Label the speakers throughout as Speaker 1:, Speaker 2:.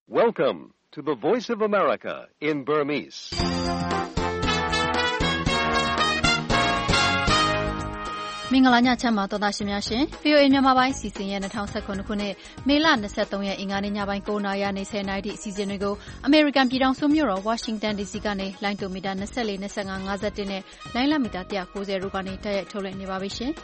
Speaker 1: Welcome to the Voice of America in Burmese.
Speaker 2: ။မင်္ဂလာညချမ်းပါသောသားရှင်များရှင် VOA မြန်မာပိုင်းစီစဉ်ရဲ့2019ခုနှစ်မေလ23ရက်အင်္ဂါနေ့ညပိုင်း9:00နာရီနေ10:00နာရီအစီအစဉ်တွေကိုအမေရိကန်ပြည်ထောင်စုမြို့တော် Washington DC ကနေလိုင်းတိုမီတာ24 25 51နဲ့လိုင်းလမီတာ190တို့ကနေတိုက်ရိုက်ထုတ်လွှင့်နေပါပြီရှင်။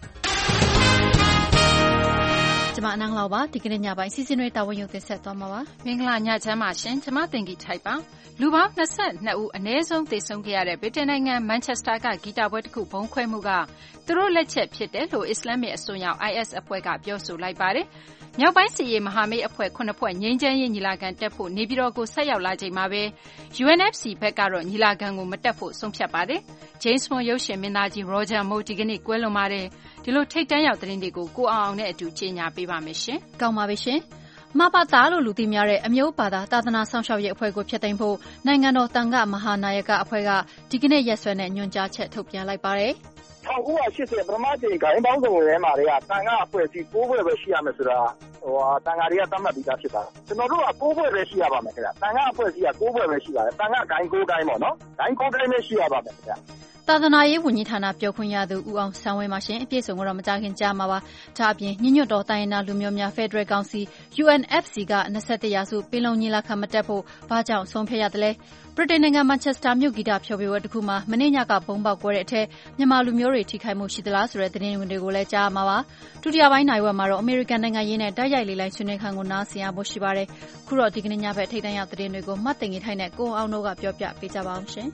Speaker 2: ကျမအနန်းလောက်ပါဒီကနေ့ညပိုင်းစီစဉ်တွေတာဝန်ယူတင်ဆက်သွားမှာပါ
Speaker 3: မင်္ဂလာညချမ်းပါရှင်ကျမတင်ကြီးထိုက်ပါလူပေါင်း22ဦးအနည်းဆုံးသေဆုံးခဲ့ရတဲ့ဗြိတိန်နိုင်ငံမန်ချက်စတာကဂီတပွဲတစ်ခုဘုံခွဲမှုကသူတို့လက်ချက်ဖြစ်တယ်လို့အစ္စလာမစ်အစွန်းရောက် IS အဖွဲ့ကပြောဆိုလိုက်ပါတယ်မြောက်ပိုင်းစစ်ရေးမဟာမိတ်အဖွဲ့9ဖွဲ့ငြိမ်းချမ်းရေးညီလာခံတက်ဖို့နေပြည်တော်ကိုဆက်ရောက်လာချိန်မှာပဲ UNFC ဘက်ကတော့ညီလာခံကိုမတက်ဖို့ဆုံးဖြတ်ပါတယ်။ James Bond ရုပ်ရှင်မင်းသားကြီး Roger Moore ဒီကနေ့ကွယ်လွန်ပါတယ်။ဒီလိုထိတ်တန့်ရောက်သတင်းတွေကိုကိုအောင်နဲ့အတူကြေညာပေးပါမယ်ရှင်
Speaker 2: ။ကောင်းပါပြီရှင်။မဘာသာလို့လူသိများတဲ့အမျိုးဘာသာသာသနာဆောင်ရှောက်ရေးအဖွဲ့ကိုဖျက်သိမ်းဖို့နိုင်ငံတော်တန်ခါမဟာနာယကအဖွဲ့ကဒီကနေ့ရက်စွဲနဲ့ညွှန်ကြားချက်ထုတ်ပြန်လိုက်ပါတယ်။
Speaker 4: 1980ပထမချိန်ဂိုင်းပေါင်းစုံထဲမှာတွေကတန်ခါအဖွဲ့အစည်း9ဖွဲ့ပဲရှိရမယ်ဆိုတာတန်ခါတွေကသတ်မှတ်ပြီးသားဖြစ်ပါတယ်ကျွန်တော်တို့က9ဖွဲ့ပဲရှိရပါမယ်ခင်ဗျတန်ခါအဖွဲ့အစည်းက9ဖွဲ့ပဲရှိပါတယ်တန်ခါဂိုင်း9ဂိုင်းပေါ့နော်ဂိုင်း9ဂိုင်းပဲရှိရပါမယ်ခင်ဗျ
Speaker 2: သာသနာရေးဝန်ကြီးဌာနပြောခွင့်ရသူဦးအောင်ဆန်းဝင်းပါရှင်အပြည့်စုံကတော့မကြခင်ကြားမှာပါဒါအပြင်ညညွတ်တော်တိုင်းရင်းသားလူမျိုးများဖက်ဒရယ်ကောင်စီ UNFC က21ရာစုပင်လုံညီလာခံမတက်ဖို့ဘာကြောင့်ဆုံးဖြတ်ရသလဲဗြိတိန်နိုင်ငံမန်ချက်စတာမြို့ဂီတဖျော်ဖြေပွဲတစ်ခုမှာမနေ့ညကဘုံပေါက်ကွဲတဲ့အထက်မြန်မာလူမျိုးတွေထိခိုက်မှုရှိသလားဆိုတဲ့သတင်းတွေကိုလည်းကြားမှာပါဒုတိယပိုင်းနိုင်ဝက်မှာတော့အမေရိကန်နိုင်ငံရေးနဲ့တိုက်ရိုက်လေးလိုက်ဆွေးနွေးခန်းကိုနားဆင်ရဖို့ရှိပါတယ်ခုတော့ဒီကနေ့ညဘက်ထိပ်တန်းရောက်သတင်းတွေကိုမှတ်တင်ထိုင်နဲ့ကိုအောင်တို့ကပြောပြပေးကြပါအောင်ရှင်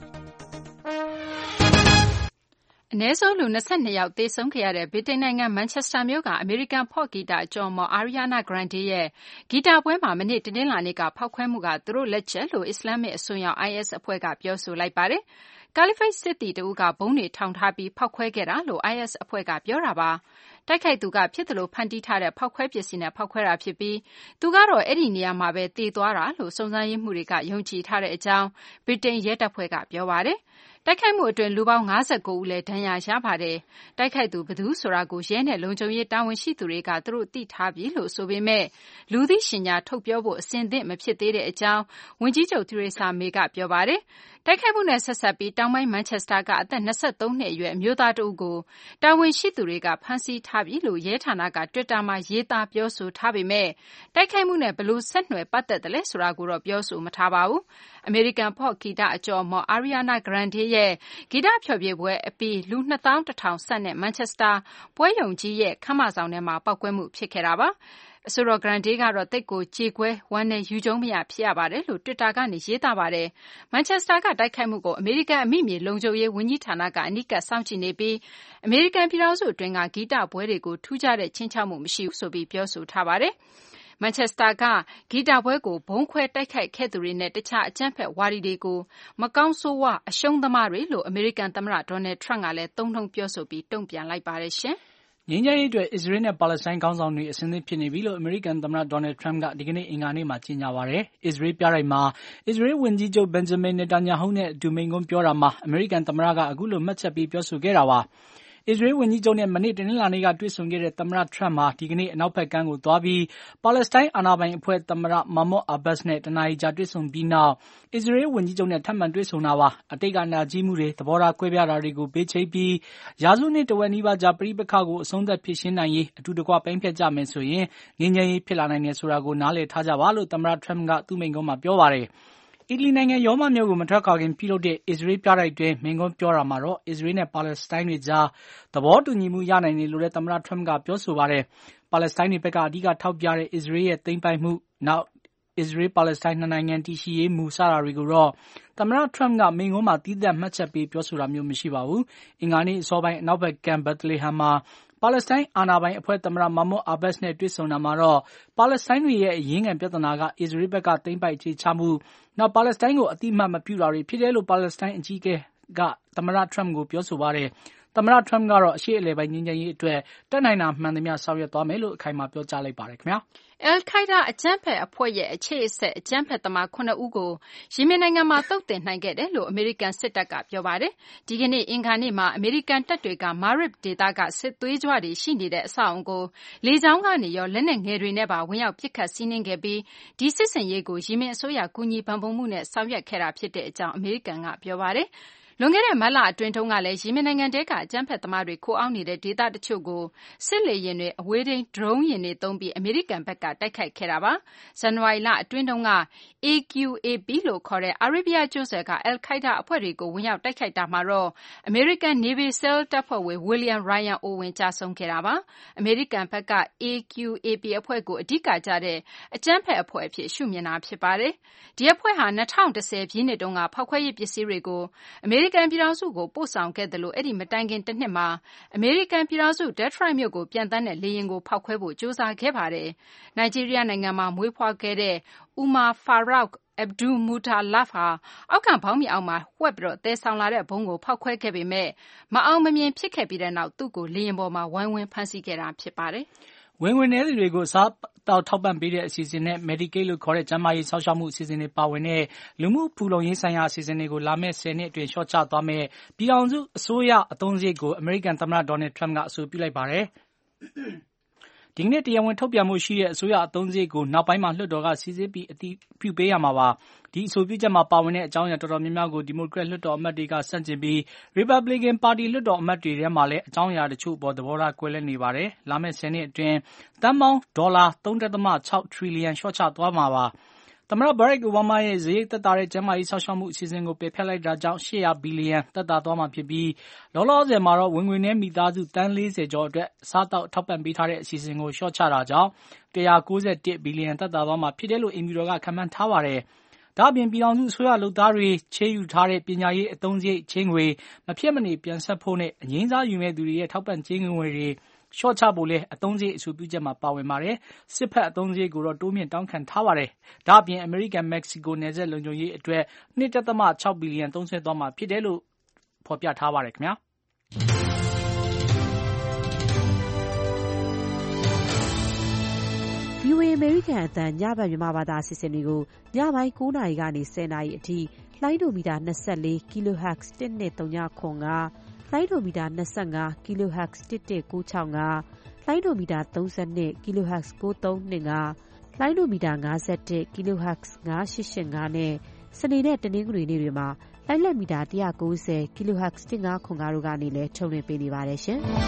Speaker 3: အနည်းဆုံးလူ22ယောက်သေဆုံးခဲ့ရတဲ့ဗြိတိန်နိုင်ငံမန်ချက်စတာမြို့ကအမေရိကန်ဖော့ဂီတအကျော်အမော် Ariana Grande ရဲ့ဂီတပွဲမှာမနေ့တနင်္လာနေ့ကဖောက်ခွဲမှုကသူတို့လက်ချက်လို့အစ္စလာမစ်အစွန်းရောက် IS အဖွဲ့ကပြောဆိုလိုက်ပါတယ်။ကာလီဖိတ်စစ်သည်တဦးကဘုံတွေထောင်ထားပြီးဖောက်ခွဲခဲ့တာလို့ IS အဖွဲ့ကပြောတာပါ။တိုက်ခိုက်သူကဖြစ်သလိုဖန်တီးထားတဲ့ဖောက်ခွဲပစ္စည်းနဲ့ဖောက်ခွဲတာဖြစ်ပြီးသူကတော့အဲ့ဒီနေရာမှာပဲသေသွားတာလို့စုံစမ်းရေးမှူးတွေကယုံကြည်ထားတဲ့အကြောင်းဗြိတိန်ရဲတပ်ဖွဲ့ကပြောပါတယ်။တိုက်ခိုက်မှုအတွင်းလူပေါင်း59ဦးလည်းဒဏ်ရာရပါတယ်။တိုက်ခိုက်သူဘယ်သူဆိုတာကိုရဲနဲ့လုံခြုံရေးတာဝန်ရှိသူတွေကသူတို့သိထားပြီလို့ဆိုပေမဲ့လူသိရှင်ကြားထုတ်ပြောဖို့အဆင်သင့်မဖြစ်သေးတဲ့အကြောင်းဝန်ကြီးချုပ် Theresa May ကပြောပါတယ်။တိုက်ခိုက်မှုနဲ့ဆက်ဆက်ပြီးတောင်ပိုင်းမန်ချက်စတာကအသက်23နှစ်အရွယ်အမျိုးသားတဦးကိုတာဝန်ရှိသူတွေကဖမ်းဆီးထားပြီလို့ရဲဌာနက Twitter မှာရေးသားပြောဆိုထားပေမဲ့တိုက်ခိုက်မှုနဲ့ဘယ်လိုဆက်နွယ်ပတ်သက်တယ်လဲဆိုတာကိုတော့ပြောဆိုမထားပါဘူး။အမေရိကန်ဖော့ဂီတအကျော်အမော် Ariana Grande ရဲ့ဂီတဖျော်ဖြေပွဲအပြီးလူ21,000ဆန့်တဲ့မန်ချက်စတာပွဲရုံကြီးရဲ့ခမ်းမဆောင်ထဲမှာပောက်ကွဲမှုဖြစ်ခဲ့တာပါ။အဆိုတော် Grande ကတော့တိတ်ကိုကြေကွဲဝမ်းနဲ့ယူကျုံမရဖြစ်ရပါတယ်လို့ Twitter ကနေရေးသားပါတယ်။မန်ချက်စတာကတိုက်ခိုက်မှုကိုအမေရိကန်အမိမြေလုံခြုံရေးဝန်ကြီးဌာနကအနီးကပ်စောင့်ကြည့်နေပြီးအမေရိကန်ပြည်ထောင်စုအတွင်းကဂီတပွဲတွေကိုထူးခြားတဲ့ချင်းချောက်မှုမရှိဘူးဆိုပြီးပြောဆိုထားပါတယ်။မန်ချက်စတာကဂီတပွဲကိုဘုံခွဲတိုက်ခိုက်ခဲ့သူတွေနဲ့တခြားအကြမ်းဖက်ဝါဒီတွေကိုမကောင်းဆိုးဝါးအရှုံးသမားတွေလို့အမေရိကန်သမ္မတဒေါ်နယ်ထရန့်ကလည်းသုံးနှုန်းပြောဆိုပြီးတုံ့ပြန်လိုက်ပါတယ်ရှင်
Speaker 5: ငြိမ်းချမ်းရေးအတွက်အစ္စရေးနဲ့ပါလက်စတိုင်းခေါင်းဆောင်တွေအဆင်သင့်ဖြစ်နေပြီလို့အမေရိကန်သမ္မတဒေါ်နယ်ထရန့်ကဒီကနေ့အင်္ဂါနေ့မှာကြေညာပါတယ်။အစ္စရေးပြတိုက်မှာအစ္စရေးဝန်ကြီးချုပ်ဘင်ဂျမင်နေတန်ယာဟုနဲ့အတူမိန့်ခွန်းပြောတာမှာအမေရိကန်သမ္မတကအခုလိုမှတ်ချက်ပေးပြောဆိုခဲ့တာပါ။အစ္စရေးဝန်ကြီးချုပ်နဲ့မနေ့တနင်္လာနေ့ကတွေ့ဆုံခဲ့တဲ့သမ္မတထရန့်မှာဒီကနေ့အနောက်ဘက်ကမ်းကိုသွားပြီးပါလက်စတိုင်းအာဏာပိုင်အဖွဲ့သမ္မတမာမွတ်အာဘတ်စ်နဲ့တနာရီကြာတွေ့ဆုံပြီးနောက်အစ္စရေးဝန်ကြီးချုပ်နဲ့ထပ်မံတွေ့ဆုံတာပါ။အတိတ်ကနာကြီးမှုတွေသဘောထားကွဲပြားတာတွေကိုဘေးချိတ်ပြီးရာစုနှစ်တဝက်နီးပါးကြာပဋိပက္ခကိုအဆုံးသတ်ဖြေရှင်းနိုင်ရေးအတူတကွပိုင်းဖြတ်ကြမယ်ဆိုရင်ငြိမ်းချမ်းရေးဖြစ်လာနိုင်တယ်ဆိုတာကိုနားလည်ထားကြပါလို့သမ္မတထရန့်ကသူ့မိန့်ခွန်းမှာပြောပါတယ်။အီတလီနိုင်ငံရောမမြို့ကိုမထွက်ခွာခင်ပြုလုပ်တဲ့အစ္စရေးပြတိုက်တွင်မိန့်ခွန်းပြောတာမှာတော့အစ္စရေးနဲ့ပါလက်စတိုင်းတွေကြားသဘောတူညီမှုရနိုင်တယ်လို့လည်းသမ္မတထရန့်ကပြောဆိုပါတယ်။ပါလက်စတိုင်းတွေဘက်ကအဓိကထောက်ပြတဲ့အစ္စရေးရဲ့သိမ်းပိုက်မှုနောက်အစ္စရေးပါလက်စတိုင်းနှစ်နိုင်ငံတည်ရှိရေးမူစတာတွေကိုတော့သမ္မတထရန့်ကမိန့်ခွန်းမှာသီးသန့်မှတ်ချက်ပေးပြောဆိုတာမျိုးမရှိပါဘူး။အင်္ဂါနေ့အစောပိုင်းအနောက်ဘက်ကမ်းဘက်သလေဟမ်မှာပါလက်စတိုင်းအာဏာပိုင်အဖွဲ့သမ္မတမာမွတ်အာဘတ်စ်နဲ့တွေ့ဆုံတာမှာတော့ပါလက်စတိုင်းတွေရဲ့အရင်းခံပြဿနာကအစ္စရေးဘက်ကသိမ်းပိုက်ခြေချမှုနောက်ပါလက်စတိုင်းကိုအတိအမှတ်မပြုတာတွေဖြစ်တယ်လို့ပါလက်စတိုင်းအကြီးအကဲကသမ္မတထရန့်ကိုပြောဆိုပါတယ်။သမ္မတ Trump ကတော့အရှေ့အလယ်ပိုင်းငြိမ်းချမ်းရေးအတွက်တက်နိုင်တာမှန်သမျှဆောင်ရွက်သွားမယ်လို့အခိုင်အမာပြောကြားလိုက်ပါတယ်ခင်ဗျာ
Speaker 3: Al-Qaeda အကြမ်းဖက်အဖွဲ့ရဲ့အခြေအဆက်အကြမ်းဖက်သမား9ဦးကိုယီမင်နိုင်ငံမှာသုတ်သင်နိုင်ခဲ့တယ်လို့အမေရိကန်စစ်တပ်ကပြောပါတယ်။ဒီကနေ့အင်္ဂါနေ့မှာအမေရိကန်တပ်တွေက Marib ဒေသကစစ်သွေးကြွတွေရှိနေတဲ့အဆောက်အုံကိုလေကြောင်းကနေရောလက်နက်ငယ်တွေနဲ့ပါဝင်ရောက်ပစ်ခတ်စီးနင်းခဲ့ပြီးဒီစစ်ဆင်ရေးကိုယီမင်အစိုးရကူညီပံ့ပိုးမှုနဲ့ဆောင်ရွက်ခဲ့တာဖြစ်တဲ့အကြောင်းအမေရိကန်ကပြောပါတယ်။လွန်ခဲ့တဲ့မတ်လအတွင်းတုန်းကလည်းယီမင်နိုင်ငံတဲကအကြမ်းဖက်သမားတွေခိုအောင်းနေတဲ့ဒေသတချို့ကိုစစ်လေယာဉ်တွေအဝေးထိန်းဒရုန်းယာဉ်တွေသုံးပြီးအမေရိကန်ဘက်ကတိုက်ခိုက်ခဲ့တာပါ။ဇန်နဝါရီလအတွင်းတုန်းက AQAP လို့ခေါ်တဲ့အာရေဗျကျွန်းဆွယ်က Al-Qaeda အဖွဲ့တွေကိုဝင်ရောက်တိုက်ခိုက်တာမှာတော့အမေရိကန် Navy SEAL တပ်ဖွဲ့ဝင် William Ryan Owen ကျဆုံးခဲ့တာပါ။အမေရိကန်ဘက်က AQAP အဖွဲ့ကိုအဓိကကျတဲ့အကြမ်းဖက်အဖွဲ့အဖြစ်ရှုမြင်တာဖြစ်ပါတယ်။ဒီအဖွဲ့ဟာ2010ပြည့်နှစ်တုန်းကဖောက်ခွဲရေးပစ္စည်းတွေကိုအမေရိကန်ပြည်ထောင်စုကိုပို့ဆောင်ခဲ့တယ်လို့အဲ့ဒီမတိုင်ခင်တစ်နှစ်မှာအမေရိကန်ပြည်ထောင်စု Detroit မြို့ကိုပြန်တန်းတဲ့လေယာဉ်ကိုဖောက်ခွဲဖို့ကြိုးစားခဲ့ပါတယ်။နိုင်ဂျီးရီးယားနိုင်ငံမှာမွေးဖွားခဲ့တဲ့ Umar Farouk Abdulmutallab ဟာအောက်ခံဘောင်းမီအောက်မှာဝှက်ပြီးသယ်ဆောင်လာတဲ့ဘုံကိုဖောက်ခွဲခဲ့ပေမဲ့မအောင်မမြင်ဖြစ်ခဲ့ပြီးတဲ့နောက်သူ့ကိုလေယာဉ်ပေါ်မှာဝိုင်းဝန်းဖမ်းဆီးခဲ့တာဖြစ်ပါတယ်
Speaker 5: ။ဝင်နည်းသူတွေကိုစားတောက်ထောက်ပံ့ပေးတဲ့အစီအစဉ်နဲ့ Medicaid လို့ခေါ်တဲ့ကျန်းမာရေးစောင့်ရှောက်မှုအစီအစဉ်တွေပါဝင်တဲ့လူမှုဖူလုံရေးဆိုင်ရာအစီအစဉ်တွေကိုလာမယ့်10နှစ်အတွင်းလျှော့ချသွားမယ်ပြည်ထောင်စုအစိုးရအသုံးစရိတ်ကိုအမေရိကန်သမ္မတ Donald Trump ကအဆိုပြုလိုက်ပါတယ်။ဒီကနေ့တရားဝင်ထုတ်ပြန်မှုရှိတဲ့အစိုးရအသုံးစရိတ်ကိုနောက်ပိုင်းမှာလွှတ်တော်ကစီစစ်ပြီးအတည်ပြုပေးရမှာပါ။ဒီအဆိုပြုချက်မှာပါဝင်တဲ့အကြောင်းအရာတော်တော်များများကိုဒီမိုကရက်လွှတ်တော်အမတ်တွေကဆန့်ကျင်ပြီး Republican ပါတီလွှတ်တော်အမတ်တွေထဲမှာလည်းအကြောင်းအရာတချို့ပေါ်သဘောထားကွဲလွဲနေပါတယ်။လာမယ့်10နှစ်အတွင်းတန်ပေါင်းဒေါ်လာ 3.6 ထရီလီယံလျှော့ချသွားမှာပါ။သမ္မတ Barack Obama ရဲ့စရိတ်သက်သာတဲ့ကျန်းမာရေးစောင့်ရှောက်မှုအစီအစဉ်ကိုပယ်ဖျက်လိုက်တာကြောင့်800ဘီလီယံသက်သာသွားမှာဖြစ်ပြီးလောလောဆယ်မှာတော့ဝင်ငွေနည်းမိသားစုတန်း40ကျော်အတွက်စားတောက်ထောက်ပံ့ပေးထားတဲ့အစီအစဉ်ကိုလျှော့ချတာကြောင့်191ဘီလီယံသက်သာသွားမှာဖြစ်တယ်လို့အိမ်ဖြူတော်ကခန့်မှန်းထားပါတယ်။ဒါ့အပြင်ပြည်ထောင်စုအစိုးရလုပ်သားတွေချေးယူထားတဲ့ပညာရေးအသုံးစရိတ်ချေးငွေမဖြစ်မနေပြန်ဆက်ဖို့နဲ့အငြိမ်းစားယူမဲ့သူတွေရဲ့ထောက်ပံ့ကြေးငွေတွေလျှော့ချဖို့လဲအသုံးစရိတ်အဆိုပြုချက်မှာပါဝင်ပါတယ်။စစ်ဖက်အသုံးစရိတ်ကိုတော့တိုးမြင့်တောင်းခံထားပါတယ်။ဒါ့အပြင်အမေရိကန်မက္ကဆီကိုနယ်စပ်လုံခြုံရေးအတွက် 2.6 ဘီလီယံသုံးစွဲသွားမှာဖြစ်တယ်လို့ဖော်ပြထားပါတယ်ခင်ဗျာ။
Speaker 6: VOA အမေရိကန်အသံညဘက်မြန်မာဘာသာအစီအစဉ်တွေကိုညပိုင်း9:00 နာရီကနေ10:00 နာရီအထိလိုင်းဒိုမီတာ24 kHz 103.5လိုင်းဒိုမီတာ25 kHz 11965လိုင်းဒိုမီတာ32 kHz 9325လိုင်းဒိုမီတာ51 kHz 9885နဲ့စနေနဲ့တနင်္ဂနွေနေ့တွေမှာလိုင်းလက်မီတာ190 kHz 1505တို့ကနေလည်းထုတ်လွှင့်ပေးနေပါတယ်ရှင်။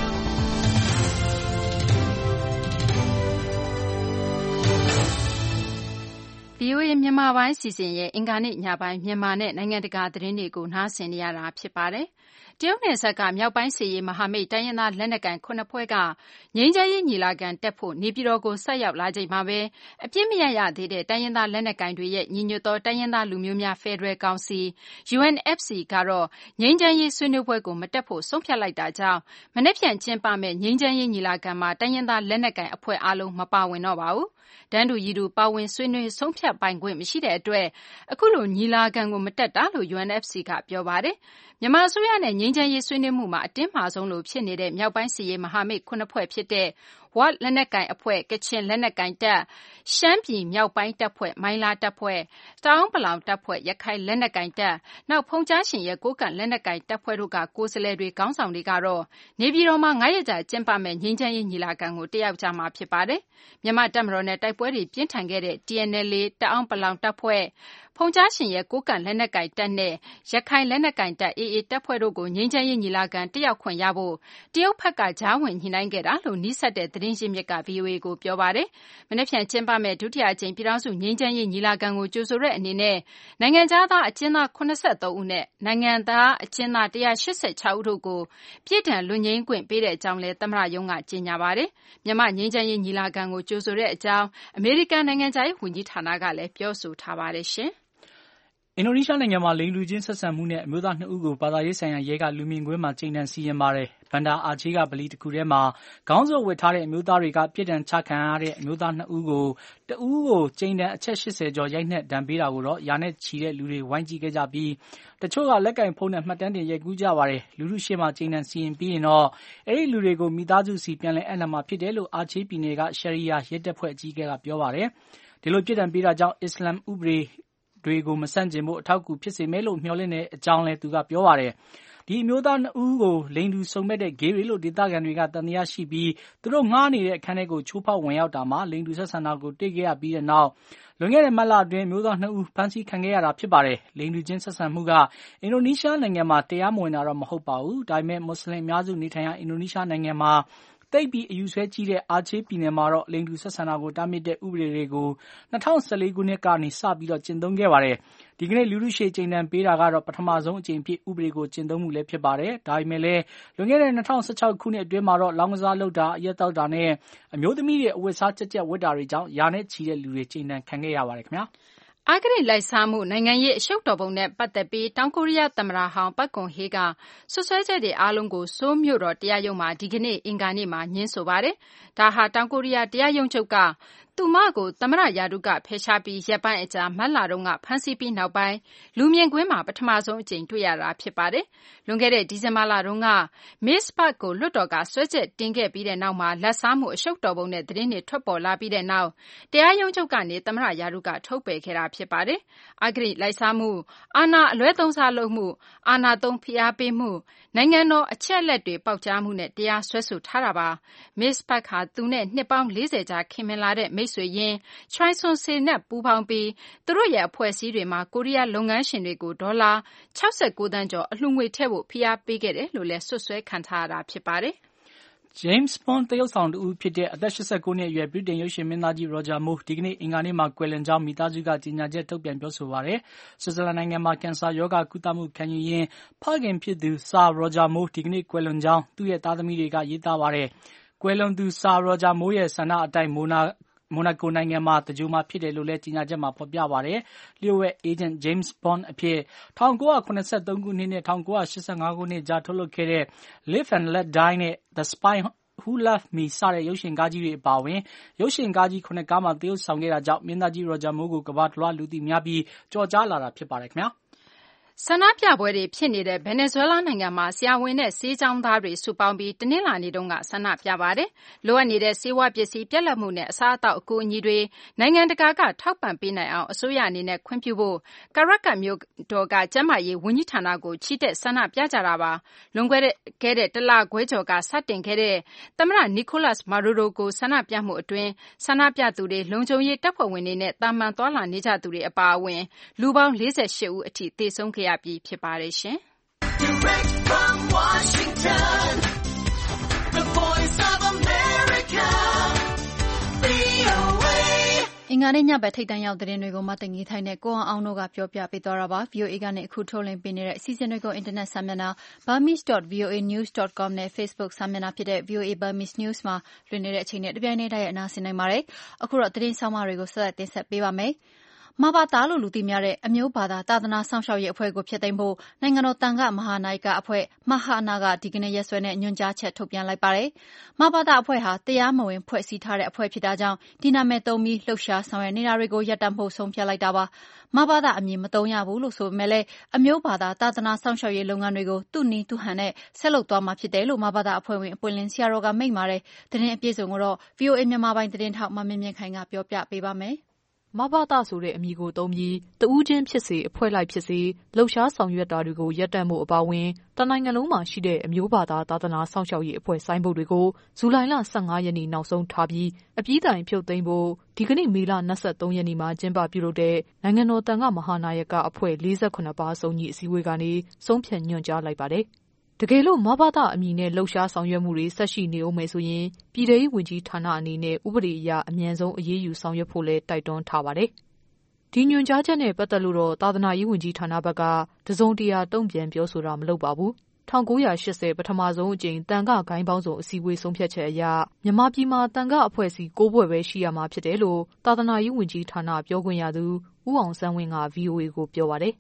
Speaker 3: VOA မြန်မာပိုင်းစီစဉ်ရဲ့အင်္ဂါနေ့ညပိုင်းမြန်မာနဲ့နိုင်ငံတကာသတင်းတွေကိုနားဆင်နေရတာဖြစ်ပါတယ်။တရုတ်နယ်စပ်ကမြောက်ပိုင်းစစ်ရေးမဟာမိတ်တိုင်းရင်းသားလက်နက်ကိုင်9ဖွဲ့ကငြိမ်းချမ်းရေးညီလာခံတက်ဖို့နေပြည်တော်ကိုဆက်ရောက်လာချိန်မှာပဲအပြစ်မရရသေးတဲ့တိုင်းရင်းသားလက်နက်ကိုင်တွေရဲ့ညီညွတ်သောတိုင်းရင်းသားလူမျိုးများဖက်ဒရယ်ကောင်စီ UNFC ကတော့ငြိမ်းချမ်းရေးဆွေးနွေးပွဲကိုမတက်ဖို့ဆုံးဖြတ်လိုက်တာကြောင့်မနေ့ဖြန်ကျင်းပမဲ့ငြိမ်းချမ်းရေးညီလာခံမှာတိုင်းရင်းသားလက်နက်ကိုင်အဖွဲ့အားလုံးမပါဝင်တော့ပါဘူး။တန်းတူရည်တူပါဝင်ဆွေးနွေးဆုံးဖြတ်ပိုင်ခွင့်မရှိတဲ့အတွက်အခုလိုညီလာခံကိုမတက်တာလို့ UNFC ကပြောပါတယ်။မြန်မာအစိုးရနဲ့ငြိမ်းချမ်းရေးဆွေးနွေးမှုမှာအတင်းမာဆုံးလို့ဖြစ်နေတဲ့မြောက်ပိုင်းစစ်ရေးမဟာမိတ်9ဖွဲ့ဖြစ်တဲ့ဝလက်နက်ကိုင်အဖွဲ့ကချင်လက်နက်ကိုင်တပ်ရှမ်းပြည်မြောက်ပိုင်းတပ်ဖွဲ့မိုင်းလားတပ်ဖွဲ့တောင်ပလောင်တပ်ဖွဲ့ရခိုင်လက်နက်ကိုင်တပ်နောက်ဖုန်ကြားရှင်ရဲ့ကိုးကန့်လက်နက်ကိုင်တပ်ဖွဲ့တို့ကကိုယ်စားလှယ်တွေခေါင်းဆောင်တွေကတော့နေပြည်တော်မှာ9ရက်ကြာကျင်းပမဲ့ငြိမ်းချမ်းရေးညီလာခံကိုတက်ရောက်ကြမှာဖြစ်ပါတယ်။မြန်မာတပ်မတော်နဲ့တိုက်ပွဲတွေပြင်းထန်ခဲ့တဲ့ TNLA တအောင်းပလောင်တပ်ဖွဲ့ဖုန်ကြားရှင်ရဲ့ကိုးကန့်လက်နက်ကိုင်တပ်နဲ့ရခိုင်လက်နက်ကိုင်တပ် AA တပ်ဖွဲ့တို့ကိုငြိမ်းချမ်းရေးညီလာခံတက်ရောက်ခွင့်ရဖို့တရုတ်ဘက်ကကြားဝင်ညှိနှိုင်းခဲ့တာလို့နီးစပ်တဲ့သတင်းရင်းမြစ်က VOA ကိုပြောပါတယ်။မနေ့ဖြန်ကျင်းပမဲ့ဒုတိယအကြိမ်ပြည်ထောင်စုငြိမ်းချမ်းရေးညီလာခံကိုကြိုဆိုတဲ့အနေနဲ့နိုင်ငံခြားသားအကျဉ်းသား83ဦးနဲ့နိုင်ငံသားအကျဉ်းသား186ဦးတို့ကိုပြည်ထံလွတ်ငြိမ်းခွင့်ပေးတဲ့အကြောင်းလည်းသမ္မတရုံးကကြေညာပါတယ်။မြန်မာငြိမ်းချမ်းရေးညီလာခံကိုကြိုဆိုတဲ့အကြောင်းအမေရိကန်နိုင်ငံခြားရေးဝန်ကြီးဌာနကလည်းပြောဆိုထားပါတယ်ရှင်။
Speaker 5: အင်ဒိုနီးရှားနိုင်ငံမှာလိင်တူချင်းဆက်ဆံမှုနဲ့အမျိုးသား2ဦးကိုဘာသာရေးဆိုင်ရာရဲကလူမြင်ကွင်းမှာကြိမ်တန်းစီရင်ပါတယ်။ဘန်ဒါအာချေးကဗလီတစ်ခုထဲမှာခေါင်းစွပ်ဝတ်ထားတဲ့အမျိုးသားတွေကပြစ်ဒဏ်ချခံရတဲ့အမျိုးသား2ဦးကိုတဦးကိုကြိမ်တန်းအချက်80ကျော်ရိုက်နှက်ဒဏ်ပေးတာကိုတော့ရာနဲ့ချီတဲ့လူတွေဝိုင်းကြည့်ခဲ့ကြပြီးတချို့ကလက်ကင်ဖုန်းနဲ့မှတ်တမ်းတင်ရိုက်ကူးကြပါတယ်။လူထုရှေ့မှာကြိမ်တန်းစီရင်ပြီးရင်တော့အဲ့ဒီလူတွေကိုမိသားစုစီပြန်လည်အပ်နှံမှာဖြစ်တယ်လို့အာချေးပြည်နယ်ကရှရီယာရဲတပ်ဖွဲ့အကြီးအကဲကပြောပါတယ်။ဒီလိုပြစ်ဒဏ်ပေးတာကြောင့်အစ္စလာမ်ဥပဒေတွေကိုမဆန့်ကျင်ဖို့အထောက်အကူဖြစ်စေမယ်လို့မျှော်လင့်တဲ့အကြောင်းလည်းသူကပြောပါတယ်။ဒီအမျိုးသား2ဦးကိုလိင်တူဆုံမဲ့တဲ့ဂေးတွေလို့ဒေသခံတွေကတန်တရားရှိပြီးသူတို့ငှားနေတဲ့အခန်းထဲကိုချိုးဖောက်ဝင်ရောက်တာမှာလိင်တူဆက်ဆံတာကိုတွေ့ခဲ့ရပြီးတဲ့နောက်လွန်ခဲ့တဲ့မတ်လအတွင်းမျိုးသား2ဦးဖမ်းဆီးခံခဲ့ရတာဖြစ်ပါတယ်။လိင်တူချင်းဆက်ဆံမှုကအင်ဒိုနီးရှားနိုင်ငံမှာတရားမဝင်တာတော့မဟုတ်ပါဘူး။ဒါပေမဲ့မွတ်စလင်အများစုနေထိုင်ရာအင်ဒိုနီးရှားနိုင်ငံမှာသိပ်ပြီးအယူဆွဲကြီးတဲ့အာချေးပြည်နယ်မှာတော့လိင်တူဆက်ဆံတာကိုတားမြစ်တဲ့ဥပဒေတွေကို2014ခုနှစ်ကနေစပြီးတော့ကျင့်သုံးခဲ့ပါတယ်။ဒီကနေ့လူထုရှေ့ကြိမ်တန်းပေးတာကတော့ပထမဆုံးအကြိမ်ဖြစ်ဥပဒေကိုကျင့်သုံးမှုလည်းဖြစ်ပါတယ်။ဒါပေမဲ့လည်းလွန်ခဲ့တဲ့2016ခုနှစ်အတွင်းမှာတော့လောင်းကစားလုပ်တာအရက်တောက်တာနဲ့အမျိုးသမီးတွေအဝတ်စားကြက်ကြက်ဝတ်တာတွေကြောင့်ရာနဲ့ချီတဲ့လူတွေကြိမ်တန်းခံခဲ့ရပါတယ်ခင်ဗျာ။
Speaker 3: အဂတိလိုက်စားမှုနိုင်ငံရေးအရှုပ်တော်ပုံနဲ့ပတ်သက်ပြီးတောင်ကိုရီးယားသမ္မတဟောင်းပတ်ကွန်ဟေးကဆွဆွဲချက်တွေအားလုံးကိုဆိုးမြို့တော်တရားရုံးမှာဒီကနေ့အင်္ဂါနေ့မှာညှင်းဆိုပါတယ်။ဒါဟာတောင်ကိုရီးယားတရားရုံးချုပ်ကသူမကိုသမ္မတရာထူးကဖယ်ရှားပြီးရက်ပိုင်းအကြာမတ်လတုန်းကဖမ်းဆီးပြီးနောက်ပိုင်းလူမြင်ကွင်းမှာပထမဆုံးအကြိမ်တွေ့ရတာဖြစ်ပါတယ်။လွန်ခဲ့တဲ့ဒီဇင်ဘာလတုန်းက Miss Park ကိုလွှတ်တော်ကစွဲချက်တင်ခဲ့ပြီးတဲ့နောက်မှာလက်စားမှုအရှုပ်တော်ပုံနဲ့သတင်းတွေထွက်ပေါ်လာပြီးတဲ့နောက်တရားရုံးချုပ်ကနေသမ္မတရာထူးကထုတ်ပယ်ခဲ့တာဖြစ်ပါတယ်။အဂတိလိုက်စားမှုအာဏာအလွဲသုံးစားလုပ်မှုအာဏာသုံးဖိအားပေးမှုနိုင်ငံတော်အချက်အလက်တွေပေါက်ကြားမှုနဲ့တရားစွဲဆိုထားတာပါ။ Miss Park ဟာသူနဲ့နှစ်ပေါင်း40ကြာခင်မင်လာတဲ့မိတ်ဆွေရင်း Choi Soon-sil နဲ့ပူးပေါင်းပြီးသူတို့ရဲ့အဖွဲ့အစည်းတွေမှာကိုရီးယားလုပ်ငန်းရှင်တွေကိုဒေါ်လာ69သန်းကျော်အလှူငွေထည့်ဖို့ဖိအားပေးခဲ့တယ်လို့လည်းစွပ်စွဲခံထားရတာဖြစ်ပါတယ်။
Speaker 5: James Bond သရုပ်ဆောင်တဦးဖြစ်တဲ့အသက်89နှစ်အရွယ်ဗြိတိန်ရုပ်ရှင်မင်းသားကြီး Roger Moore ဒီကနေ့အင်္ဂါနေ့မှာကွယ်လွန်ကြောင်းမိသားစုကကြေညာချက်ထုတ်ပြန်ပြောဆိုပါတယ်။ဆွစ်ဇာလန်နိုင်ငံမှာကင်ဆာရောဂါကုသမှုခံယူရင်းဖခင်ဖြစ်သူ Sir Roger Moore ဒီကနေ့ကွယ်လွန်ကြောင်းသူ့ရဲ့သားသမီးတွေကရေးသားပါတယ်။ကွယ်လွန်သူ Sir Roger Moore ရဲ့ဆန္ဒအတိုင်းမိုနာကိုနိုင်ငံမှာတကြိုမှာဖြစ်တယ်လို့လည်းကြေညာချက်မှာဖော်ပြပါတယ်။လျှို့ဝှက်အေဂျင့် James Bond အဖြစ်1983ခုနှစ်နဲ့1985ခုနှစ်ကြားထုတ်လုပ်ခဲ့တဲ့ Live and Let Die နဲ့ The Spy Who Loved Me စတဲ့ရုပ်ရှင်ကားကြီးတွေအပါအဝင်ရုပ်ရှင်ကားကြီး9ကားမှာသရုပ်ဆောင်ခဲ့တာကြောင့်မင်းသားကြီး Roger Moore ကိုကမ္ဘာတလွှားလူသိများပြီးကြော်ကြားလာတာဖြစ်ပါတယ်ခင်ဗျာ။
Speaker 3: ဆန္ဒပြပွဲတွေဖြစ်နေတဲ့ဗင်နီဇွဲလားနိုင်ငံမှာဆရာဝန်နဲ့ဆေးကျောင်းသားတွေစုပေါင်းပြီးတနင်္လာနေ့တုန်းကဆန္ဒပြပါတယ်။လိုအပ်နေတဲ့ဆေးဝါးပစ္စည်းပြတ်လတ်မှုနဲ့အစားအသောက်အကူအညီတွေနိုင်ငံတကာကထောက်ပံ့ပေးနိုင်အောင်အစိုးရအနေနဲ့ခွင့်ပြုဖို့ကာရက်ကတ်မြို့တော်ကကျန်းမာရေးဝန်ကြီးဌာနကိုချီတက်ဆန္ဒပြကြတာပါ။လွန်ခဲ့တဲ့တလခွဲကျော်ကစတင်ခဲ့တဲ့သမ္မတနီကိုလပ်မာဒူရိုကိုဆန္ဒပြမှုအတွင်းဆန္ဒပြသူတွေလုံခြုံရေးတပ်ဖွဲ့ဝင်တွေနဲ့တာမန်သွားလာနေကြသူတွေအပါအဝင်လူပေါင်း48ဦးအထိသေဆုံးခဲ့ရပြီးဖြစ်ပါတယ်ရှင်။
Speaker 7: Direct from Washington, the voice of America, VOA.
Speaker 2: အင်္ဂါနေ့ညဘက်ထိပ်တန်းရောက်သတင်းတွေကိုမသိင်္ဂီထိုင်နဲ့ကိုအောင်တို့ကပြောပြပေးသွားတာပါ။ VOA ကနေအခုထုတ်လွှင့်ပေးနေတဲ့အစီအစဉ်တွေကိုအင်တာနက်စာမျက်နှာ burmese.voanews.com နဲ့ Facebook စာမျက်နှာဖြစ်တဲ့ VOA Burmese News မှာလွှင့်နေတဲ့အချိန်နဲ့တပြိုင်နက်တည်းအနားဆင်နိုင်ပါတယ်။အခုတော့သတင်းဆောင်မတွေကိုဆက်လက်တင်ဆက်ပေးပါမယ်။မဘာသာလို့လူသိများတဲ့အမျိုးဘာသာသာသနာဆောင်ရှောက်ရေးအဖွဲ့ကိုဖျက်သိမ်းဖို့နိုင်ငံတော်တန်ခမဟာနာယကအဖွဲ့မဟာနာကဒီကနေ့ရက်စွဲနဲ့ညွှန်ကြားချက်ထုတ်ပြန်လိုက်ပါတယ်။မဘာသာအဖွဲ့ဟာတရားမဝင်ဖွဲ့စည်းထားတဲ့အဖွဲ့ဖြစ်တာကြောင့်ဒီနာမည်သုံးပြီးလှုပ်ရှားဆောင်ရွက်နေတာတွေကိုရပ်တန့်ဖို့ဆုံးဖြတ်လိုက်တာပါ။မဘာသာအမည်မသုံးရဘူးလို့ဆိုပေမဲ့လည်းအမျိုးဘာသာသာသနာဆောင်ရှောက်ရေးလုပ်ငန်းတွေကိုသူ့နည်းသူ့ဟန်နဲ့ဆက်လုပ်သွားမှာဖြစ်တယ်လို့မဘာသာအဖွဲ့ဝင်အပွင့်လင်းဆရာတော်ကမိန့်ပါတယ်။သတင်းအပြည့်စုံကိုတော့ VOA မြန်မာပိုင်းသတင်းထောက်မမြင့်မြင့်ခိုင်ကပြောပြပေးပါမယ်။
Speaker 6: မဘသဆိုတဲ့အမည်ကိုသုံးပြီးတဦးချင်းဖြစ်စေအဖွဲ့လိုက်ဖြစ်စေလှုပ်ရှားဆောင်ရွက်တာတွေကိုရပ်တန့်ဖို့အပါအဝင်တနိုင်ငံလုံးမှာရှိတဲ့အမျိုးဘာသာသာသနာဆောင်ရှောက်ရေးအဖွဲ့ဆိုင်းဘုတ်တွေကိုဇူလိုင်လ15ရက်နေ့နောက်ဆုံးထားပြီးအပြီးတိုင်ဖြုတ်သိမ်းဖို့ဒီကနေ့မေလ23ရက်နေ့မှာကျင်းပပြုလုပ်တဲ့နိုင်ငံတော်တန်ခမဟာနာယကအဖွဲ့48ပါးစုံညီအစည်းအဝေးကနေဆုံးဖြတ်ညွှန်ကြားလိုက်ပါတယ်။တကယ်လို့မဘာသာအမည်နဲ့လှုပ်ရှားဆောင်ရွက်မှုတွေဆက်ရှိနေအောင်မယ်ဆိုရင်ပြည်ထောင်စုဝန်ကြီးဌာနအနေနဲ့ဥပဒေအရအမြန်ဆုံးအရေးယူဆောင်ရွက်ဖို့လည်းတိုက်တွန်းထားပါတယ်။ဒီညွှန်ကြားချက်နဲ့ပတ်သက်လို့တော့သာသနာရေးဝန်ကြီးဌာနဘက်ကတစုံတရာတုံ့ပြန်ပြောဆိုတာမလုပ်ပါဘူး။1980ပထမဆုံးအကြိမ်တန်ခဂိုင်းပေါင်းစုံအစည်းအဝေးဆုံးဖြတ်ချက်အရမြန်မာပြည်မှာတန်ခအဖွဲ့အစည်း9ဖွဲ့ပဲရှိရမှာဖြစ်တယ်လို့သာသနာရေးဝန်ကြီးဌာနပြောခွင့်ရသူဦးအောင်ဆန်းဝင်းက VOA ကိုပြောပါတယ်။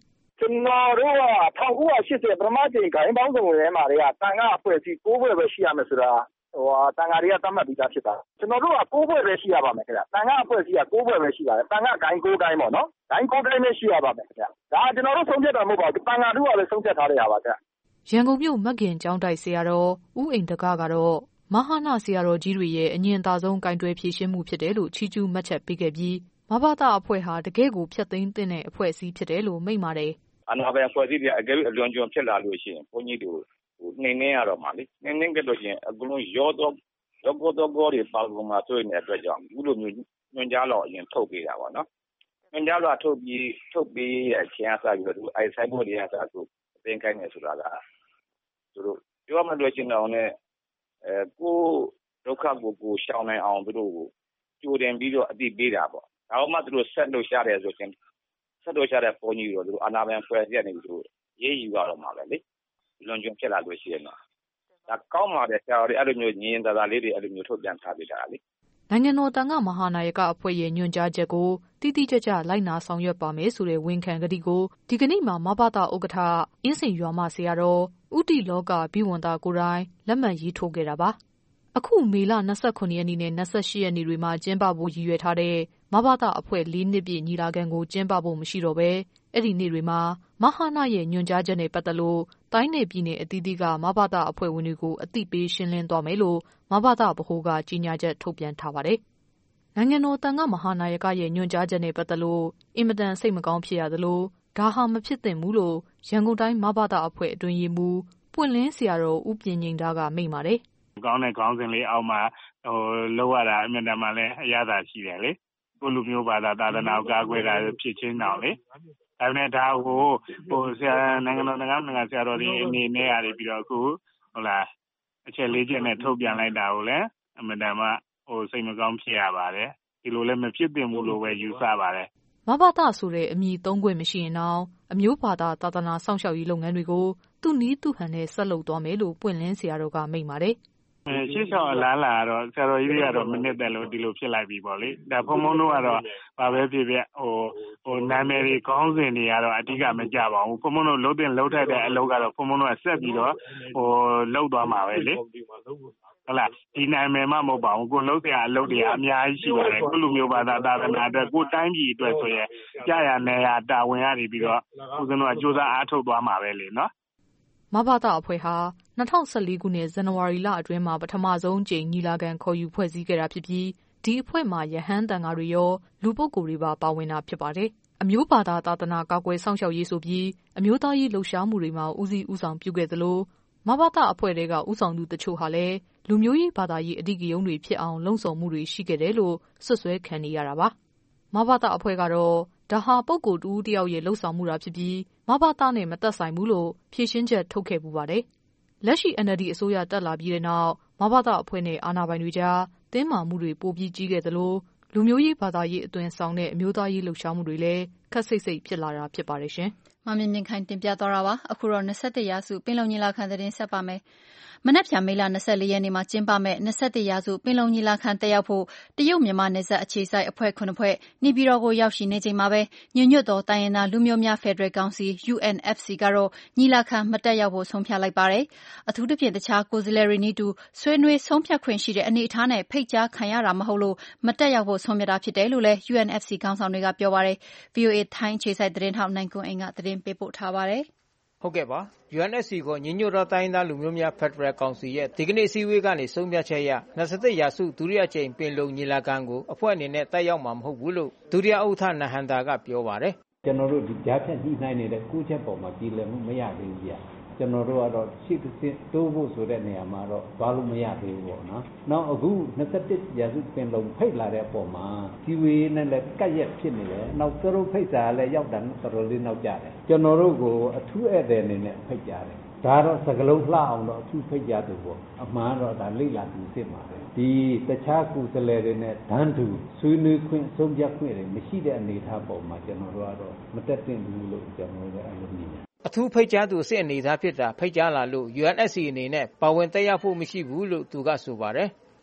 Speaker 4: တော်တို့က1980ပထမချိန်ခိုင်းပေါင်းစုံရဲမှာတွေကတန်ခါအဖွဲ့အစည်း9ဖွဲ့ပဲရှိရမယ်ဆိုတာတန်ခါတွေကသတ်မှတ်ပြီးသားဖြစ်တာကျွန်တော်တို့က9ဖွဲ့ပဲရှိရပါမယ်ခင်ဗျတန်ခါအဖွဲ့အစည်းက9ဖွဲ့ပဲရှိပါတယ်တန်ခါဂိုင်း9ဂိုင်းပေါ့နော်ဂိုင်း9ဂိုင်းပဲရှိရပါမယ်ခင်ဗျဒါကျွန်တော်တို့ဆုံးဖြတ်တာမဟုတ်ပါဘူးတန်ခါတို့ကလည်းဆုံးဖြတ်ထားရပါခင်ဗျ
Speaker 6: ရန်ကုန်မြို့မဂင်ကျောင်းတိုက်ဆရာတော်ဦးအိမ်တကကတော့မဟာနာဆရာတော်ကြီးတွေရဲ့အညင်သာဆုံးကင်တွယ်ဖြည့်ရှင်းမှုဖြစ်တယ်လို့ချီးကျူးမှတ်ချက်ပေးခဲ့ပြီးမဘာသာအဖွဲ့ဟာတကယ့်ကိုဖျက်သိမ်းတဲ့အဖွဲ့အစည်းဖြစ်တယ်လို့မိန့်ပါတယ်
Speaker 8: အာဏာပိုင်အဖွဲ့အစည်းတွေအကယ်၍အလွန်ကျွံဖြစ်လာလို့ရှိရင်ဘုန်းကြီးတို့နှိမ့်နေရတော့မှလေနှိမ့်နေကြလို့ရှိရင်အကုန်လုံးရောတော့တွေပါကုန်မှာဆိုနေတဲ့အတွက်ကြောင့်အခုလိုမျိုးညွှန်ကြားတော့အရင်ထုတ်ပေးတာပေါ့နော်ညွှန်ကြားတော့ထုတ်ပေးရဲ့အချိန်အစားပြီးတော့အဲဆိုင်ဘုတ်တွေကစားသူအသိခိုင်းနေဆိုတာကသူတို့ပြောမှလို့ရှိရင်တော့လည်းကိုဒုက္ခကိုရှောင်နိုင်အောင်သူတို့ကိုကြိုတင်ပြီးတော့အသိပေးတာပေါ့ဒါမှသူတို့ဆက်လို့ရှာတယ်ဆိုရင်ဆက်လို့ရှာတဲ့ပုံကြီးတော့သူတို့အာနာပြန်ဖွဲ့ရနေပြီးသူရေးယူရတော့မှာပဲလေလွန်ကျွံဖြစ်လာလို့ရှိရင်တော့ဒါကောင်းပါတယ်ဆရာတော်တွေအဲ့လိုမျိုးညင်သာလေးတွေအဲ့လိုမျိုးထုတ်ပြန်ထားပေးတာလေ
Speaker 6: နိုင်ငံတော်တန်ခါမဟာနာယကအဖွဲ့ရဲ့ညွှန်ကြားချက်ကိုတိတိကျကျလိုက်နာဆောင်ရွက်ပါမယ်ဆိုတဲ့ဝန်ခံကတိကိုဒီကနေ့မှာမဘာသာဥက္ကဋ္ဌအင်းစိန်ရွာမဆရာတော်ဥတီလောကဘိဝန္တာကိုယ်တိုင်လက်မှတ်ရေးထိုးခဲ့တာပါအခုမေလ29ရက်နေ့နဲ့28ရက်နေ့တွေမှာကျင်းပဖို့ရည်ရွယ်ထားတဲ့မဘာသာအဖွဲ့4နှစ်ပြည့်ညီလာခံကိုကျင်းပဖို့မရှိတော့ဘဲအဲ့ဒီနေ့တွေမှာမဟာနာရဲ့ညွှန်ကြားချက်နဲ့ပတ်သက်လို့တိုင်းနယ်ပြည်နယ်အသီးသီးကမဘာသာအဖွဲ့ဝင်တွေကိုအသိပေးရှင်းလင်းသွားမယ်လို့မဘာသာဗဟိုကကြီးညာချက်ထုတ်ပြန်ထားပါတယ်။နိုင်ငံတော်တန်ခါမဟာနာယကရဲ့ညွှန်ကြားချက်နဲ့ပတ်သက်လို့အင်မတန်စိတ်မကောင်းဖြစ်ရသလိုဒါဟာမဖြစ်သင့်ဘူးလို့ရန်ကုန်တိုင်းမဘာသာအဖွဲ့အတွင်းရေးမှူးပွင့်လင်းဆရာတော်ဦးပြင်းငိမ့်သားကမိန့်ပါတယ်
Speaker 9: ။ကောင်းတဲ့ခေါင်းစဉ်လေးအောက်မှာလောက်ရတာအမြဲတမ်းလည်းအရသာရှိတယ်လေကိုလူမျိုးဘာသာသာသနာ့ကာကွယ်တာဖြစ်ချင်းတော့လေဒါနဲ့ဒါကိုဆရာနိုင်ငံတော်နိုင်ငံဆရာတော်ဒီအနေနဲ့ရတယ်ပြီးတော့အခုဟုတ်လားအချက်၄ချက်နဲ့ထုတ်ပြန်လိုက်တာကိုလည်းအမြဲတမ်းစိတ်မကောင်းဖြစ်ရပါတယ်ဒီလိုလည်းမဖြစ်သင့်ဘူးလို့ပဲယူဆပါတယ်
Speaker 6: မဘာသာဆိုတဲ့အမည်သုံးခွင့်မရှိရင်တော့အမျိုးဘာသာသာသနာစောင့်ရှောက်ရေးလုပ်ငန်းတွေကိုသူ့နည်းသူ့ဟန်နဲ့ဆက်လုပ်သွားမယ်လို့ပွင့်လင်းဆရာတော်ကမိန့်ပါတယ်
Speaker 9: ရှေ့ဆောင်အလားလာတော့ဆရာတော်ကြီးတွေကတော့မနစ်သက်လို့ဒီလိုဖြစ်လိုက်ပြီပေါ့လေဒါဘုံဘုံတို့ကတော့ဘာပဲဖြစ်ဖြစ်နာမည်တွေခေါင်းစဉ်တွေကတော့အဓိကမကြပါဘူးဘုံဘုံတို့လှုပ်ထိုက်တဲ့အလုပ်ကတော့ဘုံဘုံတို့ကဆက်ပြီးတော့လှုပ်သွားမှာပဲလေဟုတ်လားဒီနာမည်မှမဟုတ်ပါဘူးကိုလှုပ်တဲ့အလုပ်တွေအများကြီးရှိပါတယ်ကိုလူမျိုးဘာသာသာသနာအတွက်ကိုတိုင်းပြည်အတွက်ဆိုရင်ကြာရနေရတာဝန်ရနေပြီးတော့ဦးဇင်းတို့ကစူးစမ်းအားထုတ်သွားမှာပဲလေနော်
Speaker 6: မဘာသာအဖွဲ့ဟာ2014ခုနှစ်ဇန်နဝါရီလအတွင်းမှာပထမဆုံးကြိမ်ညီလာခံခေါ်ယူဖွဲ့စည်းခဲ့တာဖြစ်ပြီးဒီအဖွဲ့မှာယဟန်တန်ဃာတွေရောလူပုဂ္ဂိုလ်တွေပါဝင်တာဖြစ်ပါတယ်။အမျိုးဘာသာသာသနာကာကွယ်စောင့်ရှောက်ရေးဆိုပြီးအမျိုးသားရေးလှုပ်ရှားမှုတွေမှာဦးစီးဦးဆောင်ပြုခဲ့သလိုမဘာသာအဖွဲ့တွေကဦးဆောင်သူတချို့ဟာလည်းလူမျိုးရေးဘာသာရေးအဓိကရုဏ်းတွေဖြစ်အောင်လှုံ့ဆော်မှုတွေရှိခဲ့တယ်လို့ဆွဆွဲခံနေရတာပါ။မဘာသာအဖွဲ့ကတော့ဒါဟာပုဂ္ဂိုလ်တူတယောက်ရဲ့လှုပ်ဆောင်မှုတာဖြစ်ပြီးမဘာသာနဲ့မသက်ဆိုင်ဘူးလို့ဖြေရှင်းချက်ထုတ်ခဲ့ပူပါတယ်။လက်ရှိ NLD အစိုးရတက်လာပြီးတဲ့နောက်မဘာသာအဖွဲ့နဲ့အာဏာပိုင်တွေကြားတင်းမာမှုတွေပိုပြီးကြီးခဲ့သလိုလူမျိုးရေးဘာသာရေးအသွင်ဆောင်တဲ့အမျိုးသားရေးလှုပ်ရှားမှုတွေလည်းခက်စိတ်ဖြစ်လာတာဖြစ်ပါတယ်ရှင်
Speaker 2: ။မမြင့်မြင့်ခိုင်တင်ပြသွားတာပါ။အခုတော့21ရာစုပင်လုံညီလာခံသတင်းဆက်ပါမယ်။မနက်ဖြန်မေလ24ရက်နေ့မှာကျင်းပမယ့်21ရာစုပင်လုံညီလာခံတက်ရောက်ဖို့တရုတ်မြန်မာနယ်စပ်အခြေစိုက်အဖွဲ့9ဖွဲ့နေပြည်တော်ကိုရောက်ရှိနေချိန်မှာပဲညညွတ်တော်တိုင်းရင်းသားလူမျိုးများဖက်ဒရယ်ကောင်စီ UNFC ကတော့ညီလာခံမတက်ရောက်ဖို့ဆုံးဖြတ်လိုက်ပါတယ်။အထူးသဖြင့်တခြားကိုယ်စားလှယ်တွေနည်းတူဆွေးနွေးဆုံးဖြတ်ခွင့်ရှိတဲ့အနေအထားနဲ့ဖိတ်ကြားခံရတာမဟုတ်လို့မတက်ရောက်ဖို့ဆုံးဖြတ်တာဖြစ်တယ်လို့လည်း UNFC ခေါင်းဆောင်တွေကပြောပါတယ်။ VOA ထိုင်းအခြေစိုက်သတင်းထောက်နိုင်ကွန်းအိမ်ကသတင်းပေးပို့ထားပါတယ်
Speaker 10: ။ဟုတ်ကဲ့ပါ UNFC ကိုညီညွတ်သောတိုင်းသားလူမျိုးများဖက်ဒရယ်ကောင်စီရဲ့ဒီကနေ့အစည်းအဝေးကနေဆုံးဖြတ်ချက်အရ21ရာစုဒုတိယကြိမ်ပင်လုံညီလာခံကိုအဖွဲ့အနေနဲ့တက်ရောက်မှာမဟုတ်ဘူးလို့ဒုတိယဥက္ကဋ္ဌနဟန္တာကပြောပါတယ်
Speaker 11: ကျွန်တော်တို့ဒီကြားဖြတ်ညှိနှိုင်းနေတဲ့9ချက်ပေါ်မှာပြည်လည်မှုမရသေးဘူးဗျာကျွန်တော်တို့ကတော့ရှိသဖြင့်တိုးဖို့ဆိုတဲ့နေရာမှာတော့သွားလို့မရသေးဘူးပေါ့နော်။နောက်အခု21ရာစုပင်လုံဖိတ်လာတဲ့အပေါ်မှာဒီဝေးနဲ့လည်းကတ်ရက်ဖြစ်နေတယ်။နောက်သူတို့ဖိတ်စာလည်းရောက်တာတော်တော်လေးနောက်ကျတယ်။ကျွန်တော်တို့ကိုအထူးဧည့်သည်အနေနဲ့ဖိတ်ကြတယ်။ဒါတော့စကလုံးလှအောင်တော့အထူးဖိတ်ကြသူပေါ့။အမှန်တော့ဒါလိမ့်လာသူစစ်မှာပဲ။ဒီတခြားကုသလေတွေနဲ့ဒန်းတူဆွေးနွေးခွင့်ဆုံးဖြတ်ခွင့်တွေမရှိတဲ့အနေအထားပေါ်မှာကျွန်တော်တို့ကတော့မတက်သင့်ဘူးလို့ကျွန်တော်တို့အဲ့လိုမြင်တယ်
Speaker 10: အထူးဖိတ်ကြားသူအစစ်အနေသားဖြစ်တာဖိတ်ကြားလာလို့ UNSC အနေနဲ့ပါဝင်တက်ရောက်ဖို့မရှိဘူးလို့သူကဆိုပါတယ်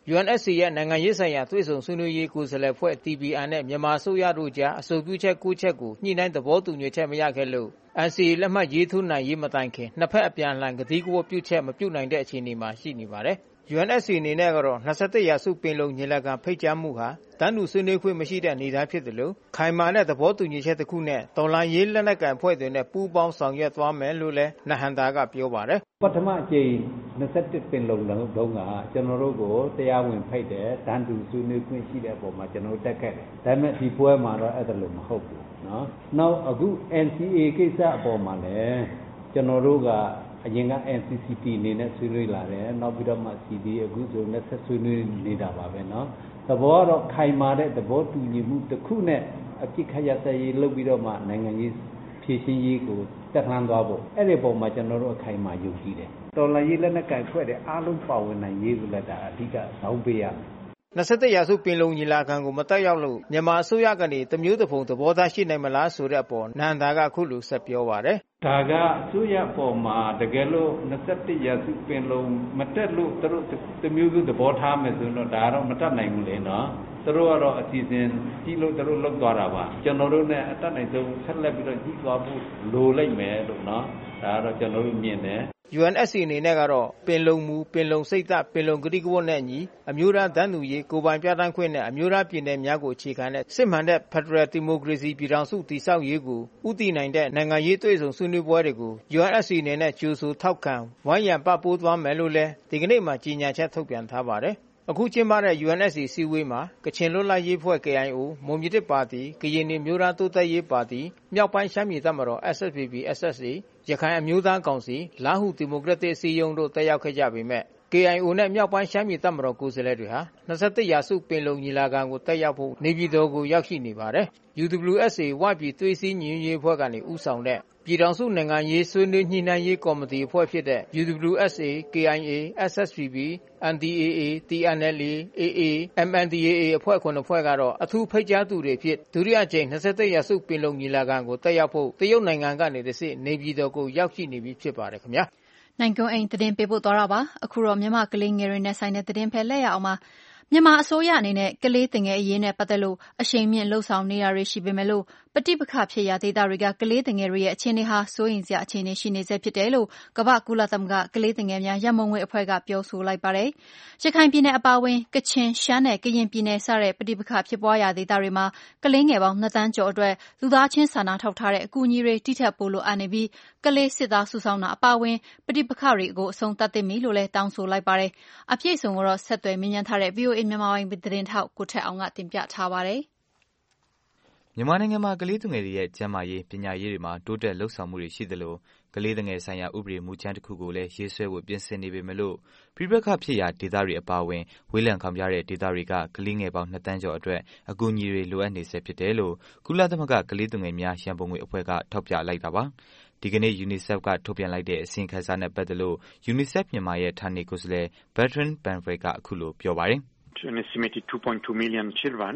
Speaker 10: UNSC ရဲ့နိုင်ငံရေးဆိုင်ရာတွေ့ဆုံဆွေးနွေးရေးကိုယ်စားလှယ်ဖွဲ့ TPN နဲ့မြန်မာအစိုးရတို့ကြားအဆိုပြုချက်9ချက်ကိုညှိနှိုင်းသဘောတူညီချက်မရခဲ့လို့ NCA လက်မှတ်ရေးထိုးနိုင်ရေးမတိုင်ခင်နှစ်ဖက်အပြန်အလှန်ကတိကဝတ်ပြုချက်မပြုနိုင်တဲ့အခြေအနေမှာရှိနေပါတယ်။ UNSC အနေနဲ့ကတော့21ရာစုပင်လုံညီလာခံဖိတ်ကြားမှုဟာတန်းတူဆွေးနွေးခွင့်မရှိတဲ့အနေအထားဖြစ်တယ်လို့ခိုင်မာတဲ့သဘောတူညီချက်တစ်ခုနဲ့တော်လှန်ရေးလက်နက်ကိုင်ဖွဲ့တွေနဲ့ပူးပေါင်းဆောင်ရွက်သွားမယ်လို့လည်းနဟန္တာကပြောပါတယ်
Speaker 11: ပထမအကြိမ်21ပင်လုံလုံးကကျွန်တော်တို့ကိုတရားဝင်ဖိတ်တယ်တန်းတူဆွေးနွေးခွင့်ရှိတဲ့အပေါ်မှာကျွန်တော်တို့တက်ခဲ့တယ်ဒါပေမဲ့ဒီပွဲမှာတော့အဲ့ဒါလို့မဟုတ်ဘူးနော်နောက်အခု NCA ကိစ္စအပေါ်မှာလည်းကျွန်တော်တို့ကအရင်က NCCT အနေနဲ့ဆွေးနွေးလာတယ်နောက်ပြီးတော့မှ CD အခုဆိုနဲ့ဆက်ဆွေးနွေးနေတာပါပဲเนาะသဘောကတော့ခိုင်မာတဲ့သဘောတူညီမှုတစ်ခုနဲ့အပြစ်ခရစရေးလုပ်ပြီးတော့မှနိုင်ငံရေးဖြည့်ရှင်းရေးကိုတက်လှမ်းသွားဖို့အဲ့ဒီပုံမှာကျွန်တော်တို့အခိုင်မာယုံကြည်တယ်တော်လှန်ရေးလက်နက်ကိုင်ဖွဲ့တဲ့အားလုံးပါဝင်နိုင်ရေးဆိုလက်တာအဓိကဇောင်းပေးရမယ်
Speaker 10: 21ရာစုပင်လုံညီလာခံကိုမတက်ရောက်လို့မြန်မာအစိုးရကနေတမျိုးတစ်ပုံသဘောထားရှိနိုင်မလားဆိုတဲ့အပေါ်နန္ဒာကအခုလိုဆက်ပြောပါတယ်
Speaker 11: ဒါကအစိုးရပေါ်မှာတကယ်လို့21ရာစုပင်လုံမတက်လို့သူတို့တမျိုးသဘောထားမယ်ဆိုတော့ဒါတော့မတက်နိုင်ဘူးလေနော်သူတို့ကတော့အစီအစဉ်ကြီးလို့သူတို့လုပ်သွားတာပါကျွန်တော်တို့ ਨੇ အတက်နိုင်ဆုံးဆက်လက်ပြီးတော့ကြီးသွားဖို့လိုလိမ့်မယ်လို့နော်ဒါကတော့ကျွန်တော်တို့မြင်တယ်
Speaker 10: UNSC အနေနဲ့ကတော့ပင်လုံမူပင်လုံစိတ်ဓာတ်ပင်လုံကတိကဝတ်နဲ့အညီအမျိုးသားတန်းတူရေးကိုယ်ပိုင်ပြဋ္ဌာန်းခွင့်နဲ့အမျိုးသားပြည်နယ်များကိုအခြေခံတဲ့စစ်မှန်တဲ့ Federal Democracy ပြည်ထောင်စုတည်ဆောက်ရေးကိုဥတည်နိုင်တဲ့နိုင်ငံရေးတွေ့ဆုံဆွေးနွေးပွဲတွေကို UNSC အနေနဲ့ကြိုဆိုထောက်ခံဝိုင်းရံပံ့ပိုးသွားမယ်လို့လည်းဒီကနေ့မှကြေညာချက်ထုတ်ပြန်ထားပါတယ်အခုကျင်းပတဲ့ UNSC စည်းဝေးမှာကချင်လွတ်လပ်ရေးဖွဲ့ KIO မွန်ပြည်သစ်ပါတီကရင်မျိုးသားတိုးတက်ရေးပါတီမြောက်ပိုင်းရှမ်းပြည်တပ်မတော် SSPP SSA ရခိုင်အမျိုးသားကောင်စီလားဟူဒီမိုကရက်တစ်အစည်းအရုံးတို့တက်ရောက်ခဲ့ကြပေမဲ့ KIO နဲ့မြောက်ပိုင်းရှမ်းပြည်တပ်မတော်ကိုယ်စားလှယ်တွေဟာ21ရာစုပင်လုံညီလာခံကိုတက်ရောက်ဖို့နေပြည်တော်ကိုရောက်ရှိနေပါတယ်။ UWSA ဝပြည်သွေးစည်းညီညွတ်ရေးအဖွဲ့ကနေဦးဆောင်တဲ့ပြည်ထောင်စုနိုင်ငံရေးဆွေးနွေးညှိနှိုင်းရေးကော်မတီအဖွဲ့ဖြစ်တဲ့ UWSA, KIA, SSPP, NDAA, TNLA, AA, MNDAA အဖွဲ့9ဖွဲ့ကတော့အထူးဖိတ်ကြားသူတွေဖြစ်ဒုတိယကြိမ်21ရာစုပင်လုံညီလာခံကိုတက်ရောက်ဖို့တရုတ်နိုင်ငံကနေတဆင့်နေပြည်တော်ကိုရောက်ရှိနေပြီဖြစ်ပါတယ်ခင်ဗျာ
Speaker 2: နိုင်ကွန်းအိမ်သတင်းပေးပို့သွားတာပါအခုတော့မြန်မာကလေးငယ်တွေနဲ့ဆိုင်တဲ့သတင်းဖက်လက်ရအောင်ပါမြန်မာအစိုးရအနေနဲ့ကလေးသင်ငယ်အရေးနဲ့ပတ်သက်လို့အရှိန်မြင့်လှုပ်ဆောင်နေတာတွေရှိပေမဲ့လို့ပဋိပက္ခဖြစ်ရာဒေသတွေကကလေးသင်ငယ်တွေရဲ့အခြေအနေဟာစိုးရိမ်စရာအခြေအနေရှိနေဆဲဖြစ်တယ်လို့ကမ္ဘာ့ကုလသမဂ္ဂကလေးသင်ငယ်များရန်ပုံငွေအဖွဲ့ကပြောဆိုလိုက်ပါတယ်။ရခိုင်ပြည်နယ်အပါအဝင်ကချင်ရှမ်းနဲ့ကရင်ပြည်နယ်စတဲ့ပဋိပက္ခဖြစ်ပွားရာဒေသတွေမှာကလေးငယ်ပေါင်း2သန်းကျော်အတွက်လူသားချင်းစာနာထောက်ထားတဲ့အကူအညီတွေတိထက်ပိုလိုအပ်နေပြီးကလေးစစ်သားစုဆောင်းတာအပါအဝင်ပဋိပက္ခတွေကိုအဆုံးသတ်သင့်ပြီလို့လည်းတောင်းဆိုလိုက်ပါတယ်။အပြည့်အစုံကိုတော့ဆက်သွယ်မြင်းမြန်းထားတဲ့ VOA မြန်မာပိုင်းသတင်းထောက်ကိုထက်အောင်ကတင်ပြထားပါတယ်။
Speaker 12: မြန်မာနိုင်ငံမှာကလေးသူငယ်တွေရဲ့ကျန်းမာရေးပညာရေးတွေမှာတိုးတက်လှုပ်ဆောင်မှုတွေရှိသလိုကလေးသူငယ်ဆိုင်ရာဥပဒေမူကြမ်းတစ်ခုကိုလည်းရေးဆွဲဖို့ပြင်ဆင်နေပေမဲ့လို့ပြည်ပခဖြစ်ရာဒေသတွေအပါအဝင်ဝေးလံခေါင်ဖျားတဲ့ဒေသတွေကကလေးငယ်ပေါင်း2တန်းကျော်အတွက်အကူအညီတွေလိုအပ်နေဆဲဖြစ်တယ်လို့ကုလသမဂ္ဂကလေးသူငယ်များရန်ပုံငွေအဖွဲ့ကထောက်ပြလိုက်တာပါ။ဒီကနေ့ UNICEF ကထုတ်ပြန်လိုက်တဲ့အစီရင်ခံစာနဲ့ပတ်သက်လို့ UNICEF မြန်မာရဲ့ဌာနေကိုယ်စားလှယ် Bertrand Banfred ကအခုလိုပြောပါတယ်။
Speaker 13: An estimated 2.2 million children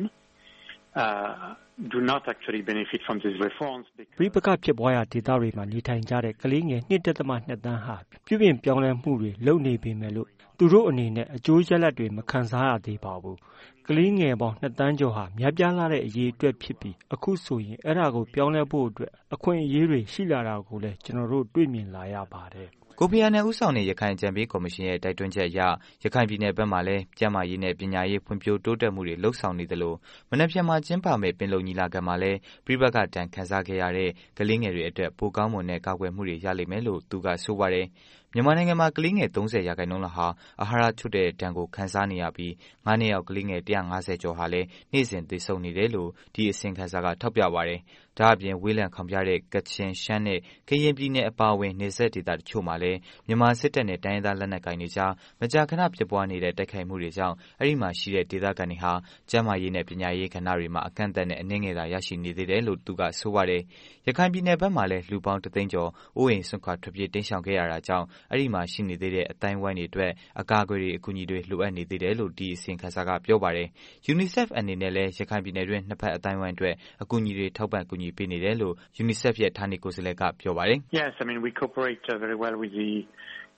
Speaker 13: do not actually benefit from these reforms.
Speaker 14: ပြပကဖြစ်ပွားရာဒေသတွေမှာနေထိုင်ကြတဲ့ကလေးငယ် 2.2 သန်းဟာပြုပြင်ပြောင်းလဲမှုတွေလုပ်နေပေမဲ့လို့သူတို့အနေနဲ့အကျိုးရလဒ်တွေမခံစားရသေးပါဘူး။ကလေးငယ်ပေါင်း2သန်းကျော်ဟာများပြားလာတဲ့အရေးအတွက်ဖြစ်ပြီးအခုဆိုရင်အဲ့ဒါကိုပြောင်းလဲဖို့အတွက်အခွင့်အရေးတွေရှိလာတာကိုလည်းကျွန်တော်တို့တွေ့မြင်လာရပါတယ်။
Speaker 12: ကိုဖီအာနန်ဦးဆောင်တဲ့ရခိုင်အကြံပေးကော်မရှင်ရဲ့တိုက်တွန်းချက်အရရခိုင်ပြည်နယ်ဘက်မှာလည်းကျန်းမာရေးနဲ့ပညာရေးဖွံ့ဖြိုးတိုးတက်မှုတွေလှုပ်ဆောင်နေသလိုမနက်ဖြန်မှာကျင်းပမယ့်ပင်လုံညီလာခံမှာလည်းပြည်ပကတန်ခန်းစားခဲ့ရတဲ့ကလေးငယ်တွေအတွက်ပိုကောင်းမွန်တဲ့ကာကွယ်မှုတွေရလိမ့်မယ်လို့သူကဆိုပါတယ်။မြန်မာနိုင်ငံမှာကလေးငယ်30%လောက်ဟာအာဟာရချွတ်တဲ့ဒဏ်ကိုခံစားနေရပြီး9နှစ်အောက်ကလေးငယ်150ကျော်ဟာလည်းနေ့စဉ်သေဆုံးနေတယ်လို့ဒီအစီရင်ခံစာကထောက်ပြပါတယ်။ဒါအပြင်ဝေးလံခေါင်ဖျားတဲ့ကချင်ရှမ်းနဲ့ကရင်ပြည်နယ်အပါအဝင်နေဆက်ဒေသတချို့မှာလည်းမြန်မာစစ်တပ်နဲ့တိုင်းရင်းသားလက်နက်ကိုင်တွေကြားမကြာခဏဖြစ်ပွားနေတဲ့တိုက်ခိုက်မှုတွေကြောင့်အဲ့ဒီမှာရှိတဲ့ဒေသခံတွေဟာကျန်းမာရေးနဲ့ပညာရေးကဏ္ဍတွေမှာအကန့်အသတ်နဲ့အနည်းငယ်သာရရှိနေသေးတယ်လို့သူကဆိုပါတယ်။ရခိုင်ပြည်နယ်ဘက်မှာလည်းလူပေါင်း3သိန်းကျော်အိုးအိမ်ဆွန့်ခွာထွက်ပြေးတိမ်းရှောင်ခဲ့ရတာကြောင့်အဲ့ဒီမှာရှိနေသေးတဲ့အတိုင်းဝိုင်းတွေအတွက်အကာအကွယ်တွေအကူအညီတွေလိုအပ်နေသေးတယ်လို့ဒီအစီရင်ခံစာကပြောပါတယ်။ UNICEF အနေနဲ့လည်းရခိုင်ပြည်နယ်တွင်နှစ်ဖက်အတိုင်းဝိုင်းအတွက်အကူအညီတွေထောက်ပံ့ကူညီပေးနေတယ်လို့ UNICEF ရဲ့ဌာနေကိုယ်စားလှယ်ကပြောပါတယ်။
Speaker 13: Yes, I mean we cooperate very well with the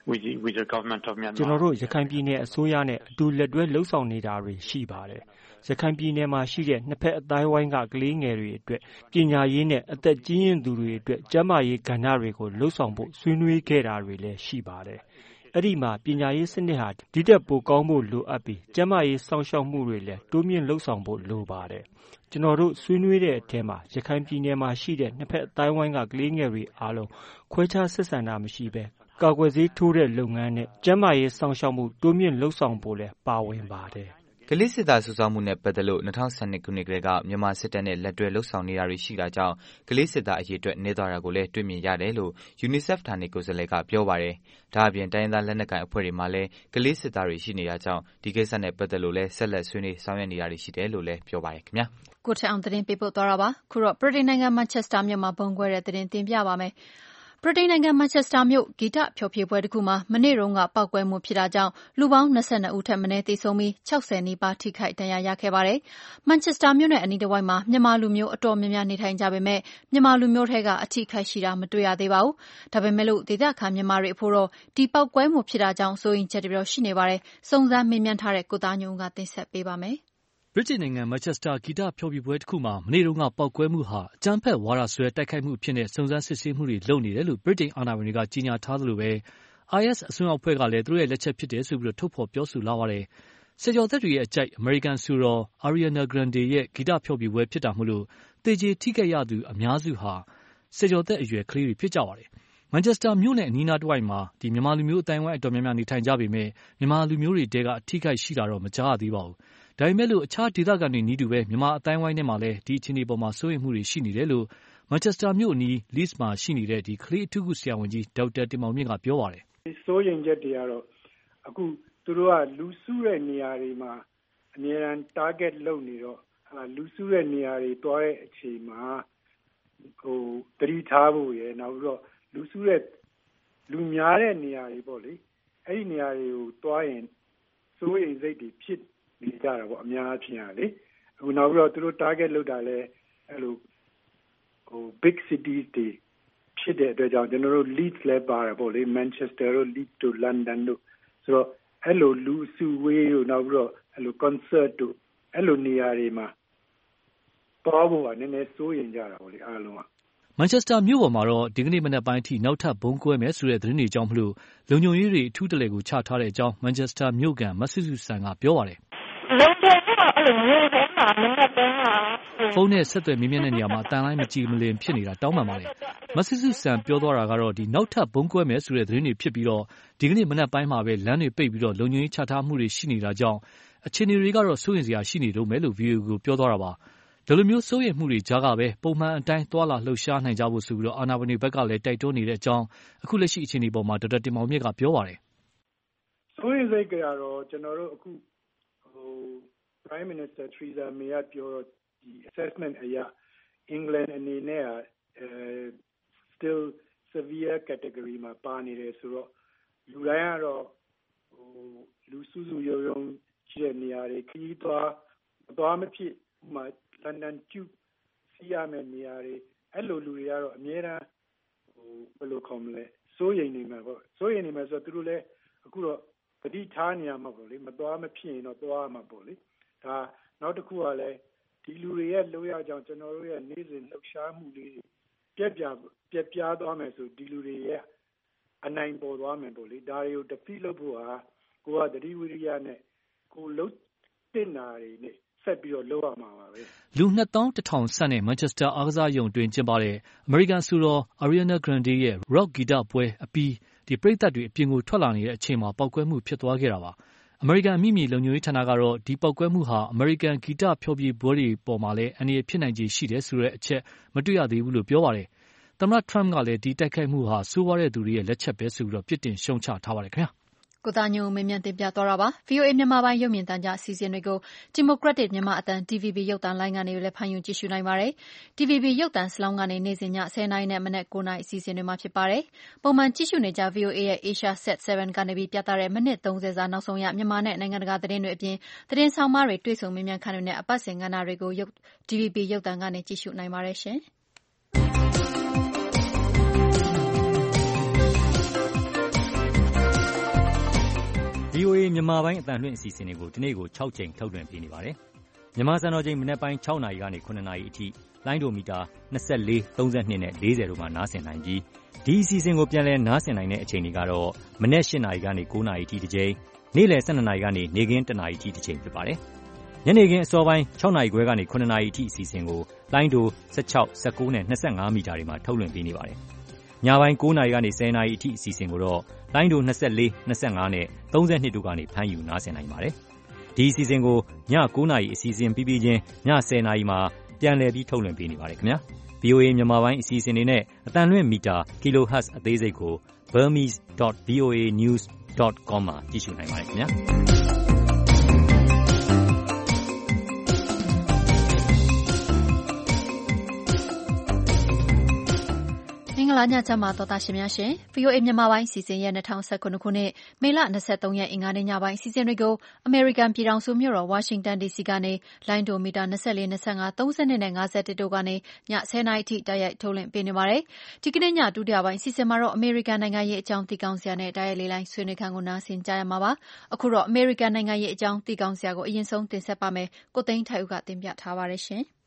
Speaker 13: with the government of
Speaker 14: ကျွန်
Speaker 13: Myanmar.
Speaker 14: တော်တို့ရခိုင်ပြည်နယ်အစိုးရနဲ့အတူလက်တွဲလှုပ်ဆောင်နေတာတွေရှိပါတယ်။ရခိုင်ပြည်နယ်မှာရှိတဲ့နှစ်ဖက်အတိုင်းဝိုင်းကကလေးငယ်တွေအတွက်ပညာရေးနဲ့အသက်ကြီးရင့်သူတွေအတွက်ကျန်းမာရေးကဏ္ဍတွေကိုလှုပ်ဆောင်ဖို့ဆွေးနွေးခဲ့တာတွေလည်းရှိပါတယ်။အဲ့ဒီမှာပညာရေးစနစ်ဟာဒီတက်ပိုကောင်းဖို့လိုအပ်ပြီးကျန်းမာရေးစောင့်ရှောက်မှုတွေလည်းတိုးမြင့်လှုပ်ဆောင်ဖို့လိုပါတယ်။ကျွန်တော်တို့ဆွေးနွေးတဲ့အထက်မှာရခိုင်ပြည်နယ်မှာရှိတဲ့နှစ်ဖက်အတိုင်းဝိုင်းကကလေးငယ်တွေအားလုံးခွဲခြားဆက်ဆံတာမရှိဘဲကာကွယ်ဆေးထိုးတဲ့လုပ်ငန်းနဲ့ကျန်းမာရေးစောင့်ရှောက်မှုတိုးမြင့်လှုပ်ဆောင်ဖို့လည်းပါဝင်ပါတယ်
Speaker 12: ကလေးစစ်သားစုဆောင်းမှုနဲ့ပတ်သက်လို့2012ခုနှစ်ကလေးကမြန်မာစစ်တပ်နဲ့လက်တွဲလှုပ်ဆောင်နေတာတွေရှိတာကြောင့်ကလေးစစ်သားအရေးအတွက်နေသွားတာကိုလည်းတွေ့မြင်ရတယ်လို့ UNICEF ဌာနေကိုယ်စားလှယ်ကပြောပါတယ်။ဒါအပြင်တိုင်းရင်းသားလက်နက်ကိုင်အဖွဲ့တွေမှာလည်းကလေးစစ်သားတွေရှိနေတာကြောင့်ဒီကိစ္စနဲ့ပတ်သက်လို့လည်းဆက်လက်ဆွေးနွေးဆောင်ရွက်နေတာတွေရှိတယ်လို့လည်းပြောပါတယ်ခင်ဗျာ
Speaker 2: ။ကိုထက်အောင်သတင်းပေးပို့သွားတာပါ။ခုတော့ဗြိတိန်နိုင်ငံမန်ချက်စတာမြို့မှာဘုံကွဲတဲ့သတင်းတင်ပြပါမယ်။ဗြိတိန်နိုင်ငံမန်ချက်စတာမြို့ဂီတဖျော်ဖြေပွဲတစ်ခုမှာမနေ့တုန်းကပောက်ကွဲမှုဖြစ်တာကြောင့်လူပေါင်း22ဦးထက်မနည်းသေဆုံးပြီး60နီးပါးထိခိုက်ဒဏ်ရာရခဲ့ပါတယ်။မန်ချက်စတာမြို့နဲ့အနီးတစ်ဝိုက်မှာမြန်မာလူမျိုးအတော်များများနေထိုင်ကြပေမဲ့မြန်မာလူမျိုးတွေကအထိခိုက်ရှိတာမတွေ့ရသေးပါဘူး။ဒါပေမဲ့လို့ဒေသခံမြန်မာတွေအဖို့တော့ဒီပောက်ကွဲမှုဖြစ်တာကြောင့်စိုးရိမ်ချက်တွေရှိနေပါတယ်။စုံစမ်းမေးမြန်းထားတဲ့ကိုသားညုံကတင်ဆက်ပေးပါမယ်။
Speaker 15: ဗြိတိန်နိုင်ငံမန်ချက်စတာဂီတဖျော်ဖြေပွဲတစ်ခုမှာမနေ့တုန်းကပောက်ကွဲမှုဟာအကြမ်းဖက်ဝါဒစွဲတိုက်ခိုက်မှုအဖြစ်နဲ့စုံစမ်းစစ်ဆေးမှုတွေလုပ်နေတယ်လို့ဗြိတိန်အာဏာပိုင်တွေကကြေညာထားသလိုပဲ IS အစွန်းရောက်အဖွဲ့ကလည်းသူတို့ရဲ့လက်ချက်ဖြစ်တယ်ဆိုပြီးထုတ်ဖော်ပြောဆိုလာပါတယ်။ဆယ်ကျော်သက်တွေရဲ့အကြိုက်အမေရိကန်ဆိုတော် Ariana Grande ရဲ့ဂီတဖျော်ဖြေပွဲဖြစ်တာမို့လို့သေကျေထိခိုက်ရသူအများစုဟာဆယ်ကျော်သက်အရွယ်ကလေးတွေဖြစ်ကြပါတယ်။မန်ချက်စတာမြို့နဲ့အနီးနားတစ်ဝိုက်မှာမြန်မာလူမျိုးအတိုင်းအဝိုင်းအတော်များများနေထိုင်ကြပေမဲ့မြန်မာလူမျိုးတွေတဲကအထိခိုက်ရှိတာတော့မကြားရသေးပါဘူး။ဒါပေမဲ့လို့အခြားဒေသခံတွေနီးတူပဲမြန်မာအတိုင်းဝိုင်းထဲမှာလည်းဒီအခြေအနေပေါ်မှာစိုးရိမ်မှုတွေရှိနေတယ်လို့မန်ချက်စတာမြို့အနီး Leeds မှာရှိနေတဲ့ကလေးအထူးကုဆရာဝန်ကြီးဒေါက်တာတင်မောင်မြင့်ကပြောပါတယ်
Speaker 16: ။စိုးရိမ်ချက်တွေကတော့အခုသူတို့ကလူစုတဲ့နေရာတွေမှာအများအား target လုပ်နေတော့လူစုတဲ့နေရာတွေတွားတဲ့အချိန်မှာသတိထားဖို့ရယ်နောက်ပြီးတော့လူစုတဲ့လူများတဲ့နေရာတွေပေါ့လေအဲ့ဒီနေရာတွေကိုတွားရင်စိုးရိမ်စိတ်တွေဖြစ်နေကြတာပေါ့အများအပြားလေအခုနောက်ပြီးတော့သူတို့ target လုပ်တာလဲအဲ့လိုbig cities တွေဖြစ်တဲ့အတွက်ကြောင့်ကျွန်တော်တို့ Leeds လဲပါတယ်ပေါ့လေ Manchester တို့ Leeds တို့ London တို့ဆိုတော့အဲ့လိုလူစုဝေးတို့နောက်ပြီးတော့အဲ့လို concert တို့အဲ့လိုနေရာတွေမှာပေါ်ဖို့ကနည်းနည်းစိုးရိမ်ကြတာပေါ့လေအားလုံးက
Speaker 15: မန်ချက်စတာမြို့ပေါ်မှာတော့ဒီကနေ့မနက်ပိုင်းအထိနောက်ထပ်ဘုံကွဲမယ်ဆိုတဲ့သတင်းတွေကြောင့်မလို့လုံခြုံရေးတွေအထူးတလဲကိုချထားတဲ့အကြောင်းမန်ချက်စတာမြို့ကန်မဆူဆူဆန်ကပြောပါတယ်
Speaker 17: လုံခြုံရေးကအဲ့လိုမျိုးပဲမှာမနေ့က
Speaker 15: ဖုန်းနဲ့ဆက်သွယ်မေးမြန်းတဲ့နေရာမှာအတန်လိုင်းမကြည်မလင်ဖြစ်နေတာတောင်းပန်ပါတယ်မဆူဆူဆန်ပြောသွားတာကတော့နောက်ထပ်ဘုံကွဲမယ်ဆိုတဲ့သတင်းတွေဖြစ်ပြီးတော့ဒီကနေ့မနက်ပိုင်းမှာပဲလမ်းတွေပိတ်ပြီးတော့လုံခြုံရေးချထားမှုတွေရှိနေတာကြောင့်အခြေအနေတွေကတော့စိုးရိမ်စရာရှိနေတော့မယ်လို့ VOA ကိုပြောသွားတာပါဒီလိုမျိုးစိုးရိမ်မှုတွေကြားကပဲပုံမှန်အတိုင်းသွာလာလှုပ်ရှားနိုင်ကြဖို့ဆိုပြီးတော့အာဏာပိုင်တွေဘက်ကလည်းတိုက်တွန်းနေတဲ့အကြောင်းအခုလက်ရှိအခြေအနေပေါ်မှာဒေါက်တာတင်မောင်မြင့်ကပြောပါတယ်
Speaker 16: စိုးရိမ်စိတ်ကတော့ကျွန်တော်တို့အခုPrime Minister Theresa May ကပြောတော့ဒီ assessment အရ England အနေနဲ့still severe category မှာပါနေတယ်ဆိုတော့လူတိုင်းကတော့လူစုစုရုံရုံရှိတဲ့နေရာတွေခရီးသွားမဖြစ်ဥပမာ London Tube စီးရမယ့်နေရာတွေအဲ့လိုလူတွေကတော့အများအားဘယ်လိုခေါ်မလဲစိုးရိမ်နေမှာပေါ့စိုးရိမ်နေမှာဆိုတော့သူတို့လည်းအခုတော့ပဋိထားနေရမှာပေါ့လေမသွားမဖြစ်ရင်တော့သွားမှာပေါ့လေဒါနောက်တစ်ခုကလည်းဒီလူတွေရဲ့လိုရကြောင်ကျွန်တော်တို့ရဲ့နေ့စဉ်လှုပ်ရှားမှုလေးပြက်ပြားသွားမယ်ဆိုဒီလူတွေရဲ့အနိုင်ပေါ်သွားမယ်ပေါ့လေဒါတွေကို defeat လုပ်ဖို့ဟာကိုကတတိဝိရိယနဲ့ကိုလှုပ်တင်တာတွေနဲ့ဆက်ပြီးတော့လုပ်ရမှာပါပဲ
Speaker 15: လူ2100ဆန့်တဲ့မန်ချက်စတာအားကစားရုံတွင်ကျင်းပတဲ့အမေရိကန်ဆိုတော် Ariana Grande ရဲ့ rock ဂီတပွဲအပြီးပရိသတ်တွေအပြင်ကိုထွက်လာနေတဲ့အချိန်မှာပောက်ကွဲမှုဖြစ်သွားခဲ့တာပါအမေရိကန်အမိမြေလုံခြုံရေးဌာနကတော့ဒီပောက်ကွဲမှုဟာအမေရိကန်ဂီတဖျော်ဖြေပွဲတွေပေါ်မှာလည်းအန္တရာယ်ဖြစ်နိုင်ခြေရှိတယ်ဆိုတဲ့အချက်မတွေ့ရသေးဘူးလို့ပြောပါတယ်သမ္မတ Trump ကလည်းဒီတိုက်ခိုက်မှုဟာဆိုးဝါးတဲ့သူတွေရဲ့လက်ချက်ပဲဆိုပြီးပြစ်တင်ရှုံချထားပါတယ်ခင်ဗျာ
Speaker 2: ကိုသားညုံမေးမြန်းတင်ပြသွားတာပါ VOA မြန်မာပိုင်းရုပ်မြင်သံကြားအစီအစဉ်တွေကို Democratic မြန်မာအသံ DVB ရုပ်သံလိုင်းကနေလည်းဖန်ယူကြည့်ရှုနိုင်ပါတယ် DVB ရုပ်သံစလောင်းကနေနေ့စဉ်ည10:00 နာရီနဲ့မနက်9:00 နာရီအစီအစဉ်တွေမှာဖြစ်ပါတယ်ပုံမှန်ကြည့်ရှုနေကြ VOA ရဲ့ Asia Set 7ကနေပြသတဲ့မိနစ်30စာနောက်ဆုံးရမြန်မာနဲ့နိုင်ငံတကာသတင်းတွေအပြင်သတင်းဆောင်မတွေတွေ့ဆုံမေးမြန်းခန်းတွေနဲ့အပတ်စဉ်ကဏ္ဍတွေကို DVB ရုပ်သံကနေကြည့်ရှုနိုင်ပါတယ်ရှင်
Speaker 18: မြန်မာပိုင်းအသံလွှင့်အစီအစဉ်တွေကိုဒီနေ့ကို6ကြိမ်ထုတ်လွှင့်ပေးနေပါတယ်။မြန်မာစံတော်ချိန်မနက်ပိုင်း6နာရီကနေ9နာရီအထိလိုင်းဒိုမီတာ24 32နဲ့40တို့မှာနားဆင်နိုင်ပြီးဒီအစီအစဉ်ကိုပြန်လည်နားဆင်နိုင်တဲ့အချိန်တွေကတော့မနက်8နာရီကနေ9နာရီအထိတစ်ကြိမ်နေ့လယ်12နာရီကနေနေ့ခင်း1နာရီအထိတစ်ချိန်ဖြစ်ပါတယ်။ညနေခင်းအစောပိုင်း6နာရီခွဲကနေ9နာရီအထိအစီအစဉ်ကိုလိုင်းဒို16 19နဲ့25မီတာတွေမှာထုတ်လွှင့်ပေးနေပါတယ်။ညပိုင်း9နာရီကနေ10နာရီအထိအစီအစဉ်ကိုတော့လိုင်းဒို24 25နဲ့32တို့ကနေဖမ်းယူနားဆင်နိုင်ပါတယ်။ဒီအစီအစဉ်ကိုည9နာရီအစီအစဉ်ပြီးပြီးချင်းည10နာရီမှာပြန်လည်ပြီးထုတ်လွှင့်ပေးနေပါတယ်ခင်ဗျာ။ VOA မြန်မာပိုင်းအစီအစဉ်တွေနဲ့အသံလွှင့်မီတာ kilohertz အသေးစိတ်ကို burmese.voanews.com မှာကြည့်ရှုနိုင်ပါတယ်ခင်ဗျာ။
Speaker 2: မင်္ဂလာညချမ်းပါတော်သားရှင်များရှင် VOA မြန်မာပိုင်းစီစဉ်ရဲ့2019ခုနှစ်မေလ23ရက်အင်္ဂါနေ့ညပိုင်းစီစဉ်တွေကို American ပြည်ထောင်စုမြို့တော် Washington DC ကနေလိုင်းဒိုမီတာ24 25 30နဲ့51တို့ကနေည10:00နာရီထိတိုက်ရိုက်ထုတ်လွှင့်ပေးနေပါတယ်။ဒီကနေ့ညဒုတိယပိုင်းစီစဉ်မှာတော့ American နိုင်ငံရေးအကြောင်းသိကောင်းစရာနဲ့တိုက်ရိုက်လေးလိုင်းဆွေးနွေးခန်းကိုနားဆင်ကြရမှာပါ။အခုတော့ American နိုင်ငံရေးအကြောင်းသိကောင်းစရာကိုအရင်ဆုံးတင်ဆက်ပါမယ်။ကိုသိန်းထိုက်ဦးကတင်ပြထားပါတယ်ရှင်။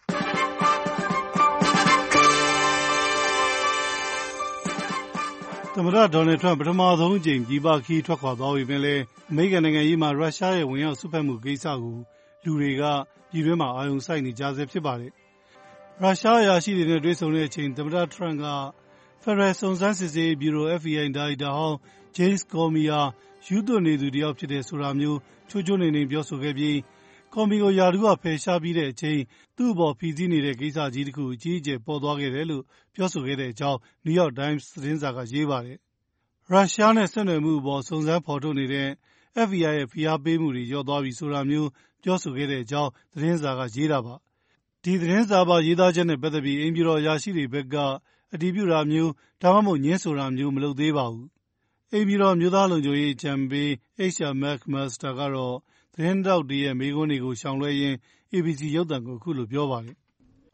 Speaker 19: သမ္မတဒေါ်နယ်ထရန့်ပထမဆုံးအကြိမ်ပြည်ပခရီးထွက်ခွာသွားပေမဲ့လည်းအမေရိကန်နိုင်ငံရေးမှာရုရှားရဲ့ဝင်ရောက်စွက်ဖက်မှုကိစ္စကိုလူတွေကပြည်တွင်းမှာအာရုံစိုက်နေကြဆဲဖြစ်ပါတယ်။ရုရှားအရာရှိတွေနဲ့တွေ့ဆုံတဲ့အချိန်သမ္မတထရန့်ကဖက်ဒရယ်စုံစမ်းစစ်ဆေးရေးဗျူရို FBI ဒါရိုက်တာဟောင်း James Comey ဟာယူသွနေသူတယောက်ဖြစ်တယ်ဆိုတာမျိုးချိုးချိုးနှိမ်နှိမ်ပြောဆိုခဲ့ပြီးComey ကိုယာဒူးကဖယ်ရှားပြီးတဲ့အချိန်သူ့အပေါ်ဖီစီးနေတဲ့ကိစ္စကြီးတစ်ခုအကြီးအကျယ်ပေါ်သွားခဲ့တယ်လို့ပြောဆိုခဲ့တဲ့အကြောင်း New York Times သတင်းစာကရေးပါတယ်။ရုရှားနဲ့ဆက်နွယ်မှုအပေါ်စုံစမ်းဖော်ထုတ်နေတဲ့ FBI ရဲ့ဖိအားပေးမှုတွေလျော့သွားပြီဆိုတာမျိုးပြောဆိုခဲ့တဲ့အကြောင်းသတင်းစာကရေးတာပါ။ဒီသတင်းစာပါရေးသားချက်နဲ့ပတ်သက်ပြီးအိမ်ဖြူတော်အရာရှိတွေဘက်ကအတည်ပြုတာမျိုးဒါမှမဟုတ်ငြင်းဆိုတာမျိုးမလုပ်သေးပါဘူး။အိမ်ဖြူတော်မျိုးသားလုံခြုံရေးအကြံပေး HR McMaster ကတော့သတင်းထောက်တွေရဲ့မေးခွန်းတွေကိုရှောင်လွှဲရင်း ABC ရုပ်သံကိုအခုလိုပြောပါတယ်။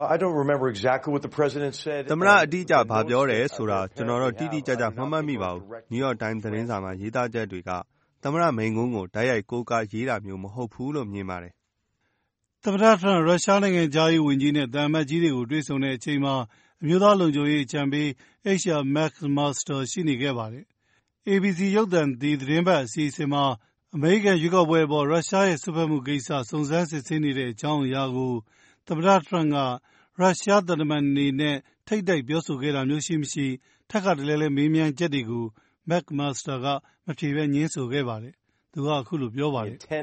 Speaker 20: သမ္မတအတိအကျဘာပြောတယ်ဆိုတာကျွန်တော်တော့တိတိကျကျမမှတ်မိပါဘူး။ New York Times သတင်းစာမှာရေးသားချက်တွေကသမ္မတမိန့်ခွန်းကိုတိုက်ရိုက်ကိုးကားရေးတာမျိုးမဟုတ်ဘူးလို့မြင်ပါတယ်
Speaker 19: ။သမ္မတထရန့်ရုရှားနိုင်ငံသားရေးဝန်ကြီးနဲ့သံအမတ်ကြီးတွေကိုတွေ့ဆုံတဲ့အချိန်မှာအမျိုးသားလုံခြုံရေးအကြံပေး HR McMaster ရှိနေခဲ့ပါတယ်။ ABC ရုပ်သံသတင်းပတ်အစီအစဉ်မှာအမေရိကန်ရွေးကောက်ပွဲအပေါ်ရုရှားရဲ့စွက်ဖက်မှုကိစ္စစုံစမ်းစစ်ဆေးနေတဲ့အကြောင်းအရာကိုသမ္မတထရန့်ကရုရှားသံတမန်တွေနဲ့ထိပ်တိုက်ပြောဆိုခဲ့တာမျိုးရှိမရှိထပ်ခါတလဲလဲမေးမြန်းချက်တွေကို McMaster ကမဖြေဘဲငြင်းဆိုခဲ့ပါတယ်။သူကအခုလိုပြောပါတယ်။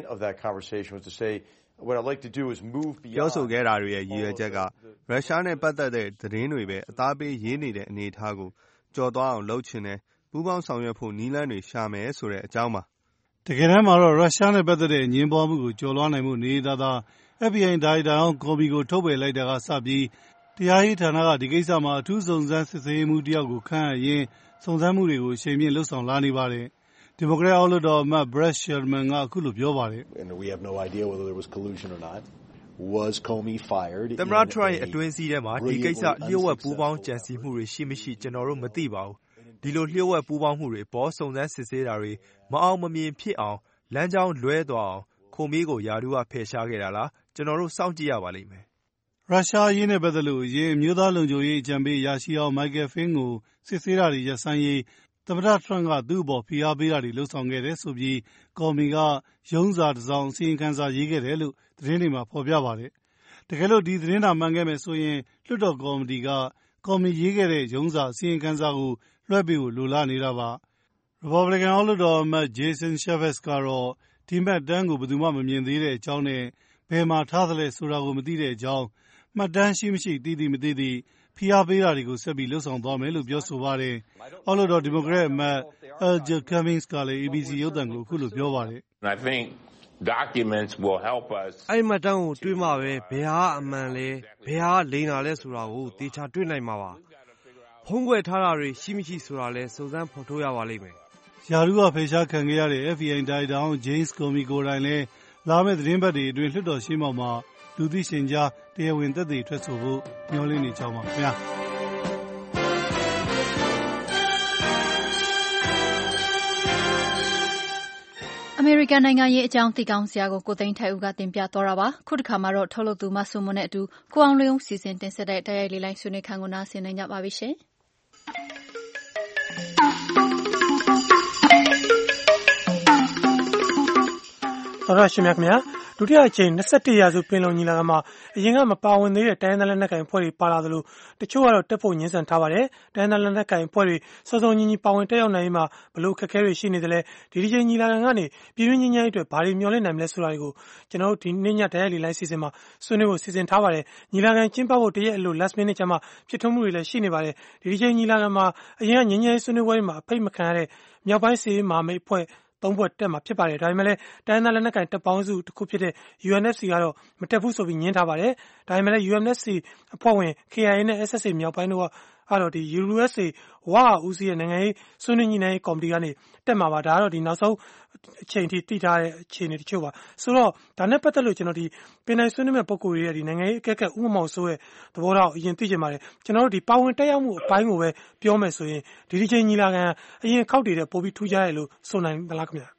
Speaker 20: ပြောဆိုခဲ့တာတွေရဲ့ရည်ရွယ်ချက်ကရုရှားနဲ့ပတ်သက်တဲ့သတင်းတွေပဲအသားပေးရေးနေတဲ့အနေအထားကိုကြော်သွားအောင်လုပ်ချင်တယ်ပူးပေါင်းဆောင်ရွက်ဖို့နည်းလမ်းတွေရှာမယ်ဆိုတဲ့အကြောင်းပါ
Speaker 19: တကယ်တမ်းမှာတော့ရုရှားနဲ့ပတ်သက်တဲ့အငြင်းပွားမှုကိုကျော်လွှားနိုင်မှုနေသား FBI ဒါရိုက်တာဟောင်းကော်မီကိုထုတ်ပယ်လိုက်တာကစပြီးတရားရေးဌာနကဒီကိစ္စမှာအထူးစုံစမ်းစစ်ဆေးမှုတယောက်ကိုခန့်အပ်ရင်းစုံစမ်းမှုတွေကိုအချိန်ပြည့်လှုပ်ဆောင်လာနေပါတယ်။ဒီမိုကရက်အောက်လွှတ်တော်အမတ် Brett Sherman ကအခုလိုပြောပါတယ်။
Speaker 20: သမ္မတထရန့်ရဲ့အတွင်းစည်းထဲမှာဒီကိစ္စလျှို့ဝှက်ပူးပေါင်းကြံစည်မှုတွေရှိမရှိကျွန်တော်တို့မသိပါဘူး။ဒီလိုလျှို့ဝှက်ပူးပေါင်းမှုတွေပေါ်စုံစမ်းစစ်ဆေးတာတွေမအောင်မမြင်ဖြစ်အောင်လမ်းကြောင်းလွဲသွားအောင်ခိုမီးကိုယာဒူးကဖယ်ရှားခဲ့တာလားကျွန်တော်တို့စောင့်ကြည့်ရပါလိမ့်မယ်
Speaker 19: ။ရုရှားအရေးနဲ့ပတ်သက်လို့အရင်အမျိုးသားလုံခြုံရေးအကြံပေးရာရှိအောင် Michael Flynn ကိုစစ်ဆေးတာတွေရပ်ဆိုင်းရေးသမ္မတထရန့်ကသူ့အပေါ်ဖိအားပေးတာတွေလှုပ်ဆောင်ခဲ့တယ်ဆိုပြီးကော်မီကရုံးစာတစ်စောင်အစီရင်ခံစာရေးခဲ့တယ်လို့သတင်းတွေမှာဖော်ပြပါတယ်။တကယ်လို့ဒီသတင်းသာမှန်ခဲ့မယ်ဆိုရင်လွှတ်တော်ကော်မတီကကော်မီရေးခဲ့တဲ့ရုံးစာအစီရင်ခံစာကိုလွှဲပေးဖို့လိုလားနေတာပါ။ Republican အောက်လွှတ်တော်အမတ် Jason Chaffetz ကတော့ဒီမှတ်တမ်းကိုဘယ်သူမှမမြင်သေးတဲ့အကြောင်းနဲ့ဘယ်မှာထားသလဲဆိုတာကိုမသိတဲ့အကြောင်းမှတ်တမ်းရှိမရှိသိမသိဖိအားပေးတာတွေကိုဆက်ပြီးလှုပ်ဆောင်သွားမယ်လို့ပြောဆိုပါတယ်။အောက်လွှတ်တော်ဒီမိုကရက်အမတ် Al Cummings ကလည်း ABC ရုပ်သံကိုအခုလိုပြောပါတယ်။
Speaker 21: အဲ့မှတ်တမ်းကိုတွေ့မှပဲဘယ်ဟာအမှန်လဲဘယ်ဟာလိမ်တာလဲဆိုတာကိုသေချာတွေ့နိုင်မှာပါ။ဖုံးကွယ်ထားတာတွေရှိမရှိဆိုတာလဲစုံစမ်းဖော်ထုတ်ရပါလိမ့်မယ်
Speaker 19: ။ယာဒူးကဖယ်ရှားခံခဲ့ရတဲ့ FBI ဒါရိုက်တာဟောင်း James Comey ကိုယ်တိုင်လည်းလာမယ့်သတင်းပတ်တွေအတွင်းလွှတ်တော်ရှေ့မှောက်မှာလူသိရှင်ကြားတရားဝင်သက်သေထွက်ဆိုဖို့မျှော်လင့်နေကြောင်းပါခင်ဗျာ။
Speaker 2: အမေရိကန်နိုင်ငံရေးအကြောင်းသိကောင်းစရာကိုကိုသိန်းထိုက်ဦးကတင်ပြသွားတာပါ။ခုတစ်ခါမှာတော့ထုတ်လုပ်သူမဆုမွန်နဲ့အတူကိုအောင်လင်းဦးစီစဉ်တင်ဆက်တဲ့တိုက်ရိုက်လေးလိုင်းဆွေးနွေးခန်းကိုနားဆင်နိုင်ကြပါပြီရှင်။
Speaker 1: တော်ရရှိမြခင်ဗျာဒုတိယအကြိမ်21ရာစုပင်လုံညီလာခံမှာအရင်ကမပါဝင်သေးတဲ့တိုင်းဒေသလက်နက်ကိုင်အဖွဲ့တွေပါလာသလိုတချို့ကတော့တက်ဖို့ညှင်းဆန်ထားပါတယ်။တိုင်းဒေသလက်နက်ကိုင်အဖွဲ့တွေစောစောညီညီပါဝင်တက်ရောက်နိုင်မှာဘလို့ခက်ခဲတွေရှိနေတယ်လဲဒီဒီချိန်ညီလာခံကနေပြည်တွင်းညီညာရေးအတွက်ဘာတွေမျှော်လင့်နိုင်မလဲဆိုတာတွေကိုကျွန်တော်တို့ဒီနေ့ညတိုက်ရိုက်လေးလိုင်းစီစဉ်မှာဆွေးနွေးဖို့စီစဉ်ထားပါတယ်။ညီလာခံကျင်းပဖို့တရက်အလို last minute ကျမှဖြစ်ထွန်းမှုတွေလည်းရှိနေပါတယ်။ဒီဒီချိန်ညီလာခံမှာအရင်ကညီညာရေးဆွေးနွေးပွဲတွေမှာအဖိတ်မခံရတဲ့မြောက်ပိုင်းစီမဟာမိတ်အဖွဲ့3 ဘွဲ့တက်မှာဖြစ်ပါတယ်ဒါပေမဲ့လည်းတိုင်းဒေသလက်နက်ကိုင်တပ်ပေါင်းစုတစ်ခုဖြစ်တဲ့ UNFC ကတော့မတက်ဘူးဆိုပြီးညင်းထားပါတယ်ဒါပေမဲ့လည်း UNFC အဖွဲ့ဝင် KIA နဲ့ SSA မြောက်ပိုင်းတို့ကတော့ဒီ USA ဝါဦးစီးရဲ့နိုင်ငံရေးဆွေးနွေးညှိနှိုင်းရေးကော်မတီကနေတက်မှာပါဒါကတော့ဒီနောက်ဆုံးအချိန်ထိတည်ထားတဲ့အခြေအနေတချို့ပါဆိုတော့ဒါနဲ့ပတ်သက်လို့ကျွန်တော်ဒီပင်နိုင်ဆွေးနွေးမဲ့ပုံကိုယ်တွေရဲ့ဒီနိုင်ငံရေးအကဲခတ်ဥမမောင်ဆိုးရဲ့သဘောထားအရင်သိချင်ပါတယ်ကျွန်တော်တို့ဒီပါဝင်တက်ရောက်မှုအပိုင်းကိုပဲပြောမယ်ဆိုရင်ဒီဒီချိန်ညီလာခံအရင်ခောက်တည်တဲ့ပိုပြီးထူးခြားတယ်လို့ဆိုနိုင်သလားခင်ဗျာ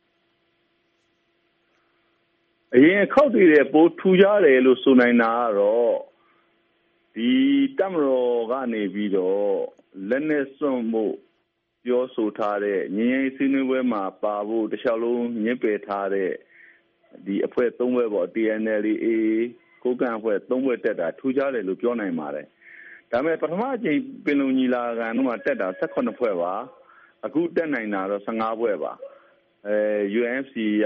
Speaker 22: အရင်ခောက်တည်တဲ့ပိုထူးခြားတယ်လို့ဆိုနိုင်တာကတော့ဒီတပ်မတော်ကနေပြီးတော့လက်နဲ့စွန့်မှုပြောဆိုထားတဲ့ငြိမ်းချမ်းရေးဆွေးနွေးပွဲမှာပါဖို့တခြားလုံးညှစ်ပယ်ထားတဲ့ဒီအဖွဲ့3 ဘွဲ့ပေါ့ TNLA ကိုကန့်အဖွဲ့3 ဘွဲ့တက်တာထူးခြားတယ်လို့ပြောနိုင်ပါတယ်ဒါပေမဲ့ပထမအကြိမ်ပင်လုံညီလာခံတော့တက်တာ18 ဖွဲ့ပါအခုတက်နိုင်တာတော့15 ဘွဲ့ပါUNFC က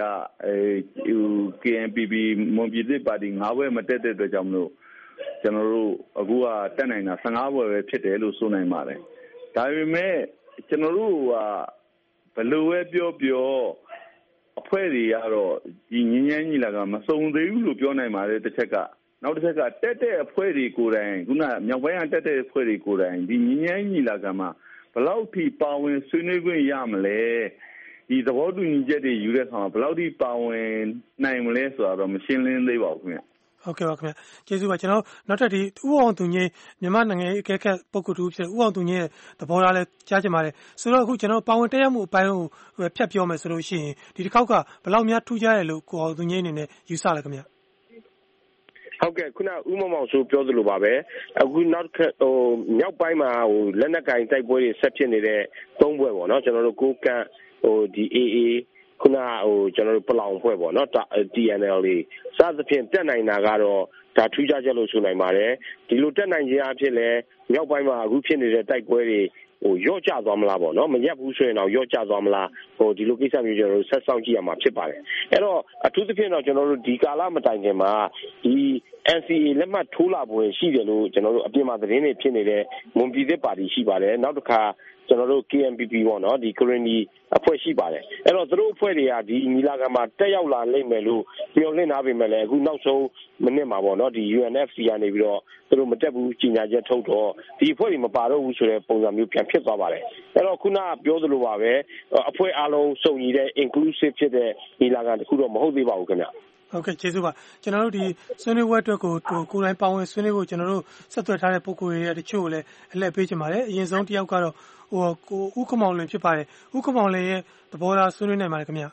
Speaker 22: KNPP မွန်ပြည်သစ်ပါတီ9 ဘွဲ့မတက်တဲ့အတွက်ကြောင့်မလို့ကျွန်တော်တို့အခုကတက်နိုင်တာ15 ဘွဲ့ပဲဖြစ်တယ်လို့ဆိုနိုင်ပါတယ်ဒါပေမဲ့ကျွန်တော်တို့ကဘယ်လိုပဲပြောအဖွဲ့တွေကတော့ဒီငញ្ញမ်းညီလာကမစုံသေးဘူးလို့ပြောနိုင်ပါတယ်တစ်ချက်ကနောက်တစ်ချက်ကတက်တဲ့အဖွဲ့တွေကိုယ်တိုင်ခုနမြောက်ပိုင်းကတက်တဲ့အဖွဲ့တွေကိုယ်တိုင်ဒီငញ្ញမ်းညီလာကမှာဘယ်လောက်ထိပါဝင်ဆွေးနွေးခွင့်ရမလဲဒီသဘောတူညီချက်တွေယူတဲ့အခါမှာဘယ်လောက်ထိပါဝင်နိုင်မလဲဆိုတာတော့မရှင်းလင်းသေးပါဘူးခင်ဗျ
Speaker 1: ဟုတ်ကဲ့ပါခင်ဗျကျေးဇူးပါကျွန်တော်နောက်ထပ်ဒီဥအောင်သူငိမ့်မြန်မာနိုင်ငံရေးအကဲခတ်ပုဂ္ဂိုလ်တူဖြစ်ဥအောင်သူငိမ့်ရဲ့သဘောထားလဲကြားချင်ပါတယ်ဆိုတော့အခုကျွန်တော်ပါဝင်တက်ရောက်မှုအပိုင်းကိုဖြတ်ပြောမယ်ဆိုလို့ရှိရင်ဒီတစ်ခေါက်ကဘယ်လောက်များထူးခြားတယ်လို့ကိုအောင်သူငိမ့်အနေနဲ့ယူဆလဲခင်ဗျ
Speaker 23: ဟုတ်ကဲ့ခုနဥမမောင်ဆိုပြောသလိုပါပဲအခုနောက်မြောက်ပိုင်းမှာလက်နက်ကင်တိုက်ပွဲတွေဆက်ဖြစ်နေတဲ့3 ဘွဲ့ပေါ့နော်ကျွန်တော်တို့ကိုကန့်ဒီ AA ခုနကျွန်တော်တို့ပလောင်ဖွဲ့ပေါ့နော် TNLA စသဖြင့်တက်နိုင်တာကတော့ဒါထူးခြားချက်လို့ဆိုနိုင်ပါတယ်ဒီလိုတက်နိုင်ခြင်းအဖြစ်လဲမြောက်ပိုင်းမှာအခုဖြစ်နေတဲ့တိုက်ပွဲတွေရော့ကျသွားမလားပေါ့နော်မရက်ဘူးဆိုရင်တော့ရော့ကျသွားမလားဒီလိုကိစ္စမျိုးကျွန်တော်တို့ဆက်ဆောင်ကြည့်ရမှာဖြစ်ပါတယ်အဲ့တော့အထူးသဖြင့်တော့ကျွန်တော်တို့ဒီကာလမတိုင်ခင်မှာဒီ NCA လက်မှတ်ထိုးလာပွဲရှိတယ်လို့ကျွန်တော်တို့အပြင်မှာသတင်းတွေဖြစ်နေတဲ့မွန်ပြည်သစ်ပါတီရှိပါတယ်နောက်တစ်ခါကျွန်တော်တို့ KNPP ပေါ့နော်ဒီကရင်နီအဖွဲ့ရှိပါတယ်အဲ့တော့သူတို့အဖွဲ့တွေကဒီညီလာခံမှာတက်ရောက်လာလိမ့်မယ်လို့မျှော်လင့်ထားပေမဲ့လည်းအခုနောက်ဆုံးမိနစ်မှာပေါ့နော်ဒီ UNFC ကနေပြီးတော့သူတို့မတက်ဘူးကြီးညာချက်ထုတ်တော့ဒီအဖွဲ့တွေမပါတော့ဘူးဆိုတဲ့ပုံစံမျိုးပြန်ဖြစ်သွားပါတယ်အဲ့တော့ခုနကပြောသလိုပါပဲအဖွဲ့အားလုံးစုံညီတဲ့ inclusive ဖြစ်တဲ့ညီလာခံတခုတော့မဟုတ်သေးပါဘူးခင်ဗျ
Speaker 1: ဟုတ်ကဲ့ကျေးဇူးပါကျွန်တော်တို့ဒီဆွေးနွေးပွဲအတွက်ကိုယ်တိုင်ပါဝင်ဆွေးနွေးဖို့ကျွန်တော်တို့ဆက်သွယ်ထားတဲ့ပုဂ္ဂိုလ်တွေတချို့ကိုလည်းအလှည့်ပေးချင်ပါတယ်အရင်ဆုံးတစ်ယောက်ကတော့ကိုဦးခမောင်လွင်ဖြစ်ပါတယ်ဦးခမောင်လွင်ရဲ့သဘောထားဆွေးနွေးနိုင်ပါတယ်ခင်ဗျ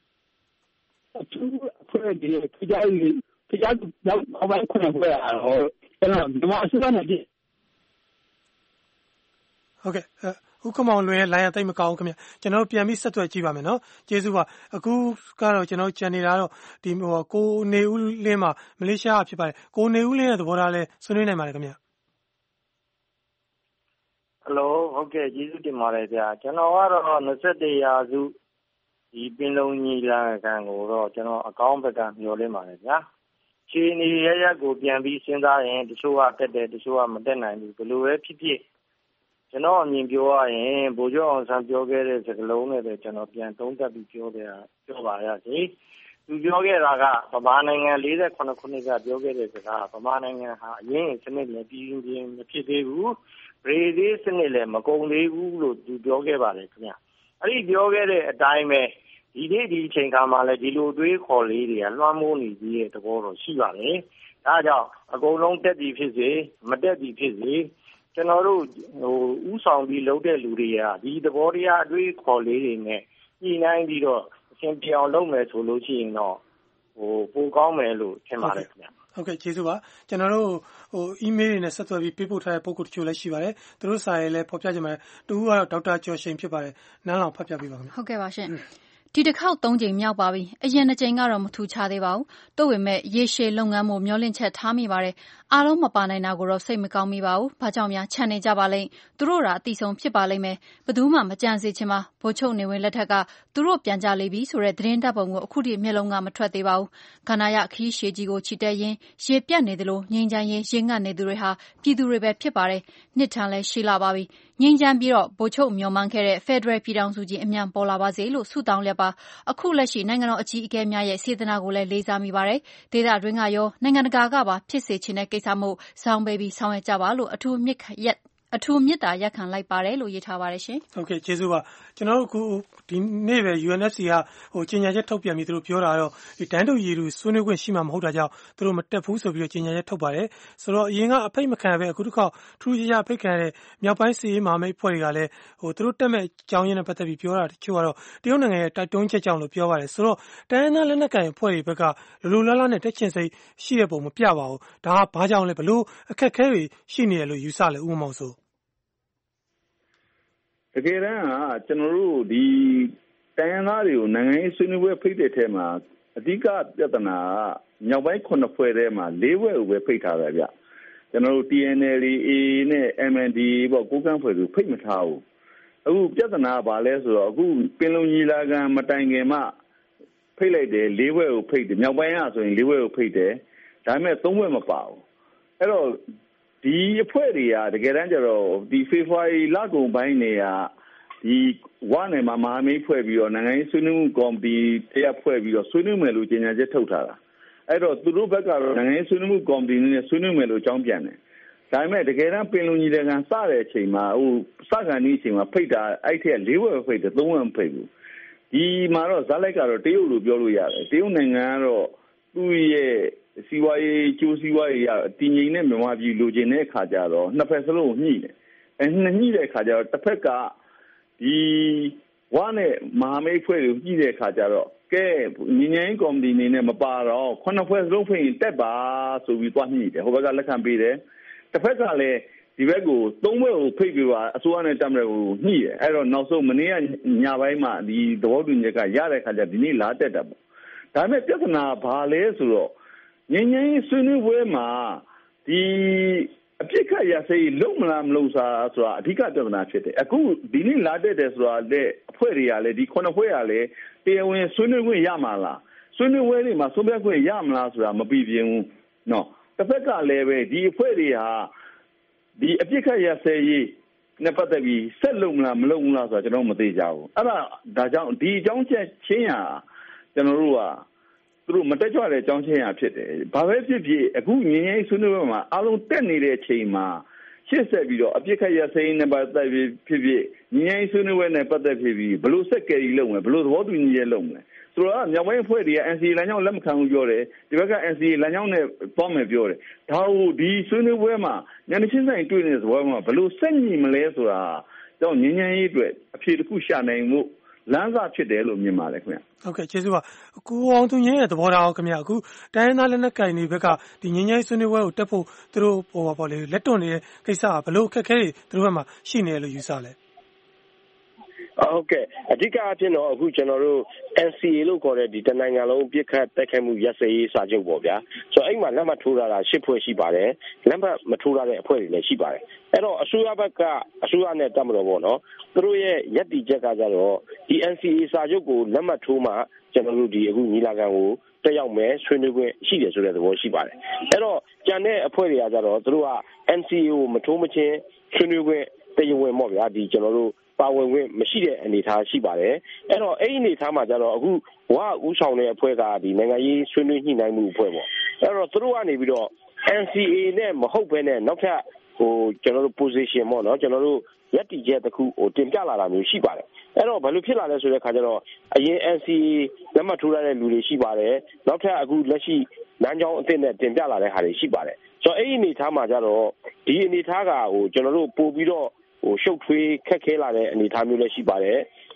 Speaker 4: အဖွဲ့ဒီကြားရောက်အပိုင်းခွင့်ဖွဲ့ရတော့ကျွန်တော်ဒီမှာအစိုးရနဲ့
Speaker 1: ဟုတ်ကဲ့ဦးခမောင်လွင်ရဲ့ line သိမ့်မကောင်းခင်ဗျကျွန်တော်တို့ပြန်ပြီးဆက်သွယ်ကြည့်ပါမယ်နော်ကျေးဇူးပါအခုကတော့ကျွန်တော်ကြံနေတာတော့ဒီကိုနေဦးလင်းမှာမလေးရှားဖြစ်ပါတယ်ကိုနေဦးလင်းရဲ့သဘောထားလဲဆွေးနွေးနိုင်ပါတယ်ခင်ဗျ
Speaker 24: ဟယ်လိုဟုတ်ကဲ့ကျေးဇူးတင်ပါတယ်ဗျာကျွန်တော်ကတော့21ရာစုဒီပင်လုံညီလာခံကိုတော့ကျွန်တော်အကောင်းဘက်ကမျှော်လင့်ပါတယ်ဗျာခြေနေရရက်ကိုပြန်ပြီးစဉ်းစားရင်တချို့ကတက်တယ်တချို့ကမတက်နိုင်ဘူးဘယ်လိုပဲဖြစ်ဖြစ်ကျွန်တော်အမြင်ပြောရရင်ဗိုလ်ချုပ်အောင်ဆန်းပြောခဲ့တဲ့စကားလုံးနဲ့ပဲကျွန်တော်ပြန်သုံးသပ်ပြီးပြောပါရစေသူပြောခဲ့တာကဗမာနိုင်ငံ48ခုနှစ်ကပြောခဲ့တဲ့စကားဗမာနိုင်ငံဟာအရင်စနစ်နဲ့ပြည်ပြင်းမဖြစ်သေးဘူးဗရေသေးစနစ်လည်းမကုန်သေးဘူးလို့သူပြောခဲ့ပါတယ်ခင်ဗျအဲ့ဒီပြောခဲ့တဲ့အတိုင်းပဲဒီနေ့ဒီအချိန်ခါမှာလည်းဒီလိုတွေးခေါ်လေးတွေကလွှမ်းမိုးနေပြီးတဲ့သဘောတော့ရှိပါတယ်ဒါကြောင့်အကုန်လုံးတက်သည်ဖြစ်စေမတက်သည်ဖြစ်စေကျွန်တော်တို့ဥဆောင်ပြီးလုပ်တဲ့လူတွေကဒီသဘောတရားအတွေးခေါ်လေးတွေနဲ့ညှိနှိုင်းပြီးတော့ရှင်ပြေအောင်လုပ်မယ်ဆိုလို့ရှိရင်တော့ပိုကောင်းမယ်လို့ထင်ပါတယ်ခင်ဗျ
Speaker 1: ဟုတ်ကဲ့ကျေးဇူးပါကျွန်တော်တို့email တွေနဲ့ဆက်သွယ်ပြီးပေးပို့ထားတဲ့ပုံကူတချို့လည်းရှိပါတယ်သူတို့စာရေးလည်းဖော်ပြကြမှာတူကတော့ဒေါက်တာကျော်ရှိန်ဖြစ်ပါတယ်နန်းလောင်ဖတ်ပြပေးပါခင်ဗျ
Speaker 2: ဟုတ်ကဲ့ပါရှင်ဒီတစ်ခေါက်3ကြိမ်မြောက်ပါပြီအရင်2ကြိမ်ကတော့မထူခြားသေးပါဘူးတို့ပေမဲ့ရေရှည်လုပ်ငန်းမှုမျောလင့်ချက်ထားမိပါတယ်အားလုံးမပါနိုင်တာကိုတော့စိတ်မကောင်းမိပါဘူးဘာကြောင့်များခြံနေကြပါလိမ့်သူတို့ရာအတိဆုံးဖြစ်ပါလိမ့်မယ်ဘယ်သူမှမကြံစေချင်ပါဗိုလ်ချုပ်နေဝင်လက်ထက်ကသူတို့ပြန်ကြလိမ့်ပြီဆိုတဲ့သတင်းတပ်ပုံကိုအခုထိမျက်လုံးကမထွက်သေးပါဘူးခန္ဓာရခီးရှည်ကြီးကိုချီတက်ရင်းရေပြတ်နေသလိုငိမ့်ချမ်းရင်ရေငတ်နေသူတွေဟာပြည်သူတွေပဲဖြစ်ပါတယ်နှစ်ထန်လဲရှိလာပါပြီငိမ့်ချမ်းပြီးတော့ဗိုလ်ချုပ်မျောမှန်းခဲ့တဲ့ Federal ပြည်ထောင်စုကြီးအမြန်ပေါ်လာပါစေလို့ဆုတောင်းလျက်ပါအခုလက်ရှိနိုင်ငံတော်အကြီးအကဲများရဲ့စေတနာကိုလည်းလေးစားမိပါတယ်ဒေသတွင်းကရောနိုင်ငံတကာကပါဖြစ်စေချင်တဲ့ကိစ္စမို့ဇောင်းပေးပြီးဆောင်ရွက်ကြပါလို့အထူးမေတ္တာရပ်ခံလိုက်ပါတယ်လို့ရေးထားပါတယ်ရှင်
Speaker 1: ဟုတ်ကဲ့ကျေးဇူးပါကျွန်တော်တို့အခုဒီနေ့ပဲ UNFC ကကြေညာချက်ထုတ်ပြန်ပြီးသူတို့ပြောတာတော့ဒီတန်းတူရည်သူဆွေးနွေးခွင့်ရှိမှာမဟုတ်တာကြောင့်သူတို့မတက်ဘူးဆိုပြီးတော့ကြေညာချက်ထုတ်ပါတယ်ဆိုတော့အရင်ကအဖိတ်မခံပဲအခုတစ်ခေါက်ထူးခြားခြားအဖိတ်ခံတဲ့မြောက်ပိုင်းစီရေးမဟာမိတ်ဖွဲ့တွေကလည်းသူတို့တက်မဲ့ကြောင်းရင်းနဲ့ပတ်သက်ပြီးပြောတာတချို့ကတော့တရုတ်နိုင်ငံရဲ့တိုက်တွန်းချက်ကြောင့်လို့ပြောပါတယ်ဆိုတော့တိုင်းရင်းသားလက်နက်ကိုင်ဖွဲ့တွေဘက်ကလိုလိုလားလားနဲ့တက်ချင်စိတ်ရှိတဲ့ပုံမပြပါဘူးဒါကဘာကြောင့်လဲဘလို့အခက်အခဲတွေရှိနေတယ်လို့ယူဆလဲဥပမာဆို
Speaker 22: တကယ်တမ်းကကျွန်တော်တို့ဒီတိုင်းရင်းသားတွေကိုနိုင်ငံရေးဆွေးနွေးပွဲဖိတ်တဲ့ထဲမှာအဓိကပြဿနာကမြောက်ပိုင်း9ဖွဲ့ထဲမှာ4ဖွဲ့ကိုပဲဖိတ်ထားတယ်ဗျကျွန်တော်တို့ TNL AA နဲ့ MND ပေါ့ကိုကန့်ဖွဲ့ကိုဖိတ်မထားဘူးအခုပြဿနာကဘာလဲဆိုတော့အခုပင်လုံညီလာခံမတိုင်ခင်မှဖိတ်လိုက်တယ်4ဖွဲ့ကိုဖိတ်တယ်မြောက်ပိုင်းကဆိုရင်4ဖွဲ့ကိုဖိတ်တယ်ဒါပေမဲ့3ဖွဲ့မပါဘူးအဲ့တော့ဒီအဖွဲ့တွေကတကယ်တမ်းကျတော့ဒီဖေဖော်ဝါရီလကုန်ပိုင်းနေကဒီဝါနယ်မှာမဟာမိတ်ဖွဲ့ပြီးတော့နိုင်ငံရေးဆွေးနွေးမှုကော်မတီတရားဖွဲ့ပြီးတော့ဆွေးနွေးမယ်လို့ကြေညာချက်ထုတ်ထားတာအဲ့တော့သူတို့ဘက်ကတော့နိုင်ငံရေးဆွေးနွေးမှုကော်မတီနဲ့ဆွေးနွေးမယ်လို့အကြောင်းပြန်တယ်ဒါပေမဲ့တကယ်တမ်းပင်လုံညီလာခံစတဲ့အချိန်မှာစကန်ဒီအချိန်မှာဖိတ်တာအဲ့ထက်4ဝက်ဖိတ်တယ်3ဝက်မဖိတ်ဘူးဒီမှာတော့ဇာတ်လိုက်ကတော့တရုတ်လိုပြောလို့ရတယ်တရုတ်နိုင်ငံကတော့သူ့ရဲ့စီးပွားရေးကျိုးစီးပွားရေးတည်ငြိမ်တဲ့မြန်မာပြည်လိုချင်တဲ့အခါကျတော့နှစ်ဖက်စလုံးညှိတယ်ညှိတဲ့အခါကျတော့တစ်ဖက်ကဒီဝါနဲ့မဟာမိတ်ဖွဲ့ကိုညှိတဲ့အခါကျတော့ကဲညီငင်းကော်မတီအနေနဲ့မပါတော့9ဖွဲ့စလုံးဖိတ်ရင်တက်ပါဆိုပြီးသွားညှိတယ်ဟိုဘက်ကလက်ခံပေးတယ်တစ်ဖက်ကလည်းဒီဘက်ကို3ဘက်ကိုဖိတ်ပြီးပါအစိုးရနဲ့တက်မယ်ကိုညှိတယ်အဲ့တော့နောက်ဆုံးမနေ့ကညပိုင်းမှာဒီသဘောတူညီချက်ကရတဲ့အခါကျဒီနေ့လာတက်တာပေါ့ဒါပေမဲ့ပြဿနာဘာလဲဆိုတော့ငင်းငင်းဆွေးနွေးပွဲမှာဒီအပြစ်ခတ်ရစေးလုံမလားမလုံစားဆိုတာအဓိကပြဿနာဖြစ်တယ်အခုဒီနေ့လာတက်တယ်ဆိုတာလေအဖွဲ့တွေကလည်းဒီ9ဖွဲ့ကလည်းတရားဝင်ဆွေးနွေးခွင့်ရမှာလားဆွေးနွေးပွဲတွေမှာဆုံးဖြတ်ခွင့်ရမလားဆိုတာမပြီးပြင်းဘူးနော်တစ်ဖက်ကလည်းပဲဒီအဖွဲ့တွေဟာဒီအပြစ်ခတ်ရစေးနဲ့ပတ်သက်ပြီးဆက်လုံမလားမလုံဘူးလားဆိုတာကျွန်တော်မသိကြဘူးအဲ့ဒါကြောင့်ဒီအကြောင်းချက်ချင်းဟာကျွန်တော်တို့ကသူတို့မတက်ကြွတဲ့အကြောင်းချင်းရဖြစ်တယ်။ဘာပဲဖြစ်ဖြစ်အခုငင်းငယ်ဆွေးနွေးပွဲမှာအားလုံးတက်နေတဲ့အချိန်မှာရှေ့ဆက်ပြီးတော့အပြစ်ခတ်ရစိမ်းနဲ့ပတ်သက်ပြီးဖြစ်ဖြစ်ငင်းငယ်ဆွေးနွေးပွဲနဲ့ပတ်သက်ပြီးဘလို့ဆက်ကယ်ရီလုပ်မယ်ဘလို့သဘောတူညီချက်လုပ်မယ်ဆိုတော့မြောက်ပိုင်းအဖွဲ့တွေက NCA လမ်းကြောင်းလက်မခံဘူးပြောတယ်ဒီဘက်က NCA လမ်းကြောင်းနဲ့သွားမယ်ပြောတယ်ဒါကိုဒီဆွေးနွေးပွဲမှာညနေချင်းဆိုင်တွေ့နေတဲ့သဘောမှာဘလို့ဆက်ညီမလဲဆိုတာတော့ငင်းငယ်ရေးအတွက်အဖြေတစ်ခုရှာနိုင်မှုလမ်းစာဖြစ်တယ်လို့မြင်ပါတယ်ခင်ဗျ
Speaker 1: ဟုတ်ကဲ့ကျေးဇူးပါကိုအောင်သူငင်းရဲ့သဘောထားအောင်ခင်ဗျအခုတိုင်းရင်းသားလက်နက်ကိုင်တွေဘက်ကဒီငင်းငယ်ဆွေးနွေးပွဲကိုတက်ဖို့သူတို့ဟိုပါလေလက်တွန့်နေတဲ့ကိစ္စကဘလို့အခက်အခဲတွေသူတို့ဘက်မှာရှိနေတယ်လို့ယူဆလဲ
Speaker 23: ဟုတ်ကဲ့အဓိကအဖြစ်တော့အခုကျွန်တော်တို့ NCA လို့ခေါ်တဲ့ဒီတနိုင်ငံလုံးပြစ်ခတ်တိုက်ခိုက်မှုရပ်စဲရေးစာချုပ်ပေါ့ဗျာဆိုတော့အဲ့မှာလက်မှတ်ထိုးထားတာ10ဖွဲ့ရှိပါတယ်လက်မှတ်မထိုးထားတဲ့အဖွဲ့တွေလည်းရှိပါတယ်အဲ့တော့အစိုးရဘက်ကအစိုးရနဲ့တက်မလို့ပေါ့နော်သူတို့ရဲ့ယက်တီချက်ကကြတော့ဒီ NCA စာချုပ်ကိုလက်မှတ်ထိုးမှကျွန်တော်တို့ဒီအခုညီလာခံကိုတက်ရောက်မယ်ဆွေးနွေးခွင့်ရှိတယ်ဆိုတဲ့သဘောရှိပါတယ်အဲ့တော့ကြံတဲ့အဖွဲ့တွေကကြတော့သူတို့က NCA ကိုမထိုးမချင်းဆွေးနွေးခွင့်တရားဝင်ပေါ့ဗျာဒီကျွန်တော်တို့ပါဝင်ခွင့်မရှိတဲ့အနေအထားရှိပါတယ်အဲ့တော့အဲ့ဒီအနေအထားမှာကျတော့အခုဝါဥဆောင်တဲ့အဖွဲ့ကဒီနိုင်ငံရေးဆွေးနွေးညှိနှိုင်းမှုအဖွဲ့ပေါ့အဲ့တော့သူတို့ကနေပြီးတော့ NCA နဲ့မဟုတ်ဘဲနဲ့နောက်ထပ်ကျွန်တော်တို့ position ပေါ့နော်ကျွန်တော်တို့ယက်တီချက်တစ်ခုတင်ပြလာတာမျိုးရှိပါတယ်အဲ့တော့ဘယ်လိုဖြစ်လာလဲဆိုတဲ့ခါကျတော့အရင် NCA လက်မှတ်ထိုးရတဲ့လူတွေရှိပါတယ်နောက်ထပ်အခုလက်ရှိလမ်းကြောင်းအသစ်နဲ့တင်ပြလာတဲ့ဟာတွေရှိပါတယ်ဆိုတော့အဲ့ဒီအနေအထားမှာကျတော့ဒီအနေအထားကကျွန်တော်တို့ပို့ပြီးတော့ရှုပ်ထွေးခက်ခဲလာတဲ့အနေအထားမျိုးလည်းရှိပါတယ်